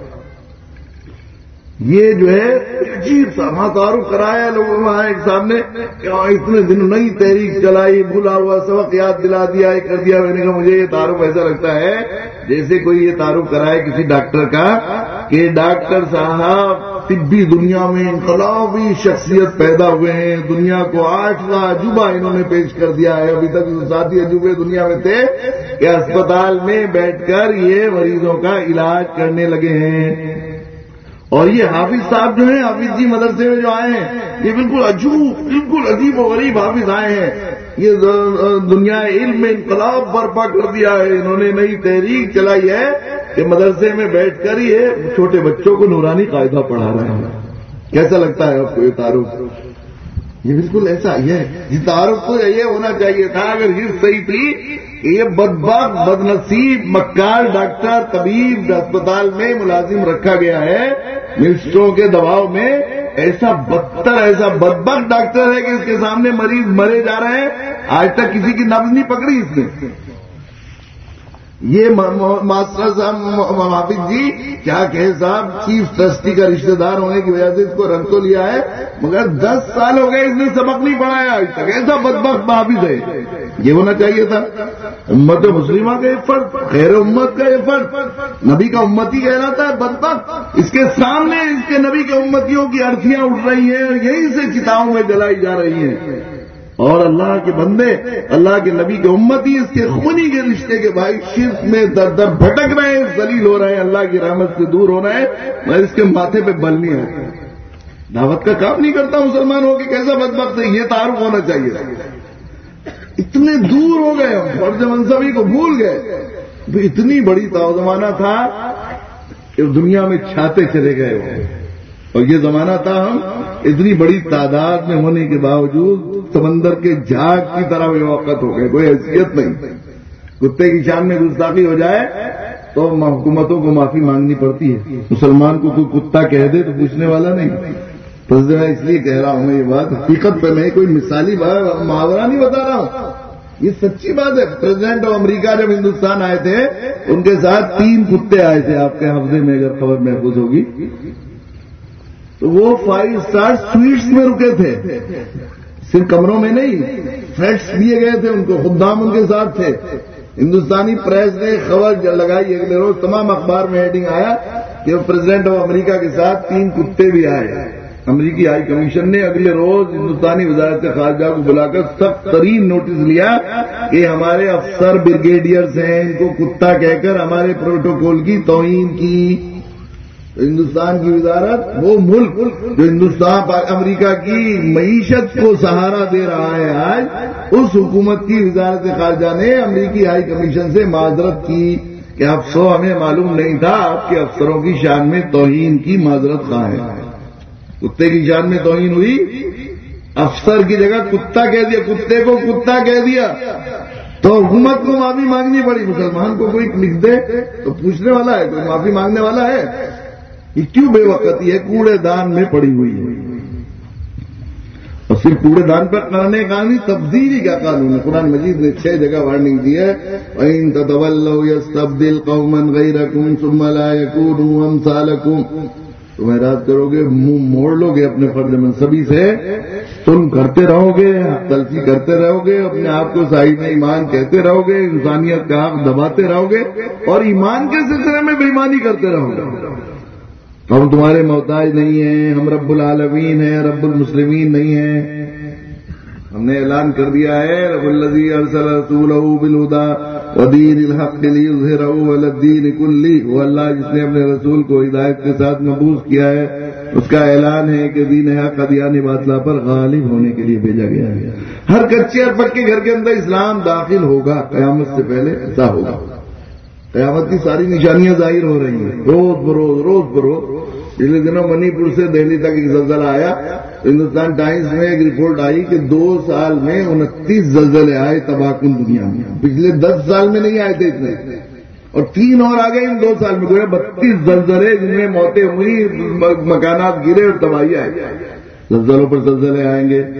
یہ جو ہے عجیب سا وہاں تعارف کرایا لوگوں وہاں ایک سامنے کہ اتنے دن نئی تحریک چلائی، بھولا ہوا سبق یاد دلا دیا، یہ کر دیا. میں نے کہا مجھے یہ تعارف ایسا لگتا ہے جیسے کوئی یہ تعارف کرائے کسی ڈاکٹر کا کہ ڈاکٹر صاحب طبی دنیا میں انقلابی شخصیت پیدا ہوئے ہیں، دنیا کو 8واں عجوبہ انہوں نے پیش کر دیا ہے. ابھی تک ذاتی عجوبے دنیا میں تھے کہ اسپتال میں بیٹھ کر یہ مریضوں کا علاج کرنے لگے ہیں. اور یہ حافظ صاحب جو ہیں، حافظ جی مدرسے میں جو آئے ہیں، یہ بالکل عجیب و غریب حافظ آئے ہیں. یہ دنیا علم میں انقلاب برپا کر دیا ہے. انہوں نے نئی تحریک چلائی ہے کہ مدرسے میں بیٹھ کر یہ چھوٹے بچوں کو نورانی قاعدہ پڑھا رہے ہیں. کیسا لگتا ہے آپ کو یہ تعارف؟ یہ بالکل ایسا ہی ہے. یہ تعارف تو یہ ہونا چاہیے تھا اگر یہ صحیح تھی کہ یہ بدبخت بد نصیب مکار ڈاکٹر طبیب اسپتال میں ملازم رکھا گیا ہے منسٹروں کے دباؤ میں. ایسا بدتر ایسا بدبخت ڈاکٹر ہے کہ اس کے سامنے مریض مرے جا رہے ہیں. آج تک کسی کی نبض نہیں پکڑی اس نے. یہ ماسٹر صاحب حافظ جی کیا کہے صاحب، چیف ٹرسٹی کا رشتہ دار ہونے کی وجہ سے اس کو رنگ تو لیا ہے مگر 10 سال ہو گئے اس نے سبق نہیں پڑھایا آج تک. ایسا بدبخت حافظ ہے. یہ ہونا چاہیے تھا امت مسلمہ کا یہ فرض، خیر امت کا یہ فرض. نبی کا امتی کہلاتا ہے بدبخت. اس کے سامنے اس کے نبی کے امتیوں کی ارتھیاں اٹھ رہی ہیں اور یہیں سے چتاؤں میں جلائی جا رہی ہیں. اور اللہ کے بندے، اللہ کے نبی کے امتی اس کے خونی کے رشتے کے بھائی شرک میں در در بھٹک رہے ہیں، ذلیل ہو رہے ہیں، اللہ کی رحمت سے دور ہو رہے ہیں. میں اس کے ماتھے پہ بل نہیں ہے. دعوت کا کام نہیں کرتا مسلمان ہو کہ کیسا بدبخت ہے. یہ تعارف ہونا چاہیے. اتنے دور ہو گئے ہم، فرض منصبی کو بھول گئے. اتنی بڑی زمانہ تھا کہ دنیا میں چھاتے چلے گئے ہو، اور یہ زمانہ تھا ہم اتنی بڑی تعداد میں ہونے کے باوجود سمندر کے جھاگ کی طرح بے وقت ہو گئے. کوئی حیثیت نہیں. کتے کی شان میں گستاخی ہو جائے تو حکومتوں کو معافی مانگنی پڑتی ہے. مسلمان کو کوئی کتا کہہ دے تو پوچھنے والا نہیں. بس میں اس لیے کہہ رہا ہوں میں یہ بات حقیقت پہ، میں کوئی مثالی محاورہ نہیں بتا رہا ہوں، یہ سچی بات ہے. پریزیڈنٹ آف امریکہ جب ہندوستان آئے تھے ان کے ساتھ 3 کتے آئے تھے. آپ کے حافظے میں اگر خبر محفوظ ہوگی تو وہ 5 اسٹار سویٹس میں رکے تھے. صرف کمروں میں نہیں، فلیٹس دیے گئے تھے ان کو، خدام ان کے ساتھ تھے. ہندوستانی پریس نے خبر لگائی اگلے روز، تمام اخبار میں ہیڈنگ آیا کہ پریزیڈنٹ آف امریکہ کے ساتھ 3 کتے بھی آئے. امریکی ہائی کمیشن نے اگلے روز ہندوستانی وزارت خارجہ کو بلا کر سخت ترین نوٹس لیا کہ ہمارے افسر بریگیڈیئرز ہیں، ان کو کتا کہہ کر ہمارے پروٹوکول کی توہین کی۔ ہندوستان کی وزارت، وہ ملک جو ہندوستان امریکہ کی معیشت کو سہارا دے رہا ہے آج، اس حکومت کی وزارت خارجہ نے امریکی ہائی کمیشن سے معذرت کی کہ افسوس ہمیں معلوم نہیں تھا آپ کے افسروں کی شان میں توہین کی، معذرت خواہ ہے۔ کتے کی شان میں توہین ہوئی، افسر کی جگہ کتا کہہ دیا، کتے کو کتا کہہ دیا تو حکومت کو معافی مانگنی پڑی۔ مسلمان کو کوئی لکھ دے تو پوچھنے والا ہے، کوئی معافی مانگنے والا ہے؟ یہ کیوں بے وقتی ہے؟ کوڑے دان میں پڑی ہوئی ہے۔ اور صرف کوڑے دان پر کرنے کا نہیں، تبدیلی کا قانون ہے۔ قرآن مجید نے 6 جگہ وارننگ دی ہے، وَإِن تَتَوَلَّوْا يَسْتَبْدِلْ قَوْمًا غَيْرَكُمْ ثُمَّ لَا يَكُونُوا أَمْثَالَكُمْ۔ تم اعراض کرو گے، منہ موڑ لو گے اپنے فرض منصبی سے، تم کرتے رہو گے، تلفی کرتے رہو گے، اپنے آپ کو صاحب ایمان کہتے رہو گے، انسانیت کا حق دباتے رہو گے اور ایمان کے سلسلے میں بے ایمانی کرتے رہو گے۔ ہم تمہارے محتاج نہیں ہیں، ہم رب العالمین ہیں، رب المسلمین نہیں ہیں۔ ہم نے اعلان کر دیا ہے، رب الذی ارسل رسولہ بالہدی ودین الحق لیظہرہ علی الدین کلہ، وہ اللہ جس نے اپنے رسول کو ہدایت کے ساتھ مبعوث کیا ہے، اس کا اعلان ہے کہ دین حق ادیان باطلہ پر غالب ہونے کے لیے بھیجا گیا ہے۔ ہر کچے اور پکے گھر کے اندر اسلام داخل ہوگا، قیامت سے پہلے ایسا ہوگا۔ قیامت کی ساری نشانیاں ظاہر ہو رہی ہیں، روز بروز۔ پچھلے دنوں منی پور سے دہلی تک ایک زلزلہ آیا، ہندوستان ٹائمز میں ایک رپورٹ آئی کہ 2 سال میں 29 زلزلے آئے تباہ کن دنیا میں۔ پچھلے 10 سال میں نہیں آئے تھے اتنے، اور 3 اور آ گئے ان 2 سال میں۔ 32 زلزلے جن میں موتیں ہوئی، مکانات گرے اور تباہی آئی۔ زلزلوں پر زلزلے آئیں گے۔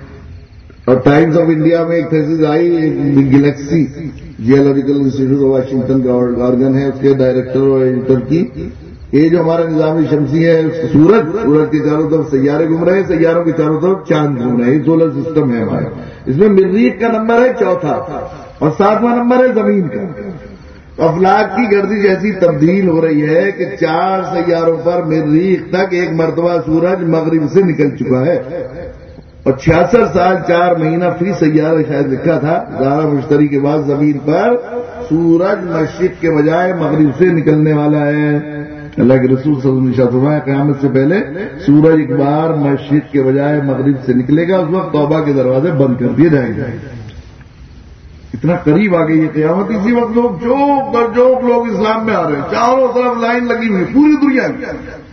اور ٹائمز آف انڈیا میں ایک تحریر آئی، گلیکسی جیولوجیکل انسٹیٹیوٹ واشنگٹن کا آرگن ہے، اس کے ڈائریکٹر اور ایڈیٹر کی، یہ جو ہمارا نظام شمسی ہے، سورج کے چاروں طرف سیارے گھوم رہے ہیں، سیاروں کے چاروں طرف چاند گھوم رہے ہیں، یہ سولر سسٹم ہے ہمارا۔ اس میں مریخ کا نمبر ہے 4 اور 7واں نمبر ہے زمین کا۔ افلاک کی گردش ایسی تبدیل ہو رہی ہے کہ 4 سیاروں پر مریخ تک ایک مرتبہ سورج مغرب سے نکل چکا ہے، اور 66 سال 4 مہینہ فی سیارہ شاید لکھا تھا، زہرہ مشتری کے بعد زمین پر سورج مشرق کے بجائے مغرب سے نکلنے والا ہے۔ اللہ کے رسول صلی اللہ علیہ وسلم نے فرمایا قیامت سے پہلے سورج ایک بار مشرق کے بجائے مغرب سے نکلے گا، اس وقت توبہ کے دروازے بند کر دیے جائیں گے۔ اتنا قریب آ گئی ہے قیامت، اسی وقت لوگ لوگ اسلام میں آ رہے ہیں، چاروں طرف لائن لگی ہوئی پوری دنیا کی۔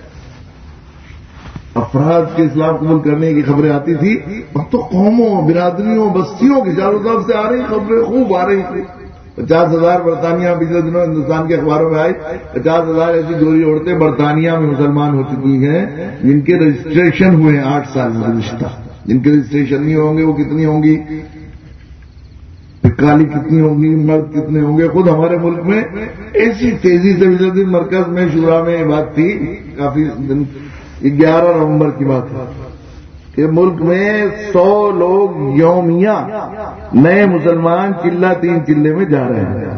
افراد کے اسلام قبول کرنے کی خبریں آتی تھی، اب تو قوموں، برادریوں، بستیوں کی چاروں طرف سے آ رہی خبریں خوب آ رہی تھی۔ 50,000 برطانیہ پچھلے دنوں ہندوستان کے اخباروں میں آئی، 50,000 ایسی جوڑی عورتیں برطانیہ میں مسلمان ہو چکی ہیں جن کے رجسٹریشن ہوئے ہیں 8 سال میں گزشتہ۔ جن کے رجسٹریشن نہیں ہوں گے وہ کتنی ہوں گی، کالی کتنی ہوں گی، مرد کتنے ہوں گے۔ خود ہمارے ملک میں ایسی تیزی سے پچھلے دن مرکز میں شورا میں یہ بات تھی، کافی دن 11 نومبر کی بات ہے کہ ملک میں 100 لوگ یومیہ نئے مسلمان چلہ 3 چلے میں جا رہے ہیں۔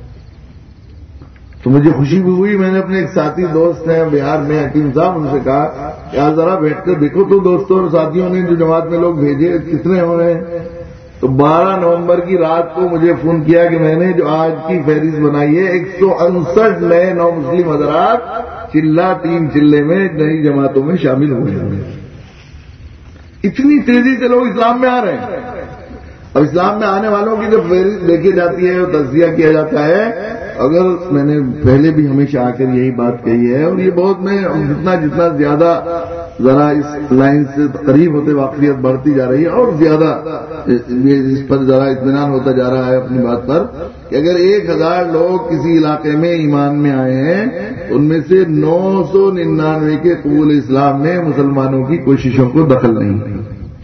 تو مجھے خوشی بھی ہوئی، میں نے اپنے ایک ساتھی دوست ہیں بہار میں حکیم صاحب، ان سے کہا کہ آج ذرا بیٹھ کر دیکھو تو دوستوں اور ساتھیوں نے جو جماعت میں لوگ بھیجے کتنے ہو رہے ہیں۔ تو 12 نومبر کی رات کو مجھے فون کیا کہ میں نے جو آج کی فہرست بنائی ہے 159 نئے نو مسلم حضرات چلہ 3 چلے میں نئی جماعتوں میں شامل ہوئے ہیں۔ اتنی تیزی سے لوگ اسلام میں آ رہے ہیں۔ اب اسلام میں آنے والوں کی جب فہرست دیکھی جاتی ہے اور تجزیہ کیا جاتا ہے، اگر میں نے پہلے بھی ہمیشہ آ کر یہی بات کہی ہے، اور یہ بہت میں جتنا زیادہ ذرا اس لائن سے قریب ہوتے واقفیت بڑھتی جا رہی ہے اور زیادہ اس پر ذرا اطمینان ہوتا جا رہا ہے اپنی بات پر کہ اگر 1000 لوگ کسی علاقے میں ایمان میں آئے ہیں، ان میں سے 999 کے قبول اسلام میں مسلمانوں کی کوششوں کو دخل نہیں ہے،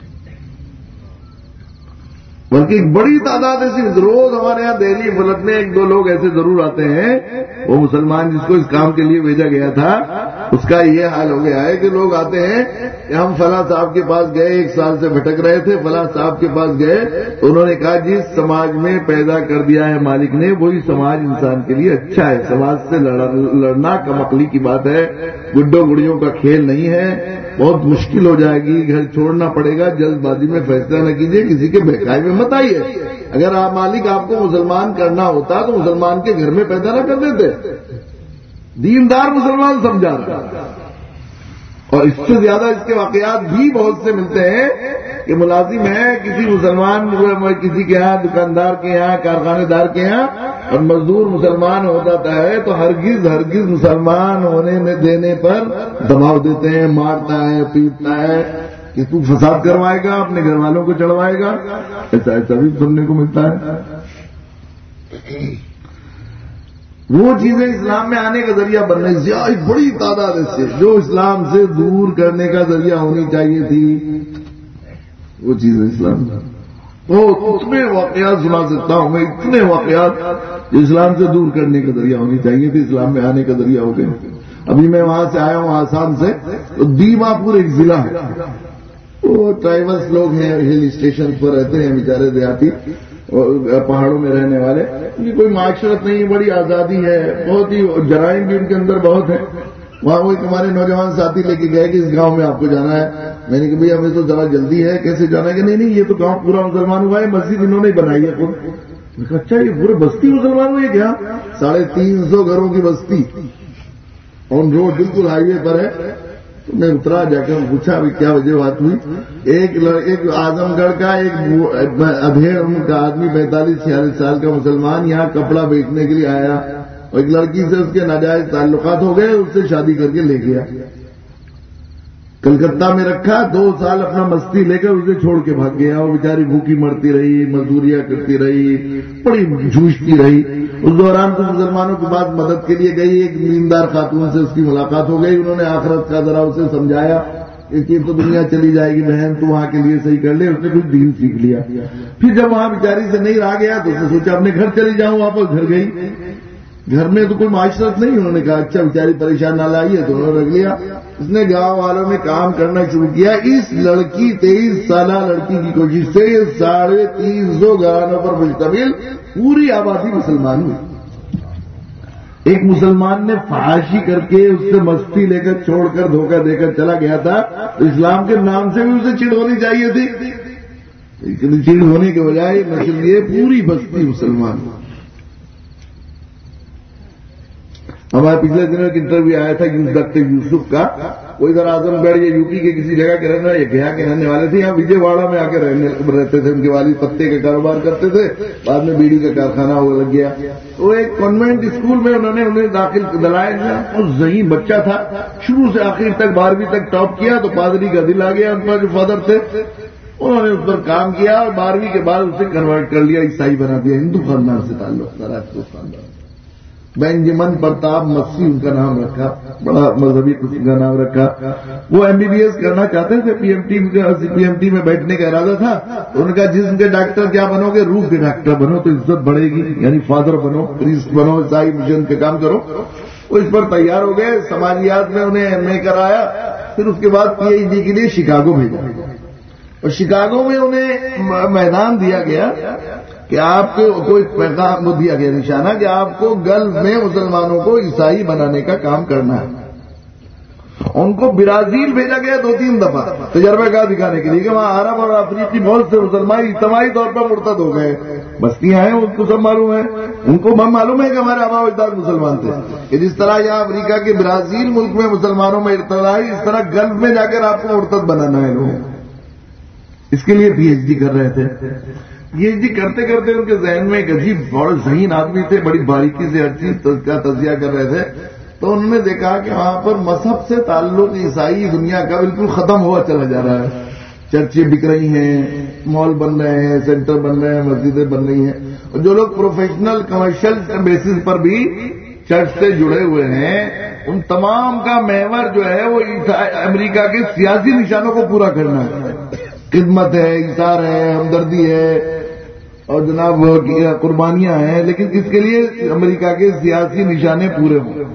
بلکہ ایک بڑی تعداد ایسی روز ہمارے یہاں دہلی فلک میں 1-2 لوگ ایسے ضرور آتے ہیں، وہ مسلمان جس کو اس کام کے لیے بھیجا گیا تھا اس کا یہ حال ہو گیا ہے کہ لوگ آتے ہیں کہ ہم فلاں صاحب کے پاس گئے، 1 سال سے بھٹک رہے تھے، فلاں صاحب کے پاس گئے، انہوں نے کہا جس سماج میں پیدا کر دیا ہے مالک نے وہی سماج انسان کے لیے اچھا ہے، سماج سے لڑنا کم عقلی کی بات ہے، گڈوں گڑیوں کا کھیل نہیں ہے، بہت مشکل ہو جائے گی، گھر چھوڑنا پڑے گا، جلد بازی میں فیصلہ نہ کیجیے، کسی کے بہکاوے میں مت آئیے۔ اگر آپ مالک آپ کو مسلمان کرنا ہوتا تو مسلمان کے گھر میں پیدا نہ کر دیتے، دیندار مسلمان سمجھا رہا۔ اور اس سے زیادہ اس کے واقعات بھی بہت سے ملتے ہیں کہ ملازم ہے کسی مسلمان، کسی کے یہاں، دکاندار کے یہاں، کارخانے دار کے یہاں، اور مزدور مسلمان ہو جاتا ہے تو ہرگز مسلمان ہونے دینے پر دباؤ دیتے ہیں، مارتا ہے، پیٹتا ہے کہ تو فساد کروائے گا، اپنے گھر والوں کو چڑھوائے گا، ایسا بھی سننے کو ملتا ہے۔ وہ چیزیں اسلام میں آنے کا ذریعہ بن رہی، ایک بڑی تعداد سے جو اسلام سے دور کرنے کا ذریعہ ہونی چاہیے تھی، وہ چیزیں اسلام میں اتنے واقعات سنا سکتا ہوں میں، اتنے واقعات جو اسلام سے دور کرنے کا ذریعہ ہونی چاہیے تھی، اسلام میں آنے کا ذریعہ ہو گئے۔ ابھی میں وہاں سے آیا ہوں آسام سے، تو دیما پور ایک ضلع ہے، وہ ٹرائبلس لوگ ہیں، ہل اسٹیشن پر رہتے ہیں بیچارے دیہاتی، پہاڑوں میں رہنے والے، ان کی کوئی معاشرت نہیں، بڑی آزادی ہے، بہت ہی جرائم بھی ان کے اندر بہت ہے۔ وہاں وہ ہمارے نوجوان ساتھی لے کے گئے کہ اس گاؤں میں آپ کو جانا ہے۔ میں نے کہا بھائی ہمیں تو ذرا جلدی ہے، کیسے جانا ہے؟ کہ نہیں یہ تو گاؤں پورا مسلمان ہوا ہے، مسجد انہوں نے بنائی ہے خود۔ میں کہا اچھا یہ پورے بستی مسلمان ہوئی ہے کیا؟ 350 گھروں کی بستی آن روڈ، بالکل ہائی وے پر ہے۔ تو میں اترا، جا کر پوچھا ابھی کیا وجہ بات ہوئی۔ ایک اعظم گڑھ کا ایک ادھیڑ کا آدمی 45-46 سال کا مسلمان یہاں کپڑا بیچنے کے لیے آیا، اور ایک لڑکی سے اس کے ناجائز تعلقات ہو گئے، اس سے شادی کر کے لے گیا، کلکتہ میں رکھا، 2 سال اپنا مستی لے کر اسے چھوڑ کے بھاگ گیا۔ وہ بیچاری بھوکی مرتی رہی، مزدوریاں کرتی رہی، بڑی جھوجتی رہی۔ اس دوران تو مسلمانوں کے بعد مدد کے لیے گئی، ایک دیندار خاتون سے اس کی ملاقات ہو گئی، انہوں نے آخرت کا ذرا اسے سمجھایا کہ تو دنیا چلی جائے گی بہن، تو وہاں کے لیے صحیح کر لے، اس نے کچھ دین سیکھ لیا۔ پھر جب وہاں بیچاری سے نہیں رہا گیا تو اس نے سوچا اپنے گھر چلی جاؤں، واپس گھر گئی۔ گھر میں تو کوئی معاشرت نہیں، انہوں نے کہا اچھا بیچاری پریشان نہ لائیے، تو انہوں نے رکھ لیا۔ اس نے گاؤں والوں میں کام کرنا شروع کیا۔ اس لڑکی 23 سالہ لڑکی کی کوشش سے 350 گھرانوں پر مشتمل پوری آبادی مسلمان ہوئی۔ ایک مسلمان نے فحاشی کر کے اس سے مستی لے کر چھوڑ کر دھوکہ دے کر چلا گیا تھا، تو اسلام کے نام سے بھی اسے چڑ ہونی چاہیے تھی، لیکن چڑ ہونے کے بجائے نسل یہ پوری بستی مسلمان۔ ہمارے پچھلے دنوں ایک انٹرویو آیا تھا ڈاکٹر یوسف کا، وہ ادھر اعظم گڑھ یا یو پی کے کسی جگہ کے رہنے والے، گیا کے رہنے والے تھے، یہاں وجے واڑہ میں آ کے رہتے تھے۔ ان کے والد پتے کا کاروبار کرتے تھے، بعد میں بیڑی کا کارخانہ ہو لگ گیا۔ تو ایک کانوینٹ اسکول میں انہیں داخل دلایا، اور ذہین بچہ تھا، شروع سے آخر تک 12ویں تک ٹاپ کیا، تو پادری کا دل آ گیا ان پر جو فادر تھے، انہوں نے اس پر کام کیا، اور 12ویں کے بعد اسے کنورٹ کر لیا، عیسائی بنا دیا، ہندو خاندان سے تعلق تھا، راجپوت خاندان۔ بینجمن پرتاپ مسیح ان کا نام رکھا، بڑا مذہبی قسم کا نام رکھا۔ وہ MBBS کرنا چاہتے تھے، PMT میں بیٹھنے کا ارادہ تھا، ان کا جسم کے ڈاکٹر کیا بنو گے؟ روح کے ڈاکٹر بنو تو عزت بڑھے گی، یعنی فادر بنو، پریسٹ بنو، عیسائی مشن کے کام کرو۔ وہ اس پر تیار ہو گئے، سماجیات میں انہیں MA کرایا، پھر اس کے بعد PhD کے لیے شکاگو بھیجا، اور شکاگو میں انہیں میدان دیا گیا کہ آپ کو کوئی پیغام دیا گیا، نشانہ کہ آپ کو گلف میں مسلمانوں کو عیسائی بنانے کا کام کرنا ہے۔ ان کو برازیل بھیجا گیا 2-3 دفعہ تجربہ کار دکھانے کے لیے کہ وہاں عرب اور افریقی بہت سے مسلمان اجتماعی طور پر مرتد ہو گئے، بستیاں ہیں، ان کو سب معلوم ہے، ان کو معلوم ہے کہ ہمارے آبا و اجداد مسلمان تھے، کہ جس طرح یہاں افریقہ کے برازیل ملک میں مسلمانوں میں ارتدائی، اس طرح گلف میں جا کر آپ کو مرتد بنانا ہے لوگ۔ اس کے لیے PhD کر رہے تھے۔ PhD کرتے کرتے ان کے ذہن میں ایک عجیب بڑے ذہین آدمی تھے، بڑی باریکی سے ہر چیز کا تجزیہ کر رہے تھے، تو انہوں نے دیکھا کہ وہاں پر مذہب سے تعلق عیسائی دنیا کا بالکل ختم ہوا چلا جا رہا ہے۔ چرچیں بک رہی ہیں، مال بن رہے ہیں، سینٹر بن رہے ہیں، مسجدیں بن رہی ہیں، اور جو لوگ پروفیشنل کمرشل بیسس پر بھی چرچ سے جڑے ہوئے ہیں، ان تمام کا محور جو ہے وہ امریکہ کے سیاسی نشانوں کو پورا کرنا ہے۔ خدمت ہے، اثار ہے، ہمدردی ہے، اور جناب قربانیاں ہیں، لیکن اس کے لیے امریکہ کے سیاسی نشانے پورے ہوں۔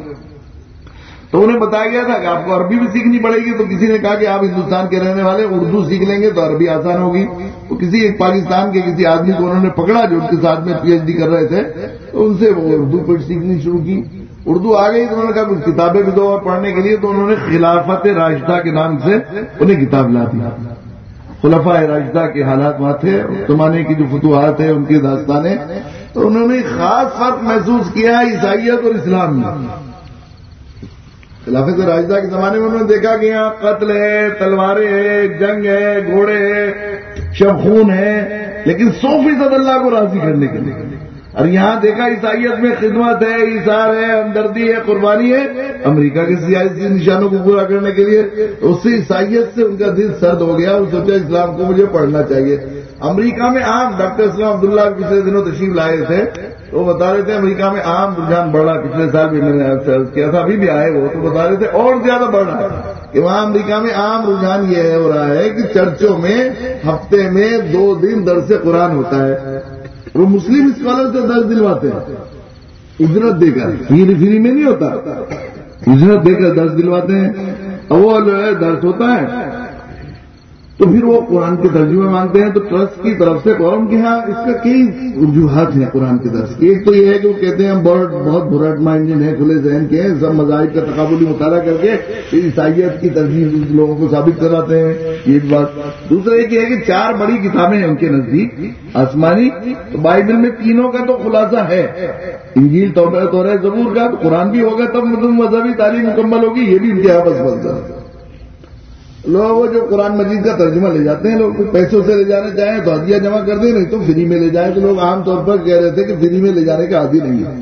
تو انہیں بتایا گیا تھا کہ آپ کو عربی بھی سیکھنی پڑے گی، تو کسی نے کہا کہ آپ ہندوستان کے رہنے والے اردو سیکھ لیں گے تو عربی آسان ہوگی۔ تو کسی ایک پاکستان کے کسی آدمی کو انہوں نے پکڑا جو ان کے ساتھ میں PhD کر رہے تھے، تو ان سے وہ اردو پڑھ سیکھنی شروع کی۔ اردو آ گئی تو انہوں نے کہا کچھ کتابیں بھی دو اور پڑھنے کے لیے، تو انہوں نے خلافت راشدہ کے نام سے انہیں کتاب لا دی. خلفاء راشدہ کے حالات وہاں تھے، زمانے کی جو فتوحات ہیں ان کی داستانیں، تو انہوں نے خاص فرق محسوس کیا عیسائیت اور اسلام میں. خلافت راشدہ کے زمانے میں انہوں نے دیکھا کہ یہاں قتل ہے، تلواریں ہیں، جنگ ہے، گھوڑے ہیں، شب خون ہے، لیکن 100% اللہ کو راضی کرنے کے لیے. اور یہاں دیکھا عیسائیت میں خدمت ہے، ایثار ہے، ہمدردی ہے، قربانی ہے، امریکہ کے سیاسی نشانوں کو پورا کرنے کے لیے. اس سے عیسائیت سے ان کا دل سرد ہو گیا اور سوچا اسلام کو مجھے پڑھنا چاہیے. امریکہ میں عام ڈاکٹر اسلام عبداللہ پچھلے دنوں تشریف لائے تھے، تو بتا رہے تھے امریکہ میں عام رجحان بڑھ رہا. پچھلے سال بھی میں نے عرض کیا تھا، ابھی بھی آئے وہ تو بتا رہے تھے اور زیادہ بڑھ رہا ہے کہ وہاں امریکہ میں عام رجحان یہ ہو رہا ہے کہ چرچوں میں ہفتے میں 2 دن درس قرآن ہوتا ہے. وہ مسلم اسکالر سے درس دلواتے ہیں، اجرت دے کر، فری میں نہیں ہوتا، اجرت دے کر درس دلواتے ہیں. وہ جو ہے درس ہوتا ہے تو پھر وہ قرآن کے ترجمے مانگتے ہیں. تو ٹرسٹ کی طرف سے قوم کے ہاں اس کا کئی وجوہات ہیں قرآن کے درس کی. ایک تو یہ ہے کہ وہ کہتے ہیں ہم بہت برٹ مائنڈڈ ہیں، کھلے ذہن کے ہیں، سب مذاہب کا تقابلی مطالعہ کر کے عیسائیت کی ترجیح لوگوں کو ثابت کراتے ہیں. یہ ایک بات. دوسرا ایک یہ ہے کہ 4 بڑی کتابیں ہیں ان کے نزدیک آسمانی. تو بائبل میں تینوں کا تو خلاصہ ہے، انجیل، توراہ، زبور کا. تو قرآن بھی ہوگا تب مذہبی تعلیم مکمل ہوگی. یہ بھی ان کے یہاں بس بنتا ہے. لوگ وہ جو قرآن مجید کا ترجمہ لے جاتے ہیں، لوگ پیسوں سے لے جانا چاہیں تو ہدیہ جمع کر دیں، نہیں تو فری میں لے جائیں. تو لوگ عام طور پر کہہ رہے تھے کہ فری میں لے جانے کا عادی نہیں ہے.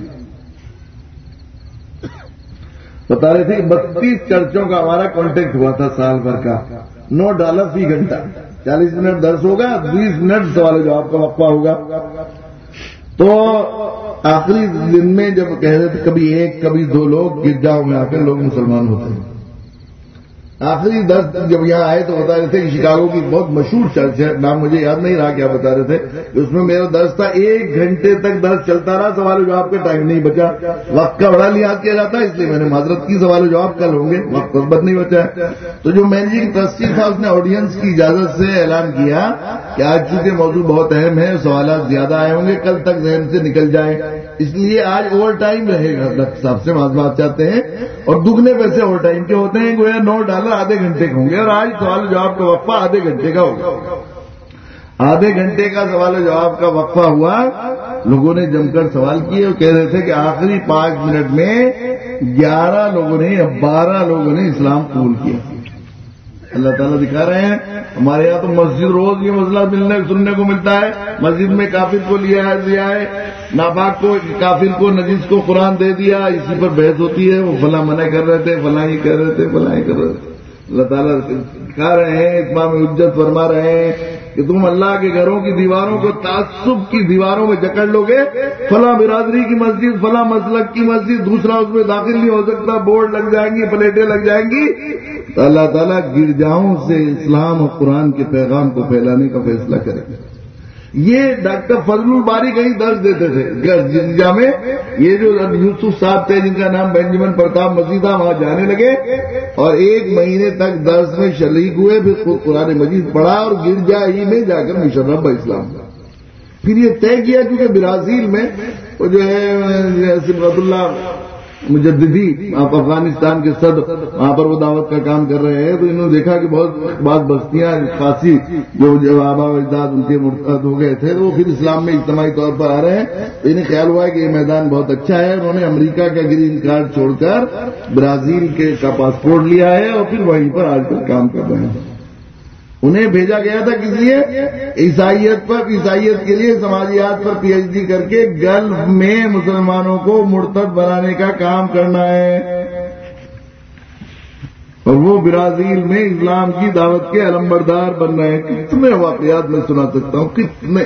بتا رہے تھے کہ 32 چرچوں کا ہمارا کانٹیکٹ ہوا تھا سال بھر کا. $9 فی گھنٹہ، 40 منٹ درس ہوگا، 20 منٹ سوال جواب کا وقفہ ہوگا. تو آخری دن میں جب کہہ رہے تھے کبھی 1 کبھی 2 لوگ گرجاؤں میں آ کر لوگ مسلمان ہوتے ہیں. آخری درس جب یہاں آئے تو بتا رہے تھے کہ شکاگو کی بہت مشہور چرچ ہے، نام مجھے یاد نہیں رہا کیا بتا رہے تھے کہ اس میں میرا درس تھا. 1 گھنٹے تک درس چلتا رہا، سوال و جواب کا ٹائم نہیں بچا. وقت کا بڑا لحاظ کیا جاتا ہے، اس لیے میں نے معذرت کی، سوال و جواب کل ہوں گے، وقت بد نہیں بچا. تو جو مینیجنگ ٹرسٹی تھا اس نے آڈینس کی اجازت سے اعلان کیا کہ آج چونکہ موضوع بہت اہم ہے، سوالات زیادہ آئے ہوں گے، کل تک ذہن سے نکل جائیں، اس لیے آج اوور ٹائم رہے گا. ڈاکٹر صاحب سے معذرت چاہتے ہیں. اور دگنے پیسے اوور ٹائم کے ہوتے ہیں، گویا $9 آدھے گھنٹے کے ہوں گے. اور آج سوال و جواب کا وقفہ آدھے گھنٹے کا ہوگا. آدھے گھنٹے کا سوال و جواب کا وقفہ ہوا. لوگوں نے جم کر سوال کیے اور کہہ رہے تھے کہ آخری 5 منٹ میں 11 لوگوں نے یا 12 لوگوں نے اسلام قبول کیا. اللہ تعالیٰ دکھا رہے ہیں. ہمارے یہاں تو مسجد روز یہ مسئلہ سننے کو ملتا ہے. مسجد میں کافر کو لیا ہے، ناپاک کو، کافر کو، نجس کو قرآن دے دیا، اسی پر بحث ہوتی ہے. وہ فلاں منع کر رہے تھے، فلاں ہی کر رہے تھے، فلاں ہی کر رہے تھے. اللہ تعالیٰ دکھا رہے ہیں، اتمام حجت فرما رہے ہیں کہ تم اللہ کے گھروں کی دیواروں کو تعصب کی دیواروں میں جکڑ لو گے. فلاں برادری کی مسجد، فلاں مسلک کی مسجد، دوسرا اس میں داخل نہیں ہو سکتا، بورڈ لگ جائیں گی، پلیٹیں لگ جائیں گی. تو اللہ تعالیٰ گرجاؤں سے اسلام اور قرآن کے پیغام کو پھیلانے کا فیصلہ کرے گا. یہ ڈاکٹر فضل الباری کہیں درس دیتے تھے گرجا میں. یہ جو یوسف صاحب تھے جن کا نام بینجامن پرتاپ مسیح تھا، وہاں جانے لگے اور 1 مہینے تک درس میں شریک ہوئے. پھر قرآن مجید پڑھا اور گرجا ہی میں جا کر مشرف اسلام. پھر یہ طے کیا کیونکہ برازیل میں وہ جو ہے صبغت اللہ مجددی آپ افغانستان کے صدر وہاں پر وہ دعوت کا کام کر رہے ہیں. تو انہوں نے دیکھا کہ بعض بستیاں خاصی جو آبا و اجداد ان کے مرتد ہو گئے تھے، تو وہ پھر اسلام میں اجتماعی طور پر آ رہے ہیں. تو انہیں خیال ہوا کہ یہ میدان بہت اچھا ہے. انہوں نے امریکہ کا گرین کارڈ چھوڑ کر برازیل کا پاسپورٹ لیا ہے اور پھر وہیں پر آج کل کام کر رہے ہیں. انہیں بھیجا گیا تھا کس لیے؟ عیسائیت کے لیے سماجیات پر پی ایچ ڈی کر کے گلف میں مسلمانوں کو مرتد بنانے کا کام کرنا ہے. اور وہ برازیل میں اسلام کی دعوت کے علمبردار بن رہے ہیں. کتنے واقعات میں سنا سکتا ہوں، کتنے.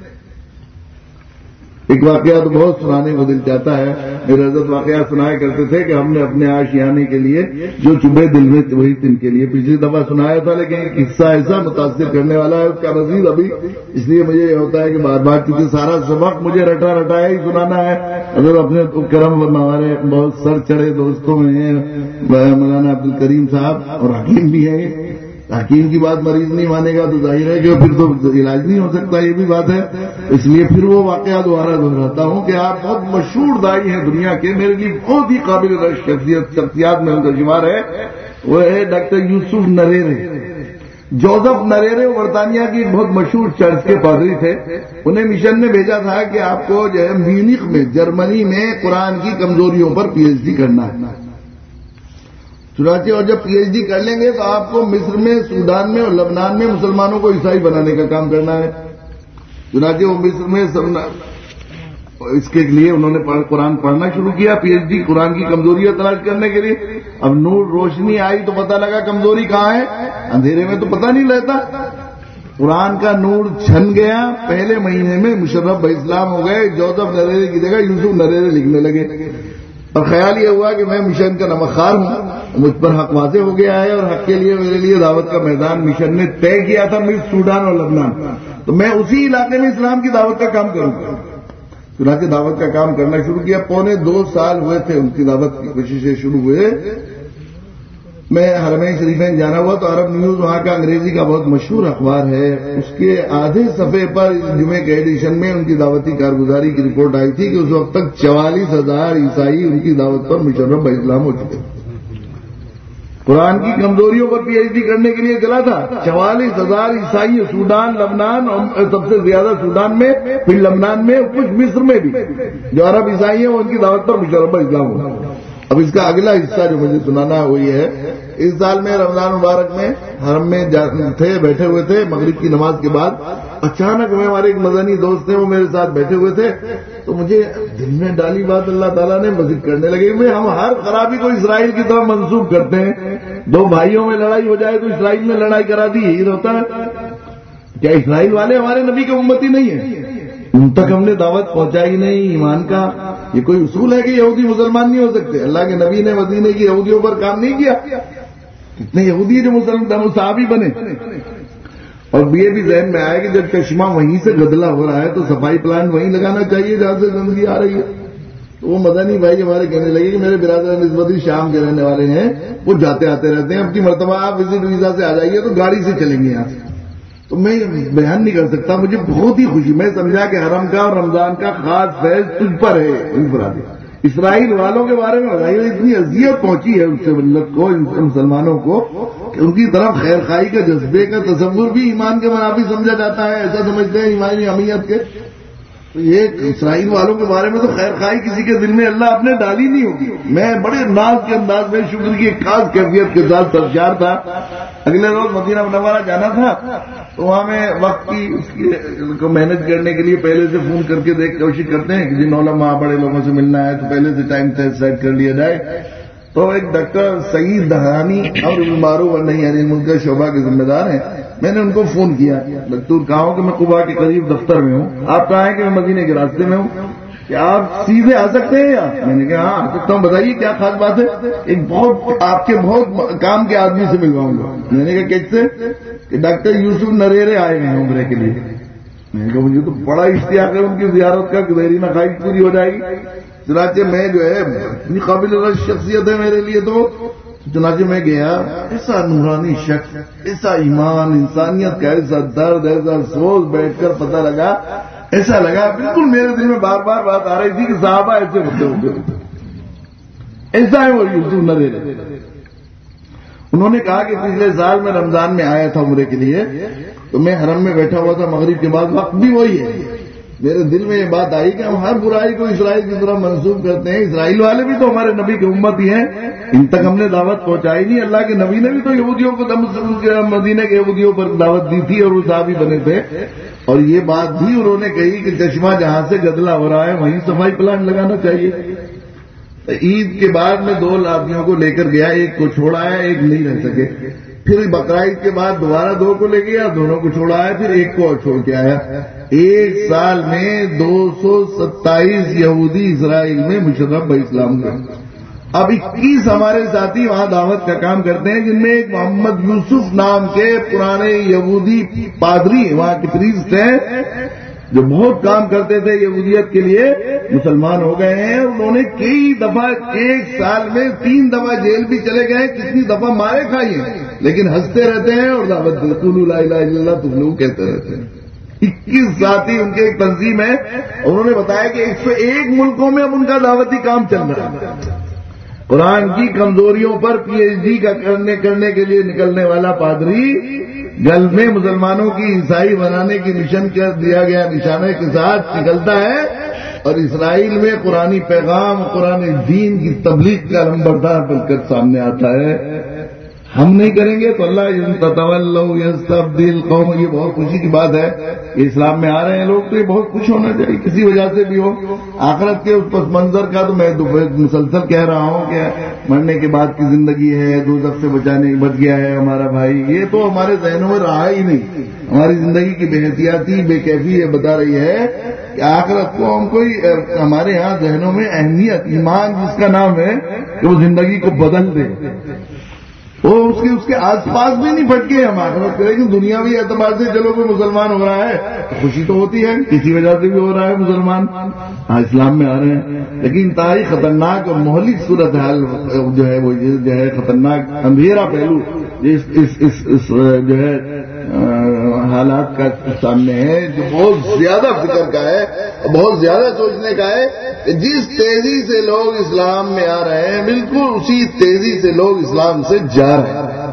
ایک واقعہ تو بہت سنانے کو دل چاہتا ہے. میرے حضرت واقعات سنایا کرتے تھے کہ ہم نے اپنے آشیانے کے لیے جو چبھے دل میں وہی تن کے لیے پچھلی دفعہ سنایا تھا، لیکن ایک قصہ ایسا متاثر کرنے والا ہے اس کا مزید ابھی. اس لیے مجھے یہ ہوتا ہے کہ بار بار کیونکہ سارا سبق مجھے رٹایا ہی سنانا ہے. اگر اپنے کرم ہمارے بہت سر چڑھے دوستوں میں ہیں مولانا عبد الکریم صاحب اور حکیم بھی ہیں. حکیم کی بات مریض نہیں مانے گا تو ظاہر ہے کہ پھر تو علاج نہیں ہو سکتا، یہ بھی بات ہے. اس لیے پھر وہ واقعہ دوبارہ دہراتا ہوں کہ آپ بہت مشہور دائی ہیں دنیا کے، میرے لیے بہت ہی قابل شخصیات میں ان کا شمار ہے. وہ ہے ڈاکٹر یوسف نریرے. جوزف نریرے برطانیہ کی بہت مشہور چرچ کے پادری تھے. انہیں مشن نے بھیجا تھا کہ آپ کو جو ہے میونخ میں جرمنی میں قرآن کی کمزوریوں پر پی ایچ ڈی کرنا ہے. چنانچہ اور جب پی ایچ ڈی کر لیں گے تو آپ کو مصر میں، سودان میں اور لبنان میں مسلمانوں کو عیسائی بنانے کا کام کرنا ہے. چنانچہ وہ مصر میں اس کے لیے انہوں نے قرآن پڑھنا شروع کیا، پی ایچ ڈی قرآن کی کمزوریاں تلاش کرنے کے لیے. اب نور روشنی آئی تو پتہ لگا کمزوری کہاں ہے، اندھیرے میں تو پتہ نہیں رہتا. قرآن کا نور چھن گیا. پہلے مہینے میں مشرف باسلام ہو گئے. جوزف نریرے کی جگہ یوسف نریرے لکھنے لگے. اور خیال یہ ہوا کہ میں مشن کا نمکخوار ہوں، مجھ پر حق واضح ہو گیا ہے، اور حق کے لیے میرے لیے دعوت کا میدان مشن نے طے کیا تھا مصر، سودان اور لبنان. تو میں اسی علاقے میں اسلام کی دعوت کا کام کروں گا. چنانچہ دعوت کا کام کرنا شروع کیا. 2.25 سال ہوئے تھے ان کی دعوت کی کوششیں شروع ہوئے. میں حرمین شریفین جانا ہوا تو عرب نیوز وہاں کا انگریزی کا بہت مشہور اخبار ہے، اس کے آدھے صفحے پر جمعے کے ایڈیشن میں ان کی دعوتی کارگزاری کی رپورٹ آئی تھی کہ اس وقت تک 44,000 عیسائی ان کی دعوت پر مشرف باسلام ہو چکے. قرآن کی کمزوریوں پر پی ایچ ڈی کرنے کے لیے چلا تھا. 44,000 عیسائی سودان، لبنان، اور سب سے زیادہ سودان میں، پھر لبنان میں، کچھ مصر میں بھی جو عرب عیسائی ہیں وہ ان کی دعوت پر مشرف باسلام ہو. اب اس کا اگلا حصہ جو مجھے سنانا ہے وہ یہ ہے. اس سال میں رمضان مبارک میں حرم میں تھے، بیٹھے ہوئے تھے مغرب کی نماز کے بعد. اچانک ہمارے ایک مدنی دوست ہیں، وہ میرے ساتھ بیٹھے ہوئے تھے. تو مجھے دل میں ڈالی بات اللہ تعالیٰ نے مزید کرنے لگے. ہم ہر خرابی کو اسرائیل کی طرف منسوخ کرتے ہیں. 2 بھائیوں میں لڑائی ہو جائے تو اسرائیل نے لڑائی کرا دی، یہی ہوتا ہے کیا؟ اسرائیل والے ہمارے نبی کے امتی نہیں ہیں؟ ان تک ہم نے دعوت پہنچائی نہیں ایمان کا. یہ کوئی اصول ہے کہ یہودی مسلمان نہیں ہو سکتے؟ اللہ کے نبی نے مدینے کی یہودیوں پر کام نہیں کیا. کتنے یہودی جو صحابی بنے. اور یہ بھی ذہن میں آیا کہ جب چشمہ وہیں سے گدلا ہو رہا ہے تو صفائی پلانٹ وہیں لگانا چاہیے جہاں سے گندگی آ رہی ہے. تو وہ مدنی بھائی ہمارے کہنے لگے کہ میرے برادر نسبتی شام کے رہنے والے ہیں، وہ جاتے آتے رہتے ہیں، اب کی مرتبہ آپ وزٹ ویزا سے آ جائیے تو گاڑی سے چلیں گے یہاں سے. تو میں بیان نہیں کر سکتا، مجھے بہت ہی خوشی. میں سمجھا کہ حرم کا اور رمضان کا خاص فیض تجھ پر ہے. اسرائیل والوں کے بارے میں بتائیے، اتنی اذیت پہنچی ہے اس سے ملت کو، ان مسلمانوں کو، کہ ان کی طرف خیر خواہی کا جذبے کا تصور بھی ایمان کے منافی سمجھا جاتا ہے. ایسا سمجھتے ہیں ایمانی اہمیت کے. تو یہ اسرائیل والوں کے بارے میں تو خیر خواہی کسی کے دل میں اللہ آپ نے ڈالی نہیں ہوگی. میں بڑے ناز کے انداز میں شکر کی ایک خاص کیفیت کے ساتھ سرشار تھا. اگلے روز مدینہ منورہ جانا تھا تو وہاں میں وقت کی اس کو مینج کرنے کے لیے پہلے سے فون کر کے کوشش کرتے ہیں کہ جن علماء بڑے لوگوں سے ملنا ہے تو پہلے سے ٹائم سیٹ کر لیا جائے. تو ایک ڈاکٹر سعید دہانی اور معروف والنہی عن المنکر شعبہ کے ذمہ دار ہیں. میں نے ان کو فون کیا. دکتور کہا ہوں کہ میں قباء کے قریب دفتر میں ہوں. آپ کہاں ہیں؟ کہ میں مدینے کے راستے میں ہوں. کیا آپ سیدھے آ سکتے ہیں یا؟ میں نے کہا ہاں آ سکتا ہوں. بتائیے کیا خاص بات ہے؟ ایک بہت آپ کے بہت کام کے آدمی سے ملواؤں گا. میں نے کہا کیسے؟ کہ ڈاکٹر یوسف نریرے آئے ہیں عمرے کے لیے. میں نے کہا مجھے تو بڑا اشتیاق ہے ان کی زیارت کا کہ دیرینہ خواہش پوری ہو جائے گی. چنانچہ میں جو ہے اتنی قابل رشک شخصیت ہے میرے لیے. تو چنانچہ میں گیا. ایسا نورانی شخص، ایسا ایمان، انسانیت کا ایسا درد، ایسا افسوس، بیٹھ کر پتہ لگا، ایسا لگا بالکل میرے دل میں بار بار بات آ رہی تھی کہ صحابہ ایسے ہوتے ہوتے. ایسا ہے وہ یوسف نریرے. انہوں نے کہا کہ پچھلے سال میں رمضان میں آیا تھا عمرے کے لیے تو میں حرم میں بیٹھا ہوا تھا مغرب کے بعد. وقت بھی وہی ہے. میرے دل میں یہ بات آئی کہ ہم ہر برائی کو اسرائیل کی طرف منسوخ کرتے ہیں. اسرائیل والے بھی تو ہمارے نبی کے امت ہی ہیں. ان تک ہم نے دعوت پہنچائی نہیں. اللہ کے نبی نے بھی تو یہودیوں کو مدینے کے یہودیوں پر دعوت دی تھی اور وہ صحابی بنے تھے. اور یہ بات بھی انہوں نے کہی کہ چشمہ جہاں سے گدلا ہو رہا ہے وہیں صفائی پلانٹ لگانا چاہیے. عید کے بعد میں 2 لادیوں کو لے کر گیا. ایک کو چھوڑا ہے، ایک نہیں رہ سکے. پھر بقرعید کے بعد دوبارہ 2 کو لے گیا، دونوں کو چھوڑا ہے، پھر ایک کو اور چھوڑ کے آیا. 1 سال میں 227 یہودی اسرائیل میں مشرف باسلام ہوئے. اب 21 ہمارے ساتھی وہاں دعوت کا کام کرتے ہیں، جن میں ایک محمد یوسف نام کے پرانے یہودی پادری وہاں کے پریسٹ ہیں جو بہت کام کرتے تھے یہودیت کے لیے، مسلمان ہو گئے ہیں. انہوں نے کئی دفعہ 1 سال میں 3 دفعہ جیل بھی چلے گئے، کتنی دفعہ مارے کھائی ہیں. لیکن ہنستے رہتے ہیں اور دعوت قولوا لا الہ الا اللہ تم لوگ کہتے رہتے ہیں. 21 ساتھی ان کے ایک تنظیم ہے، انہوں نے بتایا کہ 101 ملکوں میں اب ان کا دعوتی کام چل رہا ہے. قرآن کی کمزوریوں پر پی ایچ ڈی کا کرنے کے لیے نکلنے والا پادری گل میں مسلمانوں کی عیسائی بنانے کی مشن کر دیا گیا نشانے کے ساتھ نکلتا ہے اور اسرائیل میں قرآنی پیغام قرآن دین کی تبلیغ کا نمبردار بن کر سامنے آتا ہے. ہم نہیں کریں گے تو اللہ تتولوا یستبدل قوم. یہ بہت خوشی کی بات ہے کہ اسلام میں آ رہے ہیں لوگ، تو یہ بہت خوش ہونا چاہیے کسی وجہ سے بھی ہو. آخرت کے اس پس منظر کا تو میں مسلسل کہہ رہا ہوں کہ مرنے کے بعد کی زندگی ہے، دوزخ سے بچ گیا ہے ہمارا بھائی. یہ تو ہمارے ذہنوں میں رہا ہی نہیں. ہماری زندگی کی بے احتیاطی بے کیفی یہ بتا رہی ہے کہ آخرت کو ہم کوئی ہمارے ہاں ذہنوں میں اہمیت ایمان جس کا نام ہے کہ وہ زندگی کو بدل دے، وہ اس کے آس پاس بھی نہیں پھٹکے ہم آخرت کریں. لیکن دنیاوی اعتبار سے چلو کوئی مسلمان ہو رہا ہے تو خوشی تو ہوتی ہے، کسی وجہ سے بھی ہو رہا ہے مسلمان، ہاں اسلام میں آ رہے ہیں. لیکن انتہائی خطرناک اور مہلک صورتحال جو ہے وہ جو ہے خطرناک اندھیرا پہلو اس جو ہے حالات کا سامنے ہے، جو بہت زیادہ فکر کا ہے، بہت زیادہ سوچنے کا ہے کہ جس تیزی سے لوگ اسلام میں آ رہے ہیں بالکل اسی تیزی سے لوگ اسلام سے جا رہے ہیں.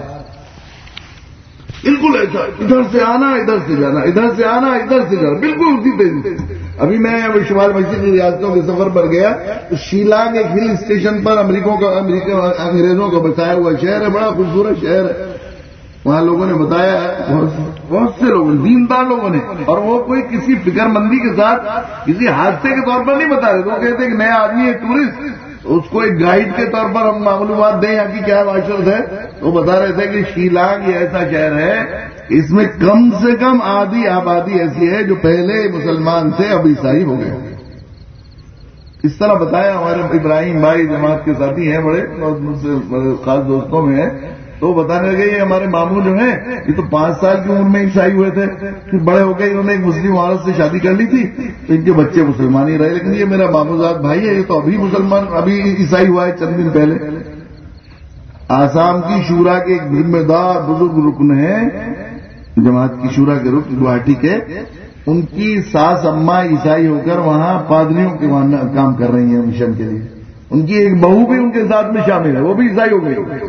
بالکل ایسا، ادھر سے آنا ادھر سے جانا، ادھر سے آنا ادھر سے جانا، بالکل اسی تیزی سے. ابھی میں شمال مشرقی ریاستوں کے سفر پر گیا تو شیلانگ ایک ہل اسٹیشن پر انگریزوں کا بسایا ہوا شہر ہے، بڑا خوبصورت شہر ہے. وہاں لوگوں نے بتایا بہت سے لوگوں نے، دیندار لوگوں نے، اور وہ کوئی کسی فکر مندی کے ساتھ کسی حادثے کے طور پر نہیں بتا رہے. وہ کہتے ہیں کہ نیا آدمی ہے ٹورسٹ، اس کو ایک گائیڈ کے طور پر ہم معلومات دیں یہاں کی کیا معاشرت ہے. وہ بتا رہے تھے کہ شیلانگ یہ ایسا شہر ہے اس میں کم سے کم آدھی آبادی ایسی ہے جو پہلے مسلمان سے اب عیسائی ہو گئے. اس طرح بتایا. ہمارے ابراہیم بھائی جماعت کے ساتھی ہیں، بڑے مجھ سے خاص دوستوں میں ہیں، تو بتانے لگے یہ ہمارے ماموں جو ہیں یہ تو 5 سال کی عمر میں عیسائی ہوئے تھے، پھر بڑے ہو گئے، انہوں نے ایک مسلم عورت سے شادی کر لی تھی تو ان کے بچے مسلمان ہی رہے. لیکن یہ میرا ماموزاد بھائی ہے، یہ تو ابھی عیسائی ہوا ہے چند دن پہلے. آسام کی شورا کے ایک ذمہ دار بزرگ رکن ہیں، جماعت کی شورا کے رکن گوہاٹی کے، ان کی ساس اماں عیسائی ہو کر وہاں پادریوں کے وہاں کام کر رہی ہیں مشن کے لیے. ان کی ایک بہو بھی ان کے ساتھ میں شامل ہے، وہ بھی عیسائی ہو گئی.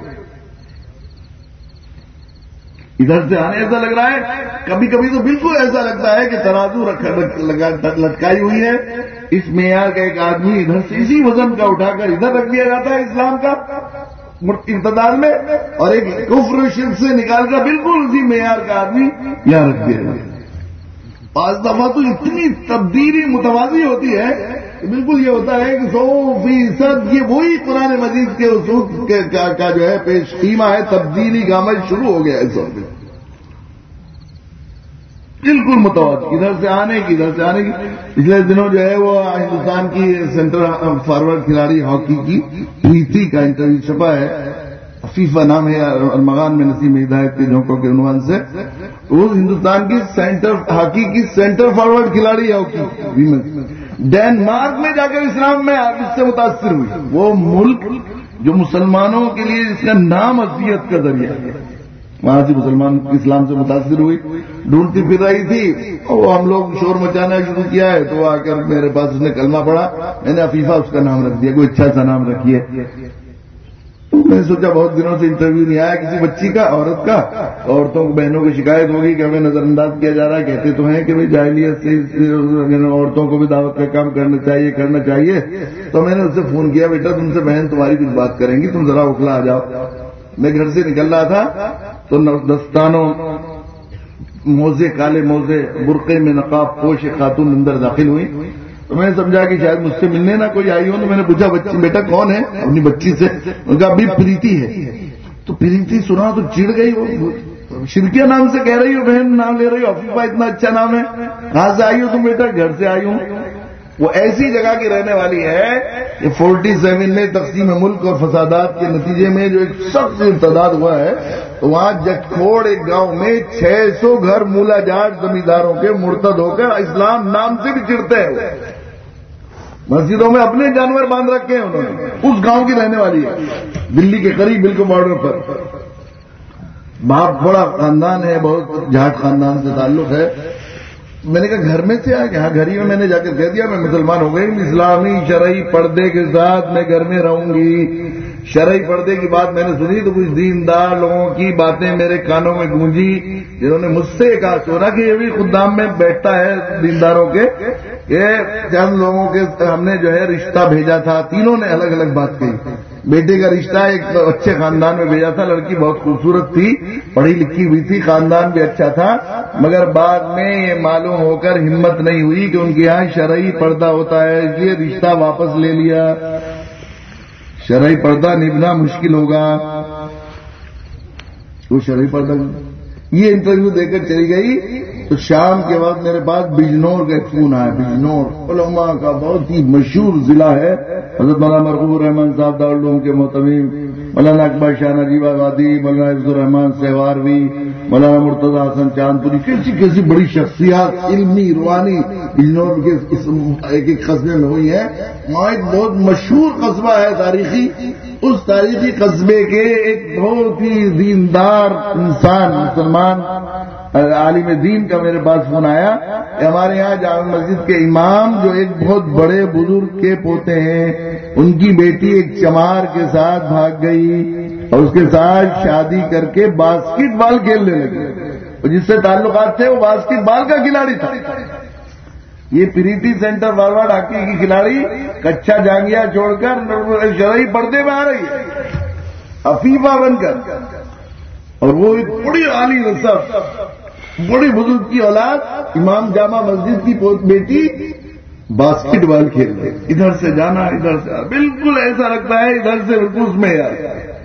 ادھر سے آنے ایسا لگ رہا ہے، کبھی کبھی تو بالکل ایسا لگتا ہے کہ ترازو لٹکائی ہوئی ہے. اس معیار کا ایک آدمی ادھر سے اسی وزن کا اٹھا کر ادھر رکھ دیا جاتا ہے اسلام کا ابتدال میں، اور ایک کفر شرک سے نکال کر بالکل اسی معیار کا آدمی یہاں رکھ دیا جاتا ہے. 5 دفعہ تو اتنی تبدیلی متوازی ہوتی ہے کہ بالکل یہ ہوتا ہے کہ 100% یہ وہی قرآن مجید کے اصول کا جو ہے پیش قیمہ ہے. تبدیلی کا عمل شروع ہو گیا ہے سب میں، بالکل متوازی، ادھر سے آنے کی ادھر سے آنے کی. پچھلے دنوں جو ہے وہ ہندوستان کی سینٹر فارورڈ کھلاڑی ہاکی کی پریتی کا انٹرویو چھپا ہے، فیفا نام ہے، ارمغان میں نسیم ہدایت کے جھونکوں کے عنوان سے. وہ ہندوستان کی ہاکی کی سینٹر فارورڈ کھلاڑی ہاکی ڈینمارک میں جا کر اسلام میں اس سے متاثر ہوئی. وہ ملک جو مسلمانوں کے لیے اس کا نام اذیت کا ذریعہ ہے، وہاں سے مسلمان اسلام سے متاثر ہوئی، ڈھونڈتی پھر رہی تھی. وہ ہم لوگ شور مچانا شروع کیا ہے تو آ کر میرے پاس اس نے کلمہ پڑھا. میں نے عفیفہ اس کا نام رکھ دیا، کوئی اچھا سا نام رکھیے. میں نے سوچا بہت دنوں سے انٹرویو نہیں آیا کسی بچی کا، عورت کا. عورتوں کو بہنوں کی شکایت ہوگی کہ ہمیں نظر انداز کیا جا رہا ہے. کہتے تو ہیں کہ بھائی جاہلیت سے عورتوں کو بھی دعوت کا کام کرنا چاہیے. تو میں نے اس سے فون کیا، بیٹا تم سے بہن تمہاری کچھ بات کریں گی، تم ذرا اکھلا آ جاؤ. میں گھر سے نکل رہا تھا تو دستانوں موزے، کالے موزے، برقعے میں نقاب پوش خاتون اندر داخل ہوئی. تو میں نے سمجھا کہ شاید مجھ سے ملنے نہ کوئی آئی ہو. تو میں نے پوچھا بیٹا کون ہے، اپنی بچی سے. ان کا ابھی پریتی ہے. تو پریتی سنا تو چڑ گئی، وہ شرکیہ نام سے کہہ رہی ہو، بہن نام لے رہی ہو، عفیفہ اتنا اچھا نام ہے، کہاں سے آئی ہو تم؟ بیٹا گھر سے آئی ہوں. وہ ایسی جگہ کی رہنے والی ہے کہ 47 میں تقسیم ملک اور فسادات کے نتیجے میں جو ایک سخت ارتداد ہوا ہے، تو وہاں جٹکھوڑ ایک گاؤں میں 600 گھر مولا جاٹ زمینداروں کے مرتد ہو کر اسلام نام سے بھی چڑھتے ہیں. مسجدوں میں اپنے جانور باندھ رکھے ہیں انہوں نے. اس گاؤں کی رہنے والی ہے، دلی کے قریب بالکل بارڈر پر. باپ بڑا خاندان ہے، بہت جھاٹ خاندان سے تعلق ہے. میں نے کہا گھر میں سے آ گیا؟ گھر ہی میں نے جا کے کہہ دیا میں مسلمان ہو گئی، اسلامی شرعی پردے کے ساتھ میں گھر میں رہوں گی. شرعی پردے کی بات میں نے سنی تو کچھ دیندار لوگوں کی باتیں میرے کانوں میں گونجی، جنہوں نے مجھ سے کہا سونا کہ یہ بھی خدام میں بیٹھتا ہے دینداروں کے. یہ چند لوگوں کے ہم نے جو ہے رشتہ بھیجا تھا، تینوں نے الگ الگ بات کہی. بیٹے کا رشتہ ایک اچھے خاندان میں بھیجا تھا، لڑکی بہت خوبصورت تھی، پڑھی لکھی ہوئی تھی، خاندان بھی اچھا تھا، مگر بعد میں یہ معلوم ہو کر ہمت نہیں ہوئی کہ ان کے یہاں شرعی پردہ ہوتا ہے، اس لیے رشتہ واپس لے لیا. شرعی پردہ نبھنا مشکل ہوگا. وہ شرعی پردہ یہ انٹرویو دے کر چلی گئی تو شام کے بعد میرے پاس بجنور کا ایک فون آیا. بجنور علماء کا بہت ہی مشہور ضلع ہے. حضرت مولانا مرغوب الرحمان صاحب دارالعلوم کے محتمیم، مولانا اکبر شاہ نجیب آبادی، مولانا حفظ الرحمان سہواروی، مولانا مرتضی حسن چاندپوری، کیسی کیسی بڑی شخصیات علمی روحانی بجنور کے ایک ایک قصبے میں ہوئی ہے. وہاں ایک بہت مشہور قصبہ ہے تاریخی. اس تاریخی قصبے کے ایک بہت ہی دیندار انسان مسلمان عالم دین کا میرے پاس فون آیا کہ ہمارے یہاں جامع مسجد کے امام جو ایک بہت بڑے بزرگ کے پوتے ہیں، ان کی بیٹی ایک چمار کے ساتھ بھاگ گئی اور اس کے ساتھ شادی کر کے باسکٹ بال کھیلنے لگی. جس سے تعلقات تھے وہ باسکٹ بال کا کھلاڑی تھا. یہ پریتی سینٹر فارورڈ ہاکی کی کھلاڑی کچا جانگیا چھوڑ کر شرعی پردے میں آ رہی ہے عفیفہ بن کر، اور وہ ایک بڑی عالی نسب بڑی بزرگ کی اولاد امام جامع مسجد کی بیٹی باسکٹ بال کھیل رہے، ادھر سے جانا ادھر سے، بالکل ایسا لگتا ہے ادھر سے بالکل اس میں یار.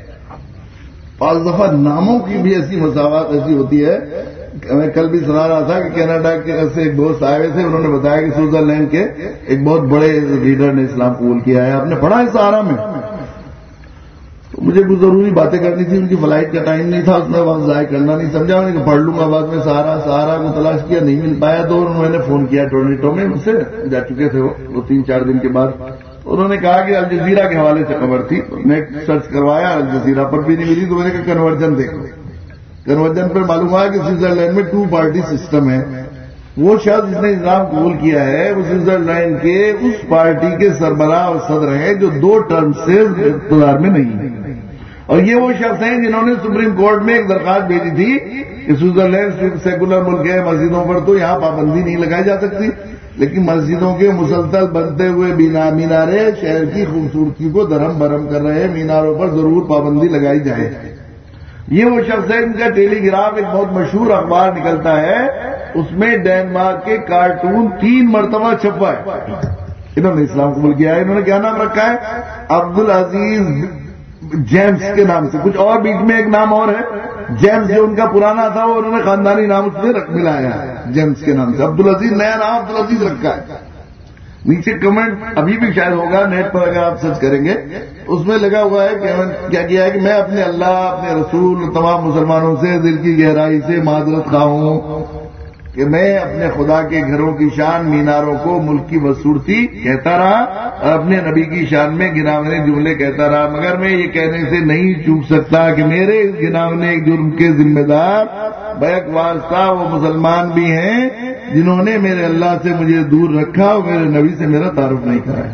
5 دفعہ ناموں کی بھی ایسی مساوات ایسی ہوتی ہے. میں کل بھی سنا رہا تھا کہ کینیڈا کے سے ایک دوست آئے ہوئے تھے، انہوں نے بتایا کہ سوئٹزرلینڈ کے ایک بہت بڑے لیڈر نے اسلام قبول کیا ہے. آپ نے پڑھا ہے سہارا میں؟ تو مجھے کچھ ضروری باتیں کرنی تھی، ان کی فلائٹ کا ٹائم نہیں تھا، اس میں وقت ضائع کرنا نہیں سمجھا. انہوں نے پڑھ لوں گا بعد میں. سہارا کو تلاش کیا نہیں مل پایا تو انہوں نے فون کیا ٹورنٹو میں، مجھ سے جا چکے تھے وہ 3-4 دن کے بعد. انہوں نے کہا کہ الجزیرہ کے حوالے سے خبر تھی، میں سرچ کروایا الجزیرہ پر بھی نہیں ملی تو میں نے کہا کنورژن دیکھو. کنورژن پر معلوم ہوا کہ سوئٹزرلینڈ میں 2 پارٹی سسٹم ہے. وہ شخص جس نے اسلام قبول کیا ہے وہ سوئٹزرلینڈ کے اس پارٹی کے سربراہ اور صدر ہیں جو 2 ٹرم سے اقتدار میں نہیں ہیں، اور یہ وہ شخص ہیں جنہوں نے سپریم کورٹ میں ایک درخواست بھیجی تھی کہ سوئٹزرلینڈ سیکولر ملک ہے، مسجدوں پر تو یہاں پابندی نہیں لگائی جا سکتی، لیکن مسجدوں کے مسلسل بنتے ہوئے مینارے شہر کی خوبصورتی کو درہم برہم کر رہے ہیں، میناروں پر ضرور پابندی لگائی جائے. یہ وہ شخص ہے، ان کا ٹیلی گراف ایک بہت مشہور اخبار نکلتا ہے، اس میں ڈینمارک کے کارٹون 3 مرتبہ چھپا ہے. انہوں نے اسلام قبول کیا ہے. انہوں نے کیا نام رکھا ہے؟ عبدالعزیز جیمز کے نام سے. کچھ اور بیچ میں ایک نام اور ہے جیمز، جو ان کا پرانا تھا وہ انہوں نے خاندانی نام اس میں ملایا ہے جیمز کے نام سے. عبدالعزیز نیا نام عبدالعزیز رکھا ہے. نیچے کمنٹ ابھی بھی شاید ہوگا نیٹ پر اگر آپ سرچ کریں گے، اس میں لگا ہوا ہے کہ کیا کیا ہے کہ میں اپنے اللہ اپنے رسول تمام مسلمانوں سے دل کی گہرائی سے معذرت خواہ ہوں کہ میں اپنے خدا کے گھروں کی شان میناروں کو ملک کی بدصورتی کہتا رہا اور اپنے نبی کی شان میں گناونے جملے کہتا رہا، مگر میں یہ کہنے سے نہیں چوک سکتا کہ میرے اس گناونے جرم کے ذمہ دار بیک واسطہ وہ مسلمان بھی ہیں جنہوں نے میرے اللہ سے مجھے دور رکھا اور میرے نبی سے میرا تعارف نہیں کرایا.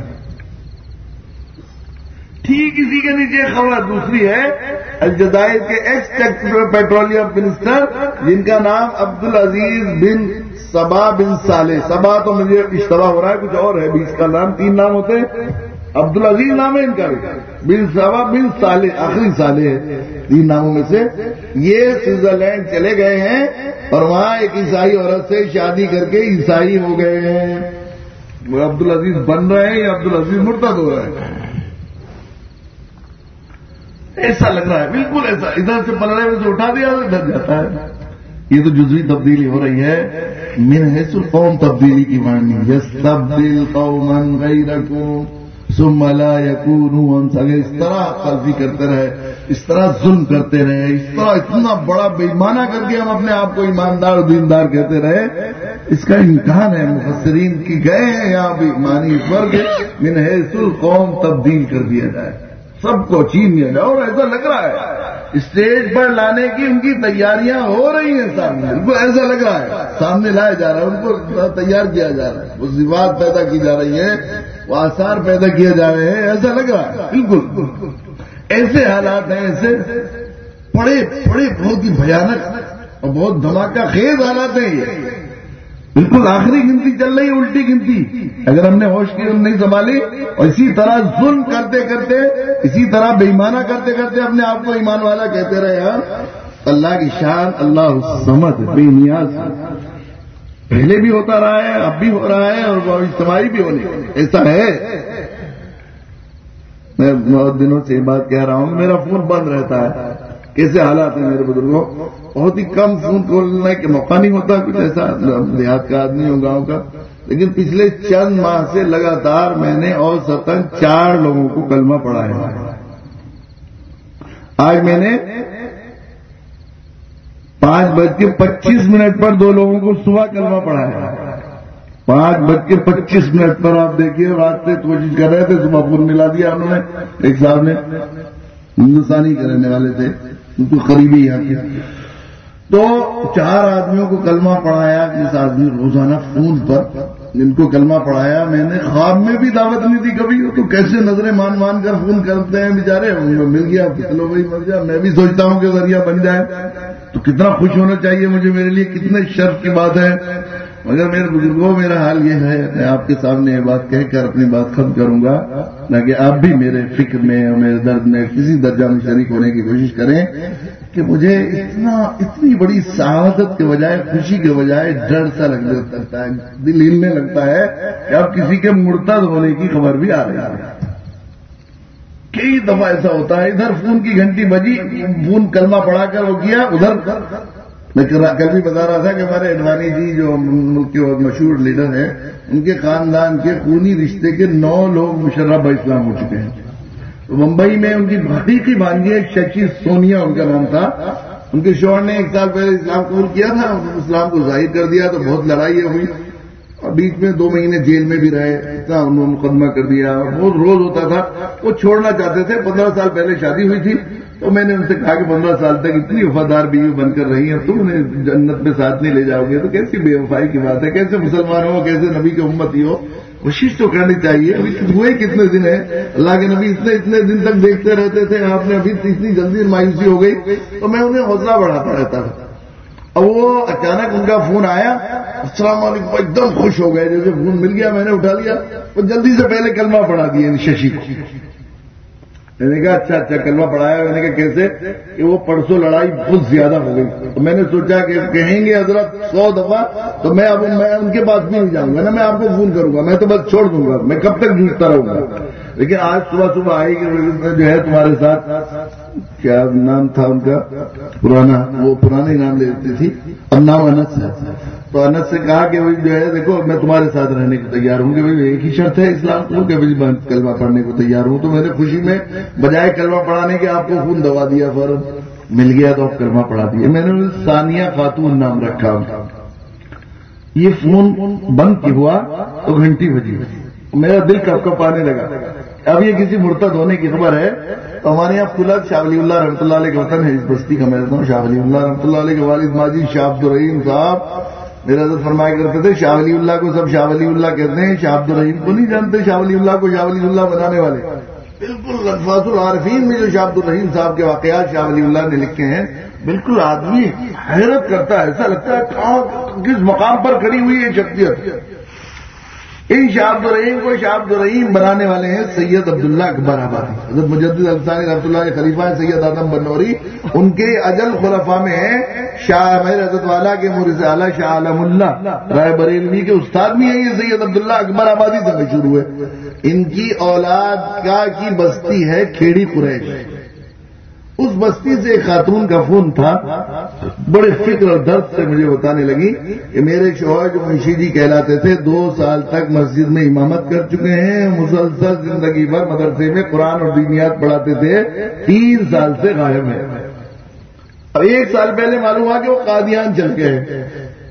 ٹھیک اسی کے نیچے خبر دوسری ہے، الجزائر کے ایکس پیٹرولیم منسٹر جن کا نام عبدالعزیز بن صبا بن صالح. صبا تو مجھے اشتباہ ہو رہا ہے، کچھ اور ہے بھی اس کا نام، 3 نام ہوتے ہیں. عبدالعزیز نام ہے ان کا، بن صبا بن صالح آخری صالح ہے 3 ناموں میں سے. یہ سوئٹزرلینڈ چلے گئے ہیں اور وہاں ایک عیسائی عورت سے شادی کر کے عیسائی ہو گئے ہیں. وہ عبدالعزیز بن رہے ہیں یا عبدالعزیز مرتد ہو رہے ہیں؟ ایسا لگ رہا ہے بالکل ایسا، ادھر سے پلڑے میں سے اٹھا دیا ادھر جاتا ہے. یہ تو جزوی تبدیلی ہو رہی ہے. من حیث القوم تبدیلی کی معنی یستبدل قوما غیرکم ثم لا یکونوا امثالکم. اس طرح قلفی کرتے رہے، اس طرح ظلم کرتے رہے، اس طرح اتنا بڑا بے ایمانہ کر کے ہم اپنے آپ کو ایماندار اور دیندار کہتے رہے، اس کا امکان ہے. مفسرین کی گئے ہیں یہاں بھی معنی فرق من حیث القوم تبدیل کر دیا جائے، سب کو چین لیا جائے. اور ایسا لگ رہا ہے اسٹیج پر لانے کی ان کی تیاریاں ہو رہی ہیں سامنے، ان کو ایسا لگ رہا ہے سامنے لایا جا رہا ہے، ان کو تیار کیا جا رہا ہے، وہ صفات پیدا کی جا رہی ہے، وہ آثار پیدا کیے جا رہے ہیں، ایسا لگ رہا ہے بالکل ایسے حالات ہیں، ایسے بڑے بہت ہی بھیانک اور بہت دھماکہ خیز حالات ہیں یہ، بالکل آخری گنتی چل رہی ہے، الٹی گنتی، اگر ہم نے ہوش کی نہیں سنبھالی اور اسی طرح ظلم کرتے کرتے، اسی طرح بے ایمانہ کرتے کرتے اپنے آپ کو ایمان والا کہتے رہے ہم، اللہ کی شان اللہ الصمد بے نیاز پہلے بھی ہوتا رہا ہے، اب بھی ہو رہا ہے اور اجتماعی بھی ہونے ایسا ہے۔ میں بہت دنوں سے یہ بات کہہ رہا ہوں، میرا فون بند رہتا ہے، کیسے حالات ہیں میرے بزرگوں، بہت ہی کم فون کھولنے کے موقع نہیں ہوتا، کچھ ایسا دیہات کا آدمی ہوں گاؤں کا، لیکن پچھلے چند ماہ سے لگاتار میں نے اوسطاً 4 لوگوں کو کلمہ پڑھایا ہے۔ آج میں نے 5:25 پر 2 لوگوں کو صبح کلمہ پڑھایا ہے، 5:25 پر آپ دیکھیے، رات سے کوشش کر رہے تھے، صبح فون ملا دیا انہوں نے، ایک صاحب نے ہندوستانی کے رہنے والے تھے، ان کو قریبی یہاں کے، تو 4 آدمیوں کو کلمہ پڑھایا، جس آدمی روزانہ فون پر ان کو کلمہ پڑھایا، میں نے خواب میں بھی دعوت نہیں دی کبھی، تو کیسے نظریں مان کر فون کرتے ہیں بیچارے، مل گیا چلو بھائی مر جا، میں بھی سوچتا ہوں کہ ذریعہ بن جائے تو کتنا خوش ہونا چاہیے مجھے، میرے لیے کتنے شرف کی بات ہے، مگر میرے بزرگوں میرا حال یہ ہے، میں آپ کے سامنے یہ بات کہہ کر اپنی بات ختم کروں گا، تاکہ آپ بھی میرے فکر میں اور میرے درد میں کسی درجہ میں شریک ہونے کی کوشش کریں کہ مجھے اتنی بڑی سعادت کے بجائے، خوشی کے بجائے ڈر سا لگنے لگتا ہے، دل ہلنے لگتا ہے کہ اب کسی کے مرتد ہونے کی خبر بھی آ رہی ہے۔ کئی دفعہ ایسا ہوتا ہے، ادھر فون کی گھنٹی بجی، فون کلمہ پڑھا کر وہ کیا، ادھر میں کل بھی بتا رہا تھا کہ ہمارے اڈوانی جی جو ملک کے بہت مشہور لیڈر ہیں، ان کے خاندان کے خونی رشتے کے 9 لوگ مشرف اسلام ہو چکے ہیں۔ تو ممبئی میں ان کی حقیقی بھانجی ششی سونیا ان کا نام تھا، ان کے شوہر نے 1 سال پہلے اسلام قبول کیا تھا، اسلام کو ظاہر کر دیا، تو بہت لڑائی ہوئی اور بیچ میں 2 مہینے جیل میں بھی رہے، اتنا انہوں نے مقدمہ کر دیا، بہت روز ہوتا تھا، وہ چھوڑنا چاہتے تھے، 15 سال پہلے شادی ہوئی تھی، تو میں نے ان سے کہا کہ 15 سال تک اتنی وفادار بیوی بن کر رہی ہیں، تم انہیں جنت میں ساتھ نہیں لے جاؤ گے تو کیسی بے وفائی کی بات ہے، کیسے مسلمان ہو، کیسے نبی کے امتی ہو، کوشش تو کرنی چاہیے۔ ابھی ہوئے کتنے دن ہیں، اللہ کے نبی اتنے دن تک دیکھتے رہتے تھے، آپ نے ابھی اتنی جلدی مایوسی ہو گئی، تو میں انہیں حوصلہ بڑھاتا رہتا تھا۔ اب وہ اچانک ان کا فون آیا، السلام علیکم، ایک دم خوش ہو گئے، جیسے فون مل گیا، میں نے اٹھا لیا، وہ جلدی سے پہلے کلمہ پڑھا دیا ششی کو۔ میں نے کہا اچھا کلمہ پڑھایا، میں نے کہا کیسے، کہ وہ پرسوں لڑائی بہت زیادہ ہو گئی، تو میں نے سوچا کہ کہیں گے حضرت 100 دفعہ تو میں ان کے پاس نہیں جاؤں گا نا، میں آپ کو فون کروں گا، میں تو بس چھوڑ دوں گا، میں کب تک جھوٹتا رہوں گا، لیکن آج صبح آئی کہ جو ہے تمہارے ساتھ، کیا نام تھا ان کا پرانا، وہ پرانے نام لے لیتی تھی، اب نام انس ہے، تو انس سے کہا کہ جو ہے دیکھو میں تمہارے ساتھ رہنے کو تیار ہوں، کہ ایک ہی شرط ہے اسلام کو کہ میں کلمہ پڑھنے کو تیار ہوں، تو میں نے خوشی میں بجائے کلمہ پڑھانے کے آپ کو خون دوا دیا، فوراً مل گیا تو آپ کلمہ پڑھا دیا، میں نے ثانیہ خاتون نام رکھا۔ یہ فون بند ہوا تو گھنٹی بجی، میرا دل کپ کپ آنے لگا، اب یہ کسی مرتد ہونے کی خبر ہے۔ تو ہمارے یہاں فلت شاہ ولی اللہ رحمۃ اللہ علیہ کا وطن ہے، اس بستی کا میں رہتا ہوں، شاہ ولی اللہ رحمۃ اللہ علیہ کے والد ماجی شاہ عبد الرحیم صاحب میرا حضرت فرمایا کرتے تھے، شاہ ولی اللہ کو سب شاہ ولی اللہ کہتے ہیں، شاہ عبد الرحیم کو نہیں جانتے، شاہ ولی اللہ کو شاہ ولی اللہ بنانے والے۔ بالکل الفاظ العارفین میں جو شاہ عبد الرحیم صاحب کے واقعات شاہ ولی اللہ نے لکھے ہیں، بالکل آدمی حیرت کرتا ہے، ایسا لگتا ہے کہاں کس مقام پر کھڑی ہوئی ہے شخصیت۔ ان شاہ عبد الرحیم کو شاہ عبد الرحیم بنانے والے ہیں سید عبداللہ اکبر آبادی، حضرت مجدد الثانی رحمۃ اللہ علیہ خلیفہ ہیں سید آدم بنوری، ان کے اجل خلفاء میں ہیں شاہ امیر حضرت والا کے مرشد اعلیٰ شاہ عالم اللہ رائے بریلوی کے استاد بھی ہیں، یہ سید عبداللہ اکبر آبادی سے مشہور ہوئے۔ ان کی اولاد کی بستی ہے کھیڑی قریش، اس بستی سے ایک خاتون کا فون تھا، بڑے فکر اور درد سے مجھے بتانے لگی کہ میرے شوہر جو منشی جی کہلاتے تھے 2 سال تک مسجد میں امامت کر چکے ہیں، مسلسل زندگی بھر مدرسے میں قرآن اور دینیات پڑھاتے تھے، 3 سال سے غائب ہیں۔ اب 1 سال پہلے معلوم ہوا کہ وہ قادیان چل گئے۔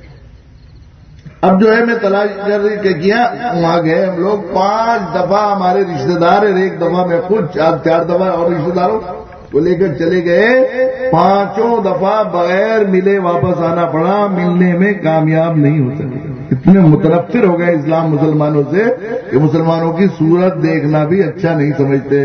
اب جو ہے میں تلاش کر کیا، وہاں گئے ہم لوگ، 5 دفعہ ہمارے رشتے دار، 1 دفعہ میں خود، 4 دفعہ اور رشتے داروں، وہ لے کر چلے گئے، 5 دفعہ بغیر ملے واپس آنا پڑا، ملنے میں کامیاب نہیں ہو سکے۔ اتنے متنفر ہو گئے اسلام مسلمانوں سے کہ مسلمانوں کی صورت دیکھنا بھی اچھا نہیں سمجھتے،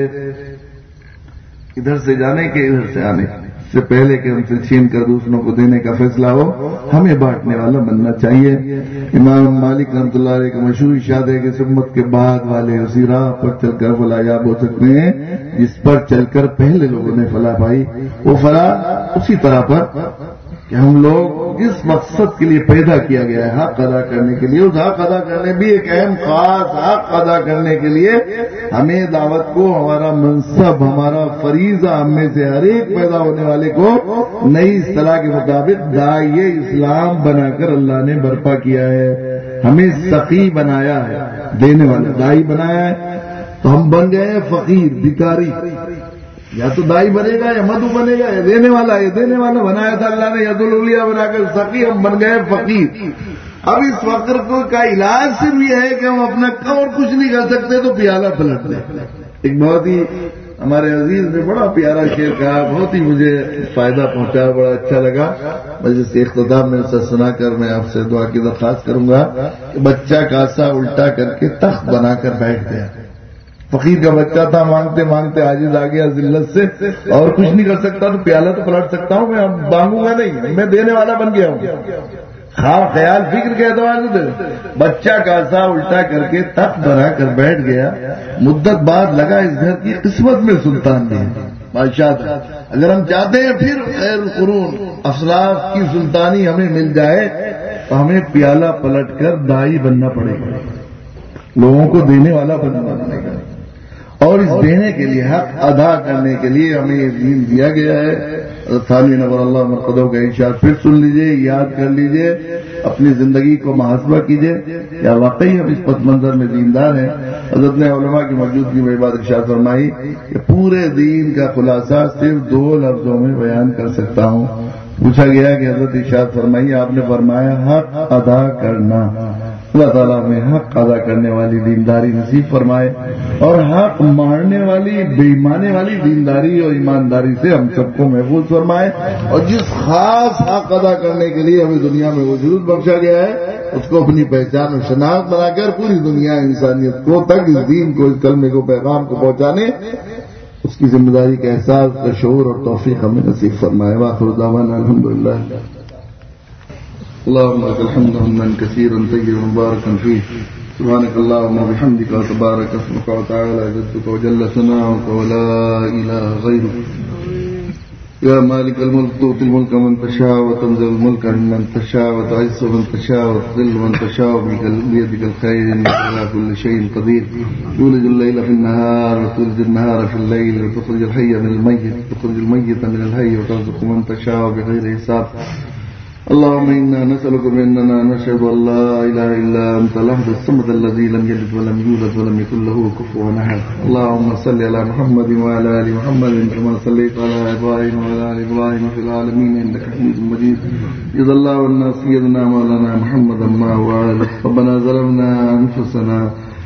ادھر سے جانے کے ادھر سے آنے سے پہلے کہ ہم سے چھین کر دوسروں کو دینے کا فیصلہ ہو، ہمیں بانٹنے والا بننا چاہیے۔ امام مالک رحمۃ اللہ علیہ کا مشہور ارشاد ہے کہ سمت کے بعد والے اسی راہ پر چل کر فلاحیاب ہو سکتے ہیں جس پر چل کر پہلے لوگوں نے فلاح پائی۔ وہ فلاح اسی طرح پر کہ ہم لوگ جس مقصد کے لیے پیدا کیا گیا ہے، حق ادا کرنے کے لیے، اس حق ادا کرنے بھی ایک اہم خاص حق ادا کرنے کے لیے ہمیں دعوت کو، ہمارا منصب، ہمارا فریضہ، ہم میں سے ہر ایک پیدا ہونے والے کو نئی اصطلاح کے مطابق داعیہ اسلام بنا کر اللہ نے برپا کیا ہے۔ ہمیں سقی بنایا ہے، دینے والا داعی بنایا ہے، تو ہم بن گئے ہیں فقیر، بھکاری۔ یا تو دائی بنے گا یا مدعو بنے گا، یا دینے والا، یہ دینے والا بنایا تھا اللہ نے، ید الاولیاء بنا کر سقی، ہم بن گئے فقیر۔ اب اس فقر کا علاج صرف یہ ہے کہ ہم اپنا اور کچھ نہیں کر سکتے تو پیالہ پلٹ لیں۔ ایک بہت ہی ہمارے عزیز نے بڑا پیارا شعر کہا، بہت ہی مجھے فائدہ پہنچا، بڑا اچھا لگا۔ مجلس کے اختتام میں اسے سنا کر میں آپ سے دعا کی درخواست کروں گا کہ بچہ کاسا الٹا کر کے تخت بنا کر بیٹھ گیا۔ فقیر کا بچہ تھا، مانگتے مانگتے عاجز آ گیا ذلت سے، اور کچھ نہیں کر سکتا تو پیالہ تو پلٹ سکتا ہوں، میں اب مانگوں گا نہیں، میں دینے والا بن گیا ہوں۔ خیال فکر کے اعتبار سے بچہ کاسا الٹا کر کے تخت بنا کر بیٹھ گیا۔ مدت بعد لگا اس گھر کی قسمت میں سلطان بھی ہے، بادشاہ تھا۔ اگر ہم چاہتے ہیں پھر خیر القرون اسلاف کی سلطانی ہمیں مل جائے تو ہمیں پیالہ پلٹ کر دائی بننا پڑے گا، لوگوں کو دینے والا بننا پڑے گا، اور اس دینے کے لیے، حق ادا کرنے کے لیے ہمیں یہ دین دیا گیا ہے۔ ثانی نور اللہ مرقدوں کا ارشاد پھر سن لیجئے، یاد کر لیجئے، اپنی زندگی کو محاسبہ کیجئے، کیا واقعی ہم اس پس منظر میں دیندار ہیں؟ حضرت نے علماء کی موجودگی میں بات ارشاد فرمائی کہ پورے دین کا خلاصہ صرف 2 لفظوں میں بیان کر سکتا ہوں۔ پوچھا گیا کہ حضرت ارشاد فرمائی، آپ نے فرمایا حق ادا کرنا۔ اللہ تعالیٰ میں حق ادا کرنے والی دینداری نصیب فرمائے، اور حق ماننے والی، بے ایمانے والی دینداری اور ایمانداری سے ہم سب کو محفوظ فرمائے، اور جس خاص حق ادا کرنے کے لیے ہمیں دنیا میں وجود بخشا گیا ہے اس کو اپنی پہچان اور شناخت بنا کر پوری دنیا انسانیت کو تک اس دین کو، اس کلمے کو، پیغام کو پہنچانے، اس کی ذمہ داری کا احساس، کا شعور اور توفیق ہمیں نصیب فرمائے۔ وآخر دعوانا الحمدللہ۔ اللهم لك الحمد حمدا كثيرا طيبا مباركا فيه، سبحانك اللهم وبحمدك وتبارك اسمك وتعالى جدك وجل ثناؤك ولا اله غيرك، يا مالك الملك تؤتي الملك من تشاء وتنزع الملك ممن تشاء وتعز من تشاء وتذل من تشاء، بيدك الخير انك على كل شيء قدير، تولج الليل في النهار وتولج النهار في الليل، وتخرج الحي من الميت وتخرج الميت من الحي، وترزق من تشاء بغير حساب۔ اللهم إنا نسألك بأننا نشهد أن لا إله إلا أنت الأحد الصمد الذي لم يلد ولم يولد ولم يكن له كفوا أحد۔ اللهم صل على محمد وعلى آل محمد كما صليت على إبراهيم وعلى آل إبراهيم في العالمين إنك حميد مجيد۔ جزا الله عنا سيدنا مولانا محمدا ما هو عالم۔ ربنا ظلمنا أنفسنا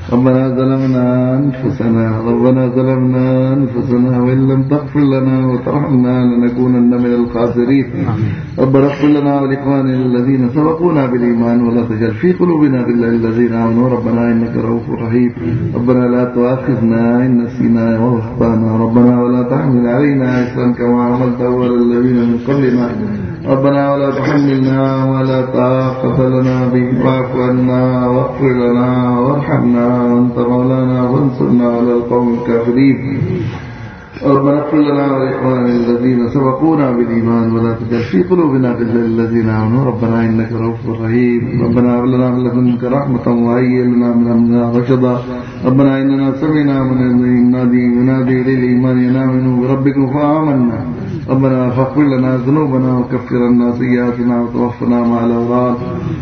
وإن لم تغفر لنا وترحمنا لنكونن من الخاسرين۔ ربنا اغفر لنا ولإخواننا الذين سبقونا بالإيمان ولا تجعل في قلوبنا غلا للذين آمنوا ربنا إنك رؤوف رحيم۔ ربنا لا تؤاخذنا إن نسينا أو أخطأنا، ربنا ولا تحمل علينا إصرا كما حملته على الذين من قبلنا، ربنا ولا تحملنا ما لا طاقة لنا به، واعف عنا واغفر لنا وارحمنا وأنت مولانا وانصرنا على القوم الكافرين۔ ربنا اغفر لنا ولإخواننا الذين سبقونا بالإيمان ولا تجعل في قلوبنا غلا للذين آمنوا ربنا إنك رؤوف رحيم۔ ربنا هب لنا من لدنك رحمة وهيئ لنا من أمرنا رشدا، ربنا إننا سمعنا ينادي للإيمان أن آمنوا بربكم فآمنا، ربنا فاغفر لنا ذنوبنا وكفر عنا سيئاتنا وتوفنا مع الأبرار،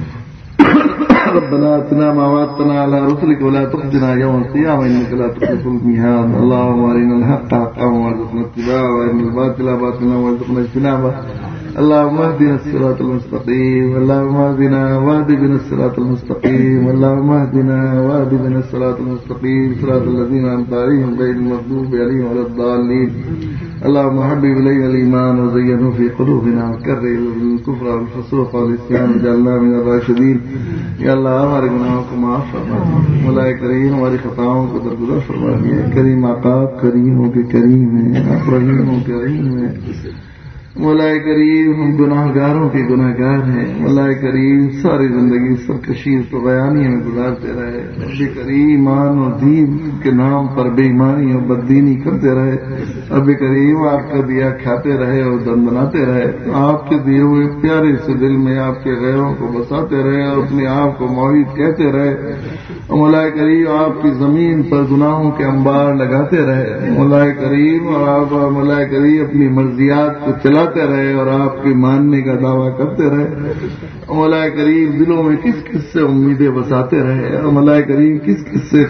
ربنا آتنا ما وعدتنا على رسلك ولا تخزنا يوم القيامة إنك لا تخلف الميعاد۔ اللهم أرنا الحق حقا وارزقنا اتباعه، وأرنا الباطل باطلا وارزقنا اجتنابه۔ اللهم اهدنا الصراط المستقيم، اللهم اهدنا واهد بنا الصراط المستقيم، اللهم اهدنا واهد بنا الصراط المستقيم، صراط الذين أنعمت عليهم غير المغضوب عليهم ولا الضالين، اللهم حبب إلينا الإيمان وزينه في قلوبنا وكره الكفر والفسوق والعصيان واجعلنا من الراشدين. یا اللہ ہمارے گناہوں کو معاف فرما دیجیے، مولا کریم ہماری خطاؤں کو درگزر فرما دیجیے. کریم آقا آپ کریموں کے کریم ہیں، آپ رحیموں کے رحیم ہیں. مولا کریم ہم گناہ گاروں کے گناہ گار ہیں. مولا کریم ساری زندگی سرکشی تو بیانی میں گزارتے رہے. رب کریم ایمان اور دین کے نام پر بے ایمانی اور بددینی کرتے رہے. رب کریم آپ کا دیا کھاتے رہے اور دن بناتے رہے. آپ کے دیے ہوئے پیارے سے دل میں آپ کے غیروں کو بساتے رہے اور اپنے آپ کو موحد کہتے رہے. مولا کریم آپ کی زمین پر گناہوں کے انبار لگاتے رہے. مولا کریم اور آپ مولا کریم اپنی مرضیات کو چلاتے رہے اور آپ کے ماننے کا دعویٰ کرتے رہے. مولا کریم دلوں میں کس کس سے امیدیں بساتے رہے. اور مولا کریم کس کس سے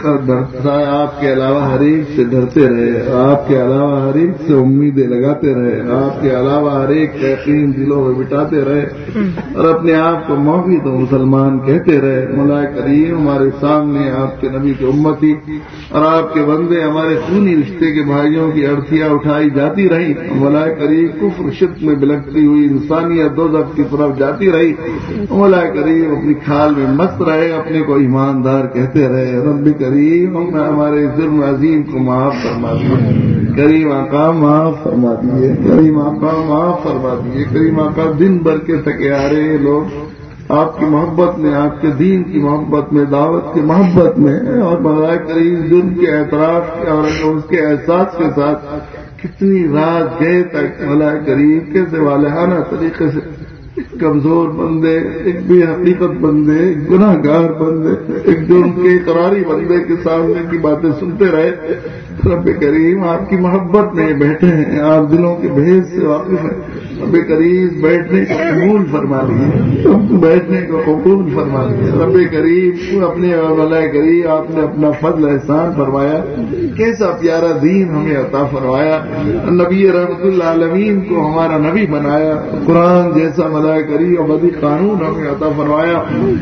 آپ کے علاوہ ہر ایک سے ڈرتے رہے. آپ کے علاوہ ہر ایک سے امیدیں لگاتے رہے. آپ کے علاوہ ہر ایک کا یقین دلوں میں بٹاتے رہے اور اپنے آپ کو موحد و مسلمان کہتے رہے. مولا کریم ہمارے سامنے آپ کے نبی کی امتی اور آپ کے بندے ہمارے خونی رشتے کے بھائیوں کی ارتھیاں اٹھائی جاتی رہی. مولا کریم کفر شرک میں بلکتی ہوئی انسانیت دوزخ کی طرف جاتی رہی. مولا کریم اپنی کھال میں مست رہے، اپنے کو ایماندار کہتے رہے. رب کریم ہمارے جرم عظیم کو معاف فرما دیے. کریم آقا معاف فرما دیے. کریم آقا معاف فرما دیے. کریم آقا دن بھر کے تھکے آ رہے لوگ آپ کی محبت میں، آپ کے دین کی محبت میں، دعوت کی محبت میں اور مولا کریم جرم کے اعتراف اور اس کے احساس کے ساتھ کتنی رات گئے تک مولا کریم کیسے والہانہ طریقے سے ایک کمزور بندے، ایک بے حقیقت بندے، ایک گناہ گار بندے، ایک جرم کے اقراری بندے کے سامنے کی باتیں سنتے رہے. رب کریم آپ کی محبت میں بیٹھے ہیں، آپ دلوں کے بھید سے واقف ہیں. رب کریم بیٹھنے کو قبول فرما لیے، بیٹھنے کو قبول فرما لیے. رب کریم اپنے مولا کریم آپ نے اپنا فضل احسان فرمایا. کیسا پیارا دین ہمیں عطا فرمایا. نبی رحمت اللہ عالمین کو ہمارا نبی بنایا. قرآن جیسا مولا کریم ابدی قانون ہمیں عطا فرمایا.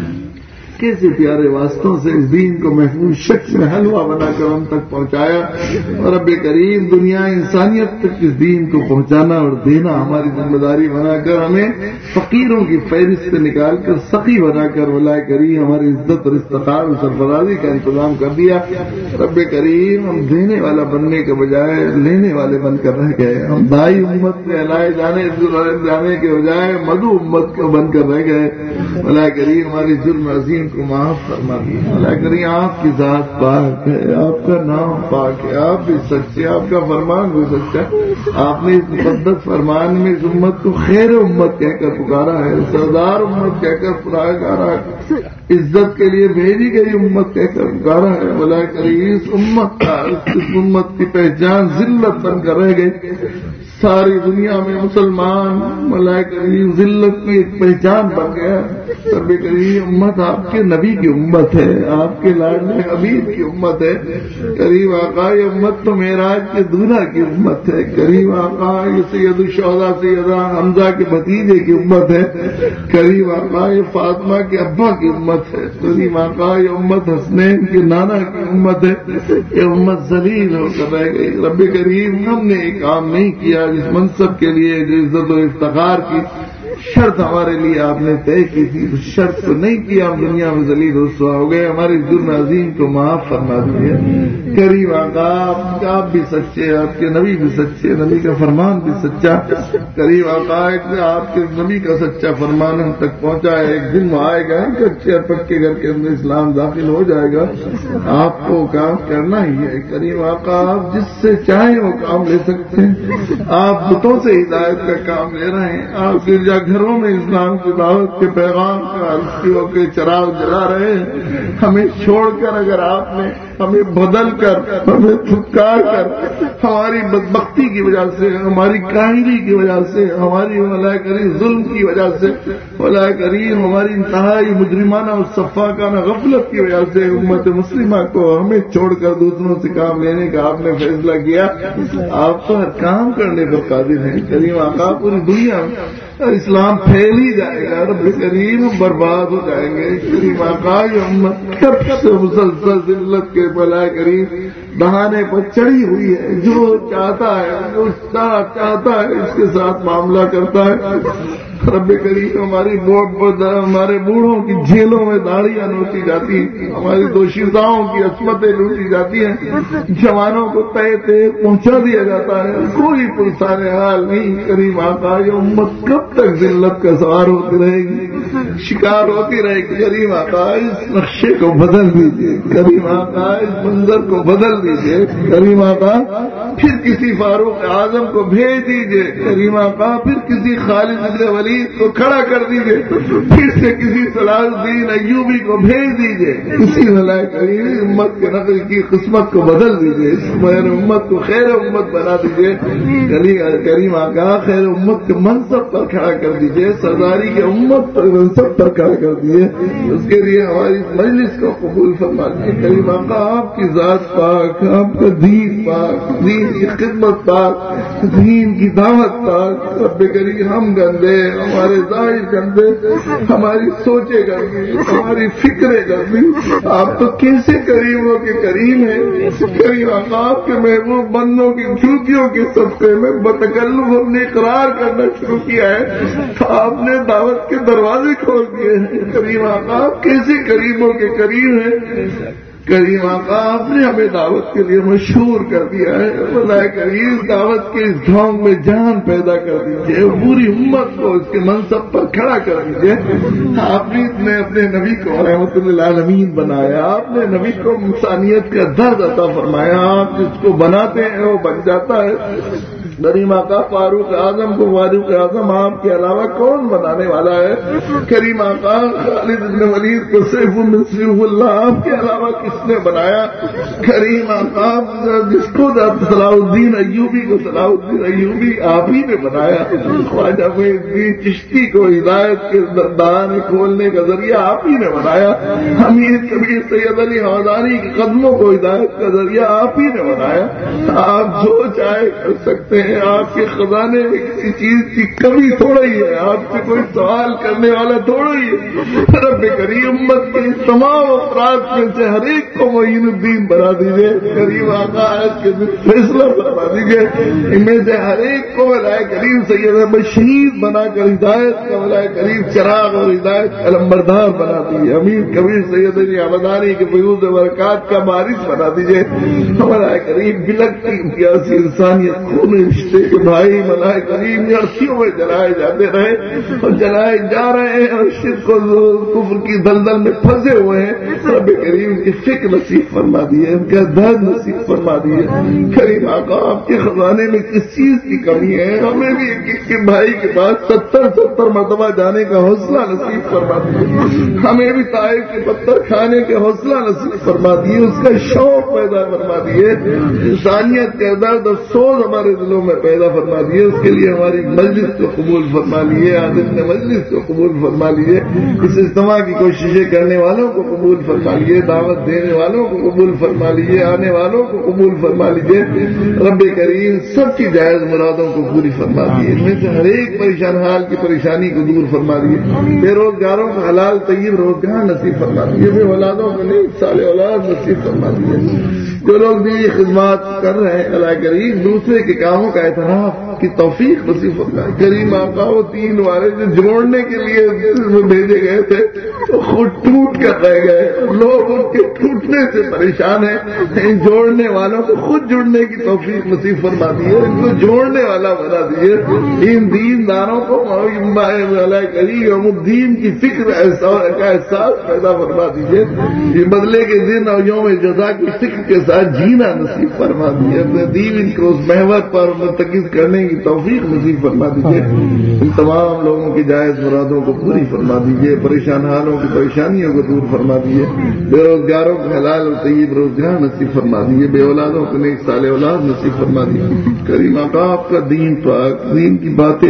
کیسے پیارے واسطوں سے اس دین کو محفوظ شخص میں حلوہ بنا کر ہم تک پہنچایا. اور رب کریم دنیا انسانیت تک اس دین کو پہنچانا اور دینا ہماری ذمہ داری بنا کر ہمیں فقیروں کی فہرست سے نکال کر سخی بنا کر مولا کریم ہماری عزت اور استقامت اور سرفرازی کا انتظام کر دیا. رب کریم ہم دینے والا بننے کے بجائے لینے والے بن کر رہ گئے. ہم دائی امت میں لائے جانے کے بجائے مدعو امت کو بن کر رہ گئے. مولا کریم ہماری جرم عظیم کو معاف فرما دیے. مولا کریم آپ کی ذات پاک ہے، آپ کا نام پاک ہے، آپ بھی سچے، آپ کا فرمان بھی سچا. آپ نے اس مقدس فرمان میں اس امت کو خیر امت کہہ کر پکارا ہے، سردار امت کہہ کر پکارا ہے، عزت کے لیے بھیجی گئی امت کہہ کر پکارا ہے. مولا کریم اس امت کی پہچان ذلت بن کر رہ گئی. ساری دنیا میں مسلمان مولا کریم ذلت میں ایک پہچان بن گیا. رب کریم امت آپ کے نبی کی امت ہے، آپ کے لاڈلے حبیب کی امت ہے. کریم آقا یہ امت تو معراج کے دولہا کی امت ہے. کریم آقا یہ سید الشہداء سیدنا حمزہ کے بھتیجے کی امت ہے. کریم آقا یہ فاطمہ کے ابا کی امت ہے. کریم آقا یہ امت حسنین کے نانا کی امت ہے. یہ امت ذلیل ہو کر رہ گئی. رب کریم ہم نے ایک کام نہیں کیا جس منصب کے لیے جو عزت و افتخار کی شرط ہمارے لیے آپ نے طے کی تھی، اس شرط کو نہیں کیا. ہم دنیا میں ذلیل رسوا ہو گئے. ہمارے جرم عظیم کو معاف فرما دیجیے. کریم آقا آپ بھی سچے، آپ کے نبی بھی سچے، نبی کا فرمان بھی سچا. کریم آقا آپ کے نبی کا سچا فرمان ہم تک پہنچا ہے. ایک دن آئے گا کچے اور پکے گھر کے اندر اسلام داخل ہو جائے گا. آپ کو کام کرنا ہی ہے. کریم آقا آپ جس سے چاہیں وہ کام لے سکتے ہیں. آپ بتوں سے ہدایت کا کام لے رہے ہیں. آپ گرجا گھروں میں اسلام کی دعوت کے پیغام کا الفیوں کے چراغ جلا رہے ہیں. ہمیں چھوڑ کر اگر آپ نے ہمیں بدل کر، ہمیں تھکار کر، ہماری بدبختی کی وجہ سے، ہماری کاہلی کی وجہ سے، ہماری مولا کریم ظلم کی وجہ سے، مولا کریم ہماری انتہائی مجرمانہ اور صفاقانہ غفلت کی وجہ سے امت مسلمہ کو ہمیں چھوڑ کر دوسروں سے کام لینے کا آپ نے فیصلہ کیا. آپ تو ہر کام کرنے پر قادر ہیں. کریم آقا پوری دنیا میں اسلام پھیل ہی جائے گا، رب کریم برباد ہو جائیں گے۔ کریم آقا کی امت کب سے مسلسل ذلت کے بلائے کریم دہانے پر چڑھی ہوئی ہے، جو چاہتا ہے جو چاہتا ہے اس کے ساتھ معاملہ کرتا ہے۔ رب کریم ہمارے بوڑھوں کی جھیلوں میں داڑیاں نوچی جاتی ہیں، ہماری دوشیزاؤں کی عصمتیں لوٹی جاتی ہیں، جوانوں کو تے پہنچا دیا جاتا ہے، کوئی پرسان حال نہیں۔ کریم آقا یہ امت کب تک ذلت کا سوار ہوتی رہے گی، شکار ہوتی رہے گی؟ کریم آقا اس نقشے کو بدل دیجیے، کریم آقا اس منظر کو بدل دیجیے، کریم آقا پھر کسی فاروق اعظم کو بھیج دیجیے، کریم آقا پھر کسی خالد بن ولید کو کھڑا کر دیجیے، پھر سے کسی صلاح الدین ایوبی کو بھیج دیجیے، کسی بھلا کریم امت کے نقل کی قسمت کو بدل دیجیے، اس خیر امت کو خیر امت بنا دیجیے، کریم آقا خیر امت کے منصب پر کھڑا کر دیجیے، سرداری کے امت پر منصب پر کھڑا کر دیجیے، اس کے لیے ہماری مجلس کو قبول فرما دیجیے۔ کریم آقا آپ کی ذات پاک، آپ کا دین پاک، دین کی خدمت پاک، دین کی دعوت پاک۔ رب کریم ہم گندے، ہمارے ظاہر گندے، ہماری سوچیں گندی، ہماری فکریں گندی، آپ تو کیسے کریموں کے کریم ہیں؟ کریم آقا آپ کے محبوب بندوں کی جوتیوں کے صدقے میں بتکلف ہم نے اقرار کرنا شروع کیا ہے تو آپ نے دعوت کے دروازے کھول دیے ہیں۔ کریم آقا آپ کیسے کریموں کے کریم ہیں؟ کریم آقا آپ نے ہمیں دعوت کے لیے مشہور کر دیا ہے، خدائے کریم دعوت کے اس ڈھونگ میں جان پیدا کر دیجیے، پوری امت کو اس کے منصب پر کھڑا کر دیجیے۔ آپ نے اپنے نبی کو رحمت للعالمین بنایا، آپ نے نبی کو انسانیت کا درد عطا فرمایا، آپ جس کو بناتے ہیں وہ بن جاتا ہے۔ کریم آقا فاروق اعظم کو فاروق اعظم آپ کے علاوہ کون بنانے والا ہے؟ کریم آقا خالد بن ولید کو سیف من سیوف اللہ آپ کے علاوہ کس نے بنایا؟ کریم آقا جس کو صلاح الدین ایوبی کو صلاح الدین ایوبی آپ ہی نے بنایا، خواجہ معین الدین چشتی کو ہدایت کے دہانے کھولنے کا ذریعہ آپ ہی نے بنایا، امیر کبیر سید علی حمدانی کے قدموں کو ہدایت کا ذریعہ آپ ہی نے بنایا۔ آپ جو چاہے کر سکتے ہیں، آپ کے خزانے میں کسی چیز کی کمی تھوڑا ہی ہے، آپ سے کوئی سوال کرنے والا تھوڑا ہی ہے۔ رب کریم امت کے تمام افراد میں سے ہر ایک کو معین الدین بنا دیجیے، کریم آقا آج کے دن فیصلہ فرما دیجیے، ان میں سے ہر ایک کو ولائے کریم سید احمد شہید بنا کر ہدایت کا ولائے کریم چراغ اور ہدایت کا لمبردار بنا دیجیے، امیر کبیر سید علی حمدانی کے فیوض برکات کا بارش بنا دیجیے، ولائے کریم بلکتی پیاسی انسانیت خون رشتے کے بھائی ملائے کریم عرصیوں میں جلائے جاتے رہے اور جلائے جا رہے ہیں اور شرک و کفر کی دلدل میں پھنسے ہوئے ہیں۔ رب کریم کی فکر نصیب فرما دیے، ان کا درد نصیب فرما دیے۔ کریم آقا آپ کے خزانے میں کس چیز کی کمی ہے؟ ہمیں بھی ایک بھائی کے پاس 70 مرتبہ جانے کا حوصلہ نصیب فرما دیے، ہمیں بھی طائف کے پتھر کھانے کے حوصلہ نصیب فرما دیے، اس کا شوق پیدا فرما دیے، انسانیت کا درد افسوس ہمارے دلوں میں پیدا فرما دیے۔ اس کے لیے ہماری مجلس کو قبول فرما لیے، عادت نے مجلس کو قبول فرما لیے، اس اجتماع کی کوششیں کرنے والوں کو قبول فرما لیے، دعوت دینے والوں کو قبول فرما لیے، آنے والوں کو قبول فرما لیجیے۔ رب کریم سب کی جائز مرادوں کو پوری فرما دیے، ان میں سے ہر ایک پریشان حال کی پریشانی کو دور فرما دیے، بے روزگاروں کو حلال طیب روزگار نصیب فرما دیے، بے اولادوں کو نیک صالح اولاد نصیب فرما دیے۔ جو لوگ بھی یہ خدمات کر رہے ہیں اللہ کریم دوسرے کے کاموں کا اعتراف کی توفیق نصیب فرمائے۔ کریم آقا وہ 3 والے جو جوڑنے کے لیے بھیجے گئے تھے وہ خود ٹوٹ کر رہ گئے، لوگ ان کے ٹوٹنے سے پریشان ہیں، ان جوڑنے والوں کو خود جڑنے کی توفیق نصیب فرما دیے، ان کو جوڑنے والا بنا دیے، ان دینداروں کو اللہ کریم الدین کی فکر کا احساس پیدا فرما دیجیے، یہ بدلے کے دن اور یوم جزا کی فکر کے ساتھ جینا نصیب فرما دیجیے، اپنے دین ان کو اس محور پر مرتکز کرنے کی توفیق نصیب فرما دیجیے، ان تمام لوگوں کی جائز مرادوں کو پوری فرما دیجیے، پریشان حالوں کی پریشانیوں کو دور فرما دیجیے، بے روزگاروں کو حلال اور طیب روزگار نصیب فرما دیجیے، بے اولادوں کو نیک صالح اولاد نصیب فرما دیجیے۔ کریم آقا آپ کا دین پاک، دین کی باتیں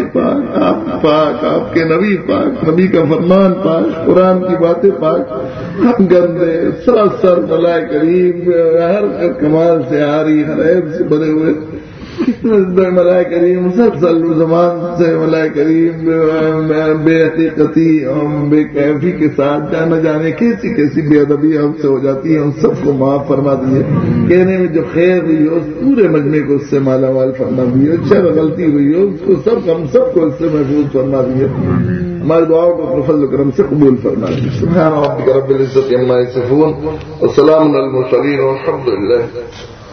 پاک، آپ کے نبی پاک، نبی کا فرمان پاک، قرآن کی باتیں پاک، ہم گندے سراسر بلائے کریم ہر کمال سے آری ہر عیب سے بنے ہوئے ملائے کریم مسلسل زبان سے ملائے کریم بے حقیقتی اور بے کیفی کے ساتھ جانا جانے کیسی کیسی بے ادبی ہم سے ہو جاتی ہے، ان سب کو معاف فرما دیجیے۔ کہنے میں جو خیر ہوئی ہو پورے مجمع کو اس سے مالا مال فرما دیجیے، شر غلطی ہوئی ہو اس کو ہم سب کو اس سے محفوظ فرما دیجیے، ہمارے دعاؤں کو فضل و کرم سے قبول فرما دیجیے۔ سبحان ربک رب العزت عما یصفون وسلام علی المرسلین والحمد للہ۔